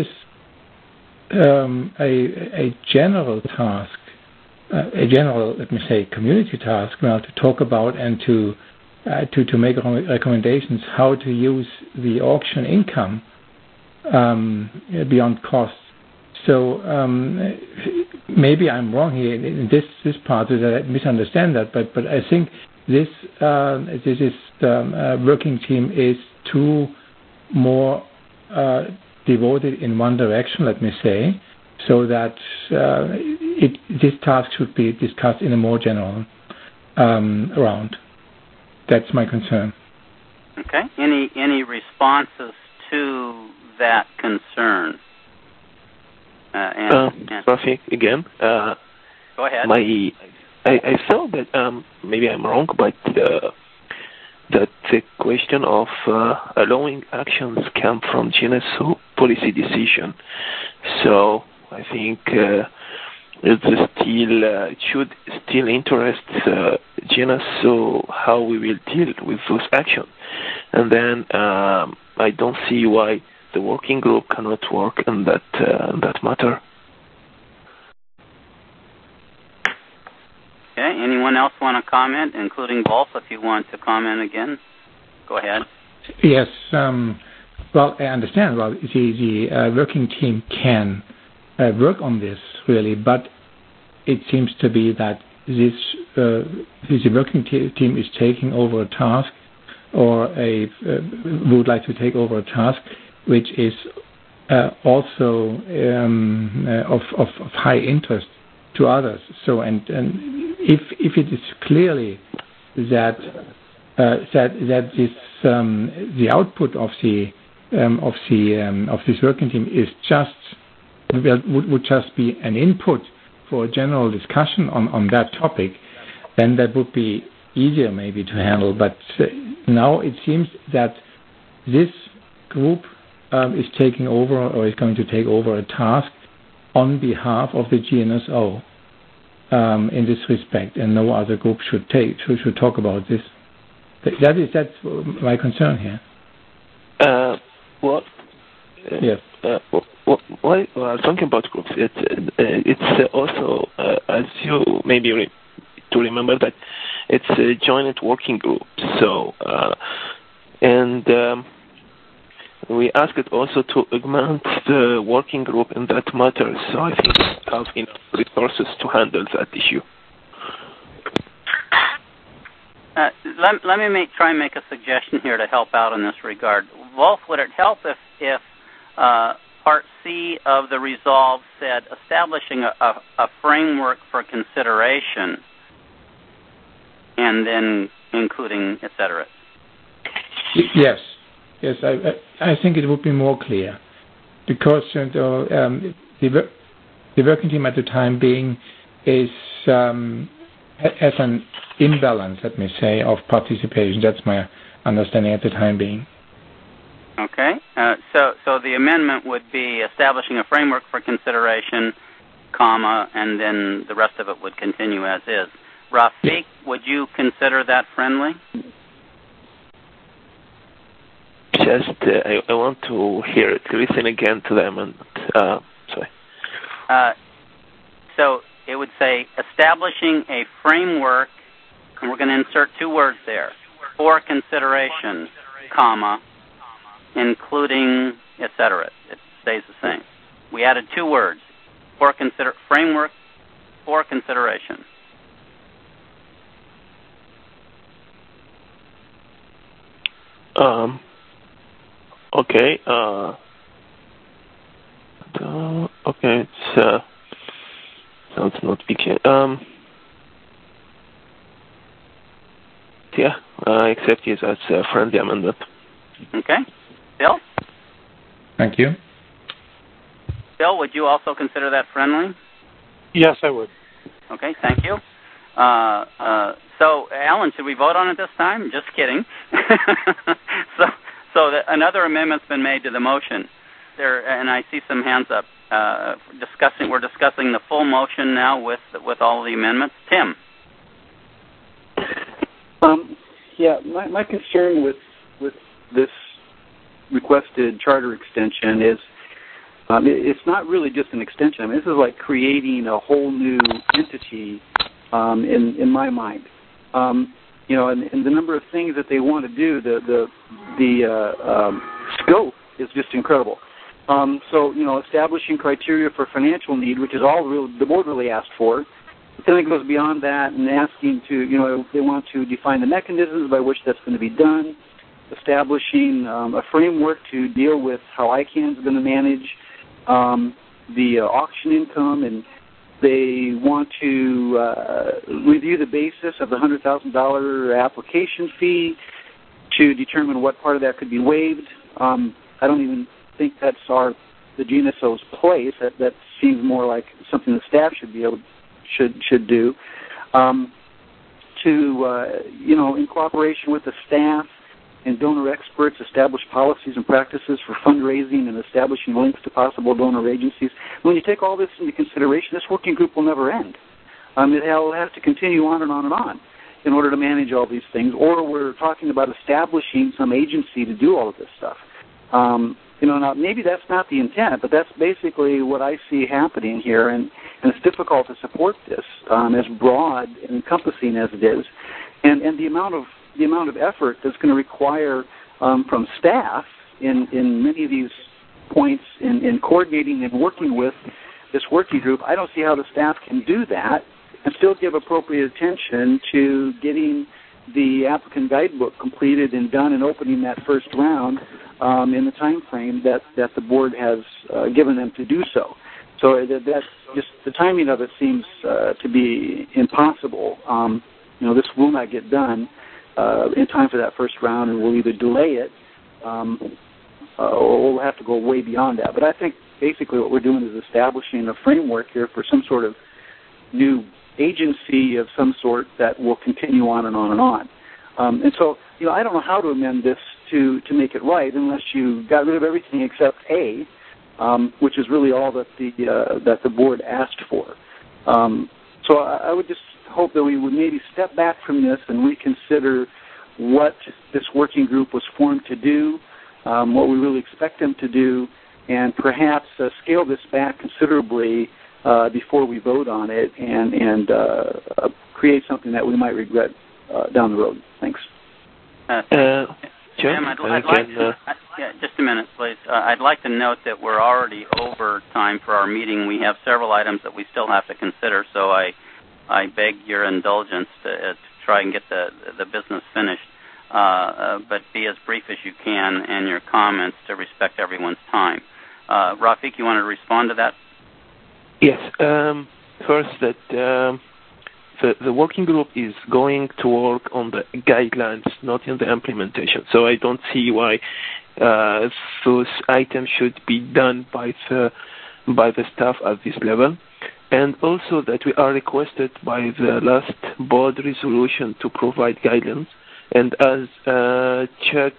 um, a, a general task, uh, a general, let me say, community task, well, to talk about and to uh, to to make recommendations how to use the auction income um, beyond costs. So um, maybe I'm wrong here in this this part, that I misunderstand that, but but I think this uh, this is um, uh, working team is too more uh, devoted in one direction, let me say, so that uh, it, this task should be discussed in a more general um, round. That's my concern. Okay. Any any responses to that concern? Uh, and, uh, and Rafi, again. Uh, Go ahead. My, I, I felt that um, maybe I'm wrong, but uh, that the question of uh, allowing actions come from G N S O policy decision. So I think uh, it still uh, it should still interest uh, G N S O how we will deal with those actions, and then um, I don't see why the working group cannot work in that uh, in that matter. Okay. Anyone else want to comment, including Wolf? If you want to comment again, go ahead. Yes. Um, well, I understand. Well, the, the uh, working team can uh, work on this really, but it seems to be that this uh, this working t- team is taking over a task, or a uh, would like to take over a task, which is uh, also um, uh, of, of, of high interest to others. So, and, and if if it is clearly that uh, that that this um, the output of the um, of the um, of this working team is just would would just be an input for a general discussion on, on that topic, then that would be easier maybe to handle. But uh, now it seems that this group um, is taking over, or is going to take over a task on behalf of the G N S O um, in this respect, and no other group should take should, should talk about this. That is that's my concern here. Uh, what? Uh, yes. Uh, well, well, well, talking about groups, it's uh, it's also uh, as you maybe re- to remember that it's a joint working group. So uh, and um, we asked it also to augment the working group in that matter. So I think we have enough resources to handle that issue. Uh, let, let me make, try and make a suggestion here to help out in this regard. Wolf, would it help if, if uh, Part C of the resolve said establishing a, a, a framework for consideration and then including et cetera? Yes. Yes, I, I think it would be more clear because uh, um, the, the working team at the time being is um, has an imbalance, let me say, of participation. That's my understanding at the time being. Okay. Uh, so, so the amendment would be establishing a framework for consideration, comma, and then the rest of it would continue as is. Rafiq, would you consider that friendly? Just, uh, I, I want to hear it. Listen again to them. And uh, sorry. Uh, so it would say establishing a framework, and we're going to insert two words there, for consideration, comma, including et cetera. It stays the same. We added two words, for consider framework for consideration. Um. Okay. Uh, uh, okay, it's uh, sounds not big. Um, yeah, I accept it as a friendly amendment. Okay. Bill? Thank you. Bill, would you also consider that friendly? Yes, I would. Okay, thank you. Uh, uh, so, Alan, should we vote on it this time? Just kidding. so, so the, another amendment's been made to the motion. There, and I see some hands up. Uh, discussing, we're discussing the full motion now with with all the amendments. Tim. Um, yeah, my, my concern with with this requested charter extension is um, it, it's not really just an extension. I mean, this is like creating a whole new entity um, in in my mind. Um, you know, and, and the number of things that they want to do, the the the uh, um, scope is just incredible. Um, so, you know, establishing criteria for financial need, which is all real, the board really asked for. Then it goes beyond that and asking to, you know, they want to define the mechanisms by which that's going to be done, establishing um, a framework to deal with how I C A N is going to manage um, the uh, auction income, and they want to uh, review the basis of the one hundred thousand dollars application fee to determine what part of that could be waived. Um, I don't even think that's our the G N S O's place. That that seems more like something the staff should be able should should do. Um, to uh, you know, in cooperation with the staff and donor experts, establish policies and practices for fundraising and establishing links to possible donor agencies. When you take all this into consideration, this working group will never end. Um, it will have to continue on and on and on in order to manage all these things. Or we're talking about establishing some agency to do all of this stuff. Um, You know, now maybe that's not the intent, but that's basically what I see happening here, and, and it's difficult to support this um, as broad and encompassing as it is, and and the amount of the amount of effort that's going to require um, from staff in, in many of these points in, in coordinating and working with this working group. I don't see how the staff can do that and still give appropriate attention to getting the applicant guidebook completed and done and opening that first round um, in the time frame that, that the board has uh, given them to do so. So that, that's just the timing of it seems uh, to be impossible. Um, you know, this will not get done uh, in time for that first round, and we'll either delay it um, uh, or we'll have to go way beyond that. But I think basically what we're doing is establishing a framework here for some sort of new agency of some sort that will continue on and on and on. Um, and so, you know, I don't know how to amend this to, to make it right unless you got rid of everything except A, um, which is really all that the uh, that the board asked for. Um, so I, I would just hope that we would maybe step back from this and reconsider what this working group was formed to do, um, what we really expect them to do, and perhaps uh, scale this back considerably Uh, before we vote on it, and and uh, uh, create something that we might regret uh, down the road. Thanks. Uh, uh, Jim, I'd, I'd like to, uh, yeah, just a minute, please. Uh, I'd like to note that we're already over time for our meeting. We have several items that we still have to consider, so I I beg your indulgence to, uh, to try and get the the business finished. Uh, uh, but be as brief as you can in your comments to respect everyone's time. Uh, Rafik, you want to respond to that? Yes. Um, first, that um, the, the working group is going to work on the guidelines, not in the implementation. So I don't see why uh, those items should be done by the by the staff at this level. And also that we are requested by the last board resolution to provide guidelines. And as uh, Chuck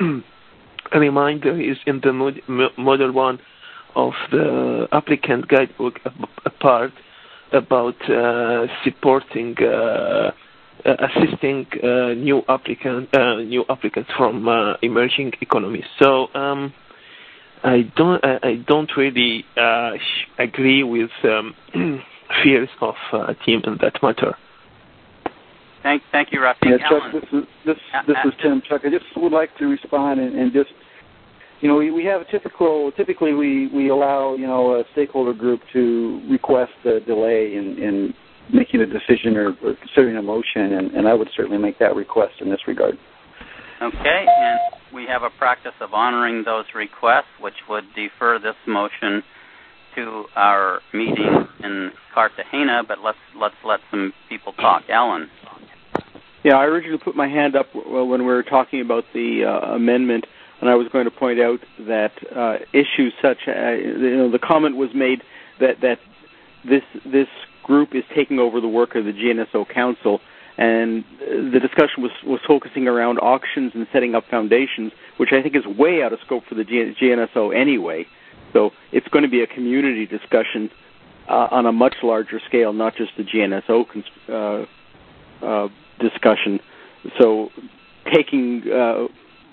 a reminder is in the mod, model one of the applicant guidebook, a part about uh, supporting, uh, assisting uh, new applicant, uh, new applicants from uh, emerging economies. So um, I don't, I, I don't really uh, agree with um, fears of uh, team in that matter. Thank, thank you, Rafik. Yeah, Chuck, this is this this is Tim. Chuck, I just would like to respond and, and just. You know, we, we have a typical, typically we, we allow, you know, a stakeholder group to request a delay in, in making a decision or, or considering a motion, and, and I would certainly make that request in this regard. Okay, and we have a practice of honoring those requests, which would defer this motion to our meeting in Cartagena, but let's let's let some people talk. Alan. Yeah, I originally put my hand up when we were talking about the uh, amendment, and I was going to point out that uh, issues such as, you know, the comment was made that, that this this group is taking over the work of the G N S O Council, and the discussion was, was focusing around auctions and setting up foundations, which I think is way out of scope for the G N S O anyway. So it's going to be a community discussion uh, on a much larger scale, not just the G N S O cons- uh, uh, discussion. So taking, uh,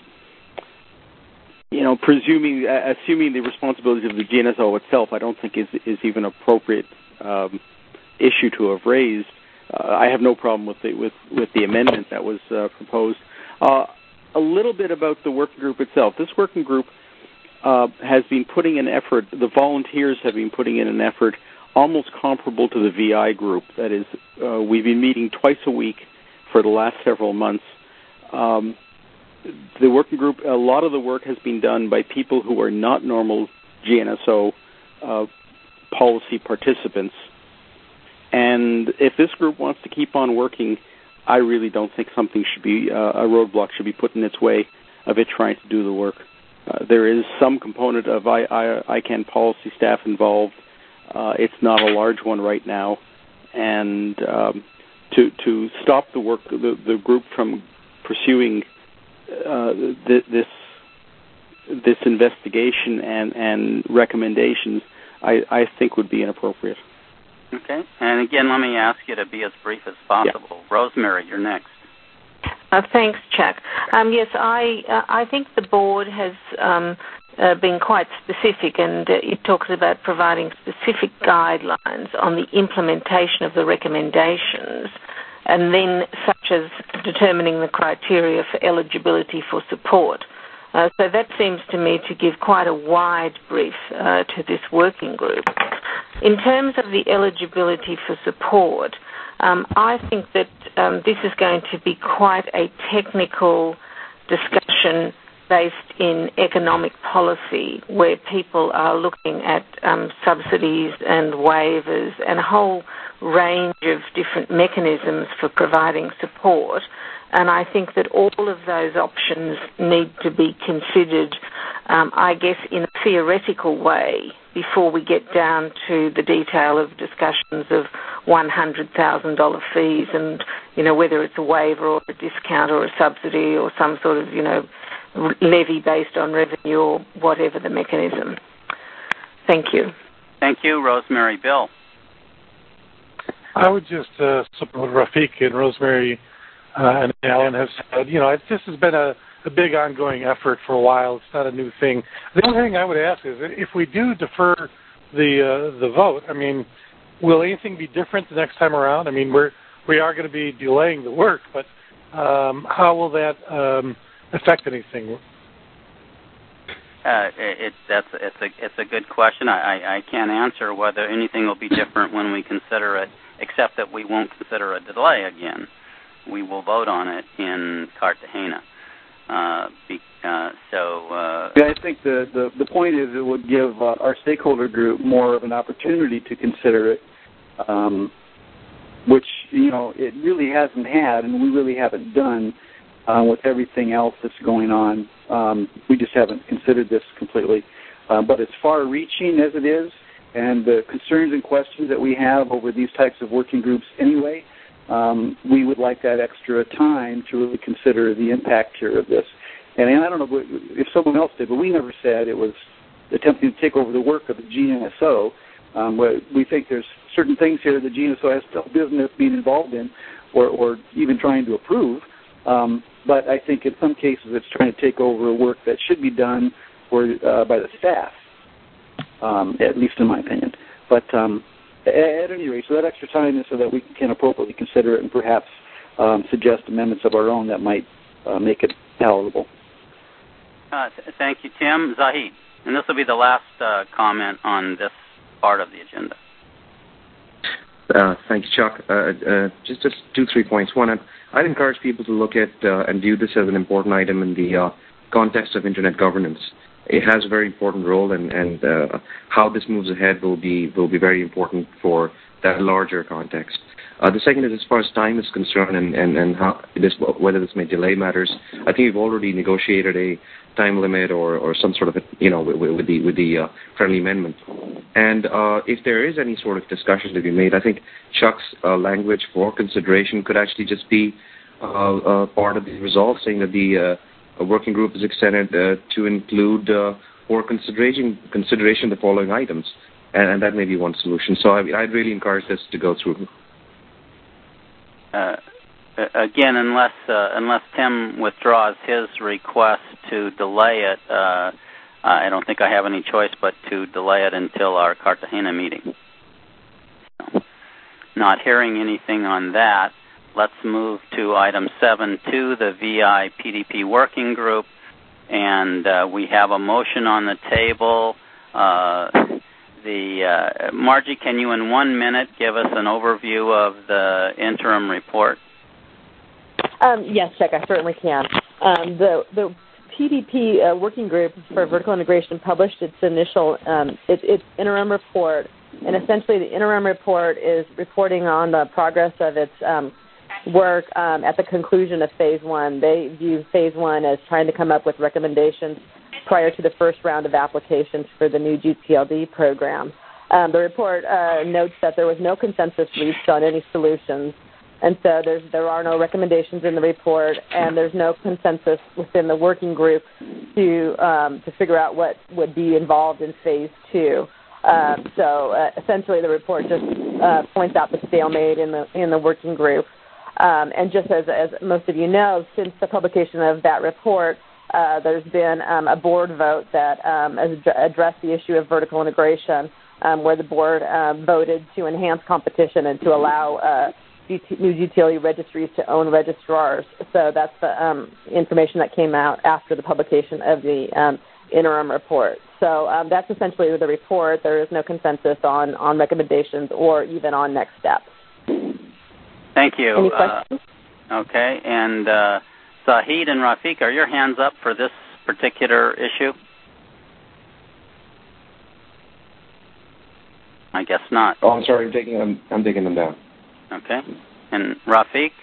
you know, presuming, uh, assuming the responsibilities of the G N S O itself, I don't think is is even appropriate um, issue to have raised. Uh, I have no problem with the with, with the amendment that was uh, proposed. Uh, a little bit about the working group itself. This working group uh, has been putting an effort. The volunteers have been putting in an effort almost comparable to the V I group. That is, uh, we've been meeting twice a week for the last several months. Um, the working group, a lot of the work has been done by people who are not normal G N S O uh, policy participants. And if this group wants to keep on working, I really don't think something should be, uh, a roadblock should be put in its way of it trying to do the work. Uh, there is some component of I, I, ICANN policy staff involved. Uh, it's not a large one right now. And um, to to stop the work, the, the group from pursuing uh, th- this this investigation and, and recommendations, I, I think would be inappropriate. Okay. And again, let me ask you to be as brief as possible. Yeah. Rosemary, you're next. Uh, thanks, Chuck. Um, yes, I uh, I think the board has um, uh, been quite specific, and uh, it talks about providing specific guidelines on the implementation of the recommendations, and then such as determining the criteria for eligibility for support. Uh, so that seems to me to give quite a wide brief uh, to this working group. In terms of the eligibility for support, um, I think that um, this is going to be quite a technical discussion based in economic policy, where people are looking at um, subsidies and waivers and a whole range of different mechanisms for providing support. And I think that all of those options need to be considered, um, I guess, in a theoretical way before we get down to the detail of discussions of one hundred thousand dollars fees and, you know, whether it's a waiver or a discount or a subsidy or some sort of, you know, levy based on revenue or whatever the mechanism. Thank you. Thank you, Rosemary. Bill? I would just uh, support Rafiq and Rosemary Uh, and Alan has said, you know, it, this has been a, a big ongoing effort for a while. It's not a new thing. The only thing I would ask is, if we do defer the uh, the vote, I mean, will anything be different the next time around? I mean, we're we are going to be delaying the work, but um, how will that um, affect anything? Uh, it, that's it's a it's a good question. I, I, I can't answer whether anything will be different when we consider it, except that we won't consider a delay again. We will vote on it in Cartagena. Uh, be, uh, so uh, yeah, I think the, the, the point is it would give uh, our stakeholder group more of an opportunity to consider it, um, which, you know, it really hasn't had, and we really haven't done uh, with everything else that's going on. Um, we just haven't considered this completely. Uh, but as far-reaching as it is, and the concerns and questions that we have over these types of working groups anyway, Um, we would like that extra time to really consider the impact here of this. And, and I don't know if someone else did, but we never said it was attempting to take over the work of the G N S O. Um, we think there's certain things here the G N S O has no business being involved in or, or even trying to approve. Um, but I think in some cases it's trying to take over work that should be done for, uh, by the staff, um, at least in my opinion. But um, At any rate, so that extra time is so that we can appropriately consider it and perhaps um, suggest amendments of our own that might uh, make it palatable. Uh, th- thank you, Tim. Zahid, and this will be the last uh, comment on this part of the agenda. Uh, thank you, Chuck. Uh, uh, just, just two, three points. One, I'd, I'd encourage people to look at uh, and view this as an important item in the uh, context of Internet governance. it has a very important role, and, and uh, how this moves ahead will be will be very important for that larger context. Uh, the second is as far as time is concerned, and, and, and how this, whether this may delay matters. I think we've already negotiated a time limit or, or some sort of, a, you know, with, with the with the uh, friendly amendment. And uh, if there is any sort of discussion to be made, I think Chuck's uh, language for consideration could actually just be uh, uh, part of the resolve, saying that the uh, working group is extended uh, to include uh, for consideration consideration the following items, and, and that may be one solution. So I, I'd really encourage this to go through. Uh, again, unless uh, unless Tim withdraws his request to delay it, uh, I don't think I have any choice but to delay it until our Cartagena meeting. So, not hearing anything on that, let's move to item seven two, the V I P D P working group, and uh, we have a motion on the table. Uh, The uh, Margie, can you in one minute give us an overview of the interim report? Um, yes, Chuck, I certainly can. Um, the the P D P uh, working group for vertical integration published its initial um, it, its interim report, and essentially the interim report is reporting on the progress of its um, work um, at the conclusion of phase one. They view phase one as trying to come up with recommendations prior to the first round of applications for the new G P L D program. Um, the report uh, notes that there was no consensus reached on any solutions, and so there's, there are no recommendations in the report, and there's no consensus within the working group to um, to figure out what would be involved in phase two. Um, so uh, essentially, the report just uh, points out the stalemate in the in the working group. Um, and just as, as most of you know, since the publication of that report, Uh, there's been um, a board vote that um, has addressed the issue of vertical integration, um, where the board um, voted to enhance competition and to allow uh, G T, new G T L E registries to own registrars. So that's the um, information that came out after the publication of the um, interim report. So um, that's essentially the report. There is no consensus on, on recommendations or even on next steps. Thank you. Any questions? Uh, okay, and uh, Zahid and Rafiq, are your hands up for this particular issue? I guess not. Oh, I'm sorry. I'm taking them. I'm taking them down. Okay. And Rafiq?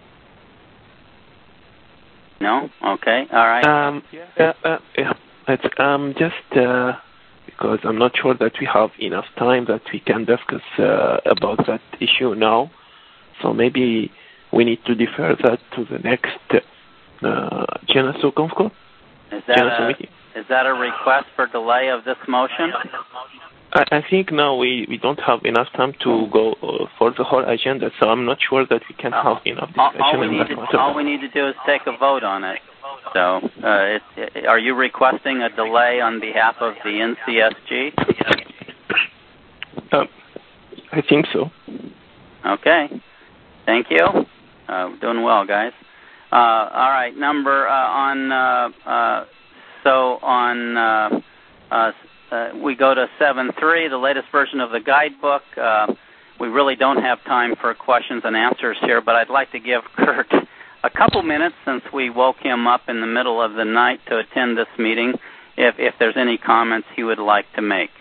No. Okay. All right. Um. Yeah. Uh, yeah. It's um just uh, because I'm not sure that we have enough time that we can discuss uh, about that issue now. So maybe we need to defer that to the next. Uh, Geneso conf call? Is that, a, is that a request for delay of this motion? I, I think now we, we don't have enough time to go uh, for the whole agenda, so I'm not sure that we can oh. have enough discussion. All, all, we need to, all we need to do is take a vote on it. So, uh, it, it, are you requesting a delay on behalf of the N C S G? Um, I think so. Okay. Thank you. Uh, doing well, guys. Uh, all right, number uh, on uh, uh, so on uh, uh, uh, we go to seven three, the latest version of the guidebook. Uh, we really don't have time for questions and answers here, but I'd like to give Kurt a couple minutes since we woke him up in the middle of the night to attend this meeting. If if there's any comments he would like to make.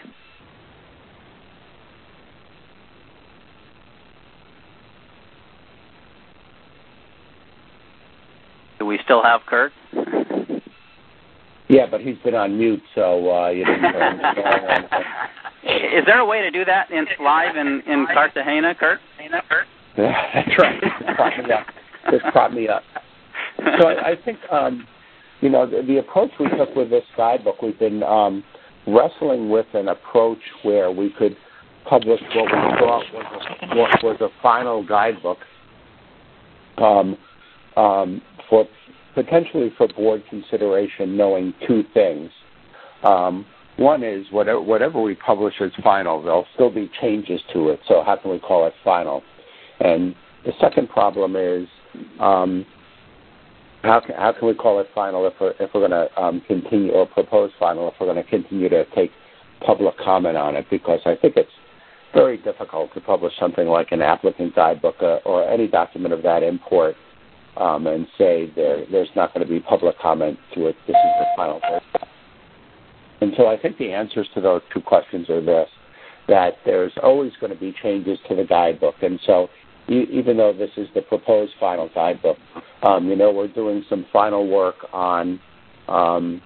Do we still have Kurt? Yeah, but he's been on mute, so uh, you didn't hear him. Is there a way to do that in live in, in Cartagena, Kurt? Yeah, that's right. Just prop me up. Just prop me up. So I, I think, um, you know, the, the approach we took with this guidebook, we've been um, wrestling with an approach where we could publish what we thought was a, what was a final guidebook um, um, for potentially for board consideration, knowing two things. Um, one is whatever, whatever we publish as final, there'll still be changes to it, so how can we call it final? And the second problem is um, how, can, how can we call it final if we're, if we're going to um, continue, or propose final if we're going to continue to take public comment on it, because I think it's very difficult to publish something like an applicant guidebook uh, or any document of that import Um, and say there, there's not going to be public comment to it. This is the final version. And so I think the answers to those two questions are this, that there's always going to be changes to the guidebook. And so e- even though this is the proposed final guidebook, um, you know, we're doing some final work on um,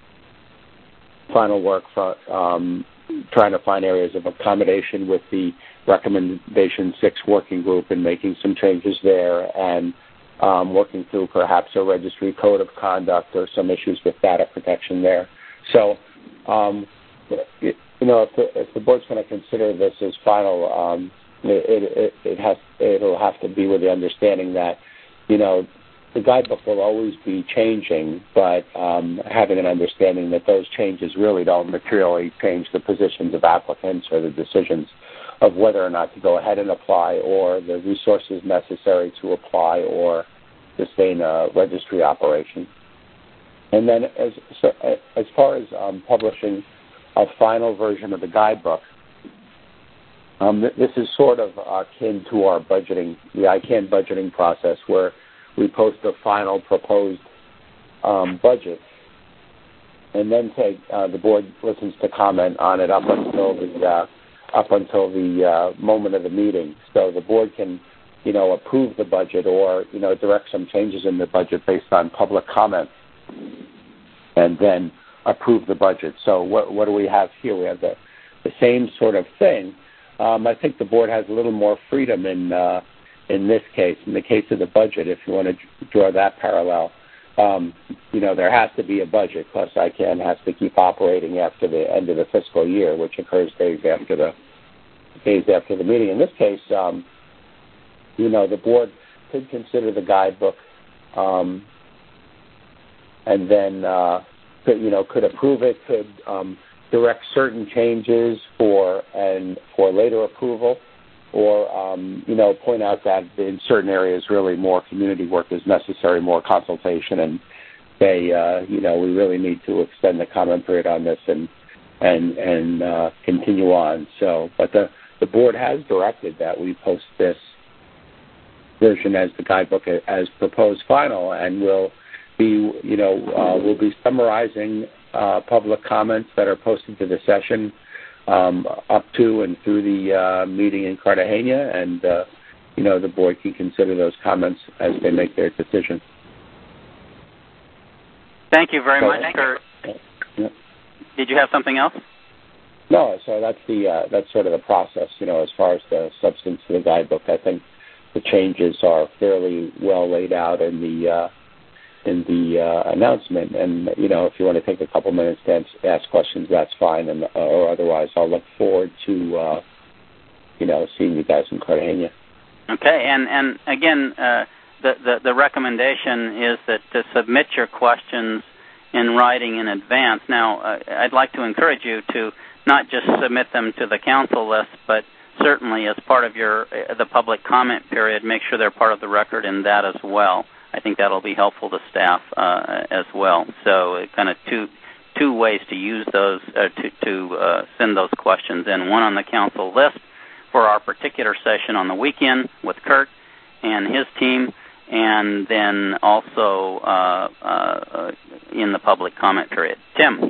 final work for um, trying to find areas of accommodation with the Recommendation six working group and making some changes there, and um, working through perhaps a registry code of conduct or some issues with data protection there. So, um, it, you know, if the, if the board's going to consider this as final, um, it, it, it has it'll have to be with the understanding that, you know, the guidebook will always be changing, but um, having an understanding that those changes really don't materially change the positions of applicants or the decisions of whether or not to go ahead and apply, or the resources necessary to apply or sustain a registry operation. And then as so, as far as um, publishing a final version of the guidebook, um, th- this is sort of akin to our budgeting, the I CANN budgeting process, where we post a final proposed um, budget, and then take uh, the board listens to comment on it up until the uh, up until the uh, moment of the meeting. So the board can, you know, approve the budget or, you know, direct some changes in the budget based on public comment, and then approve the budget. So what what do we have here? We have the the same sort of thing. Um, I think the board has a little more freedom in uh, in this case. In the case of the budget, if you want to draw that parallel, um, you know, there has to be a budget, plus I CANN has to keep operating after the end of the fiscal year, which occurs days after the days after the meeting. In this case, um, you know, the board could consider the guidebook, um, and then uh, could, you know, could approve it, could um, direct certain changes for and for later approval, or um, you know, point out that in certain areas really more community work is necessary, more consultation, and say, uh, you know, we really need to extend the comment period on this and and and uh, continue on. So, but the the board has directed that we post this version as the guidebook as proposed final, and we'll be, you know, uh, we'll be summarizing uh, public comments that are posted to the session um, up to and through the uh, meeting in Cartagena, and uh, you know, the board can consider those comments as they make their decision. Thank you very so, much, Kurt. Yeah. Did you have something else? No, so that's the uh, that's sort of the process. You know, as far as the substance of the guidebook, I think the changes are fairly well laid out in the uh, in the uh, announcement. And you know, if you want to take a couple minutes to ask, ask questions, that's fine. And uh, or otherwise, I'll look forward to uh, you know, seeing you guys in Cartagena. Okay, and and again, uh, the, the the recommendation is that to submit your questions in writing in advance. Now, uh, I'd like to encourage you to not just submit them to the council list, but certainly as part of your uh, the public comment period, make sure they're part of the record in that as well. I think that'll be helpful to staff uh, as well. So, uh, kind of two two ways to use those uh, to to uh, send those questions in. One on the council list for our particular session on the weekend with Kurt and his team, and then also uh, uh, in the public comment period. Tim.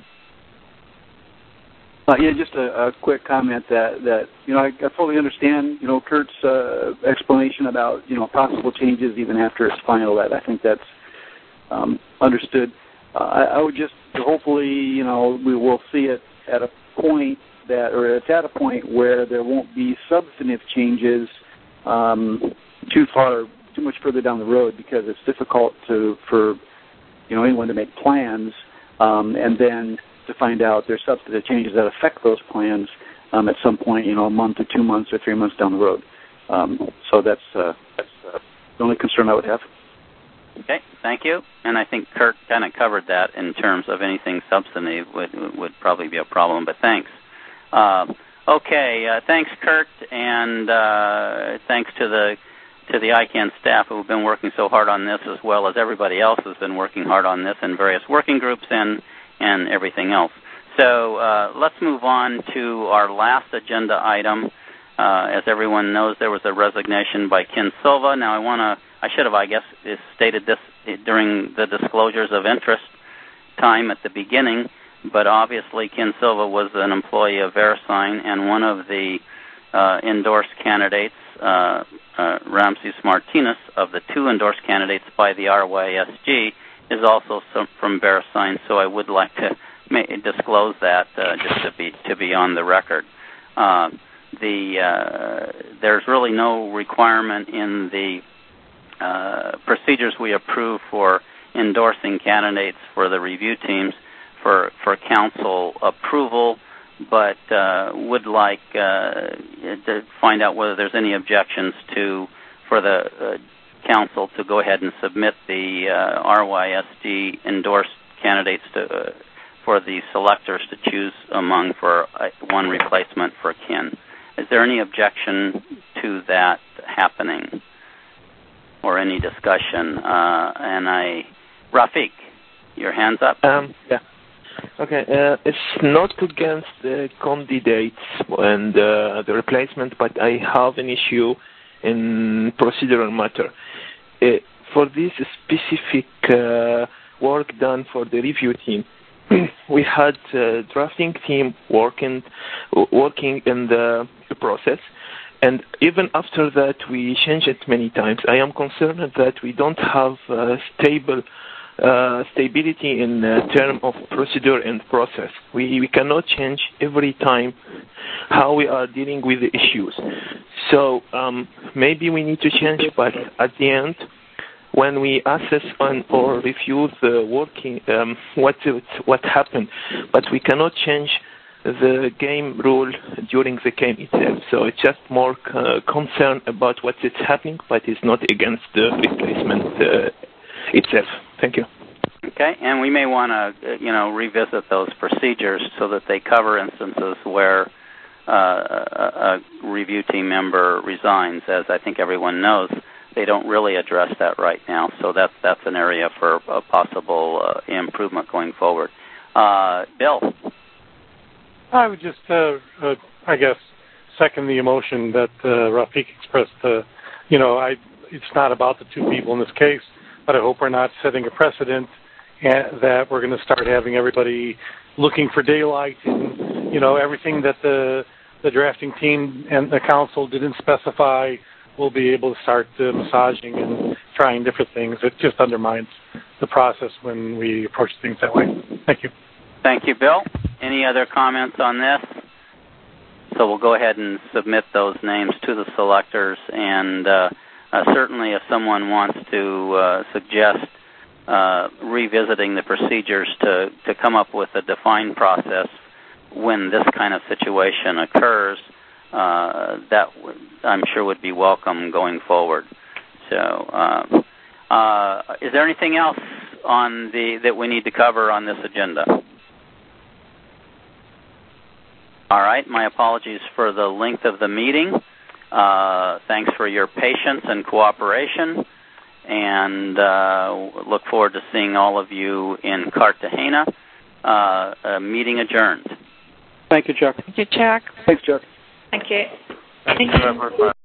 Uh, yeah, just a, a quick comment that, that you know, I, I fully understand, you know, Kurt's uh, explanation about, you know, possible changes even after it's final. That I think that's um, understood. Uh, I, I would just, hopefully, you know, we will see it at a point that, or it's at a point where there won't be substantive changes um, too far, too much further down the road, because it's difficult to, for, you know, anyone to make plans um, and then to find out there's substantive changes that affect those plans um, at some point, you know, a month or two months or three months down the road. Um, so that's, uh, that's uh, the only concern I would have. Okay, thank you. And I think Kurt kind of covered that in terms of anything substantive would would probably be a problem, but thanks. Uh, okay, uh, thanks, Kurt, and uh, thanks to the to the I CANN staff who have been working so hard on this, as well as everybody else who's been working hard on this in various working groups and and everything else. So uh, let's move on to our last agenda item. Uh, as everyone knows, there was a resignation by Ken Silva. Now, I want to, I should have, I guess, stated this during the disclosures of interest time at the beginning, but obviously Ken Silva was an employee of VeriSign, and one of the uh, endorsed candidates, uh, uh, Ramses Martinez, of the two endorsed candidates by the R Y S G, is also some from VeriSign. So I would like to ma- disclose that uh, just to be to be on the record. Uh, the uh, there's really no requirement in the uh, procedures we approve for endorsing candidates for the review teams for for council approval, but uh, would like uh, to find out whether there's any objections to for the uh, council to go ahead and submit the uh, R Y S D endorsed candidates to uh, for the selectors to choose among for uh, one replacement for Ken. Is there any objection to that happening or any discussion? Uh, and I, Rafiq, your hands up. Um, yeah. Okay. Uh, it's not against the candidates and uh, the replacement, but I have an issue in procedural matter. Uh, for this specific uh, work done for the review team, we had a drafting team working working in the process, and even after that we changed it many times. I am concerned that we don't have uh, stable uh, stability in uh, term of procedure and process. We, we cannot change every time how we are dealing with the issues. So um, maybe we need to change, but at the end, when we assess on or review the working, um, what what happened, but we cannot change the game rule during the game itself. So it's just more uh, concern about what is happening, but it's not against the replacement uh, itself. Thank you. Okay, and we may want to, you know, revisit those procedures so that they cover instances where uh, a, a review team member resigns. As I think everyone knows, they don't really address that right now, so that's that's an area for a possible uh, improvement going forward. Uh, Bill? I would just, uh, uh, I guess, second the emotion that uh, Rafiq expressed. Uh, you know, I, it's not about the two people in this case, but I hope we're not setting a precedent and that we're going to start having everybody looking for daylight and, you know, everything that the the drafting team and the council didn't specify. We'll be able to start uh, massaging and trying different things. It just undermines the process when we approach things that way. Thank you. Thank you, Bill. Any other comments on this? So we'll go ahead and submit those names to the selectors, and uh, uh, certainly if someone wants to uh, suggest uh, revisiting the procedures to, to come up with a defined process when this kind of situation occurs, Uh, that would, I'm sure would be welcome going forward. So, uh, uh, is there anything else on the that we need to cover on this agenda? All right. My apologies for the length of the meeting. Uh, thanks for your patience and cooperation, and uh, look forward to seeing all of you in Cartagena. Uh, uh, meeting adjourned. Thank you, Chuck. Thank you, Chuck. Thanks, Chuck. Thank you. Thank you.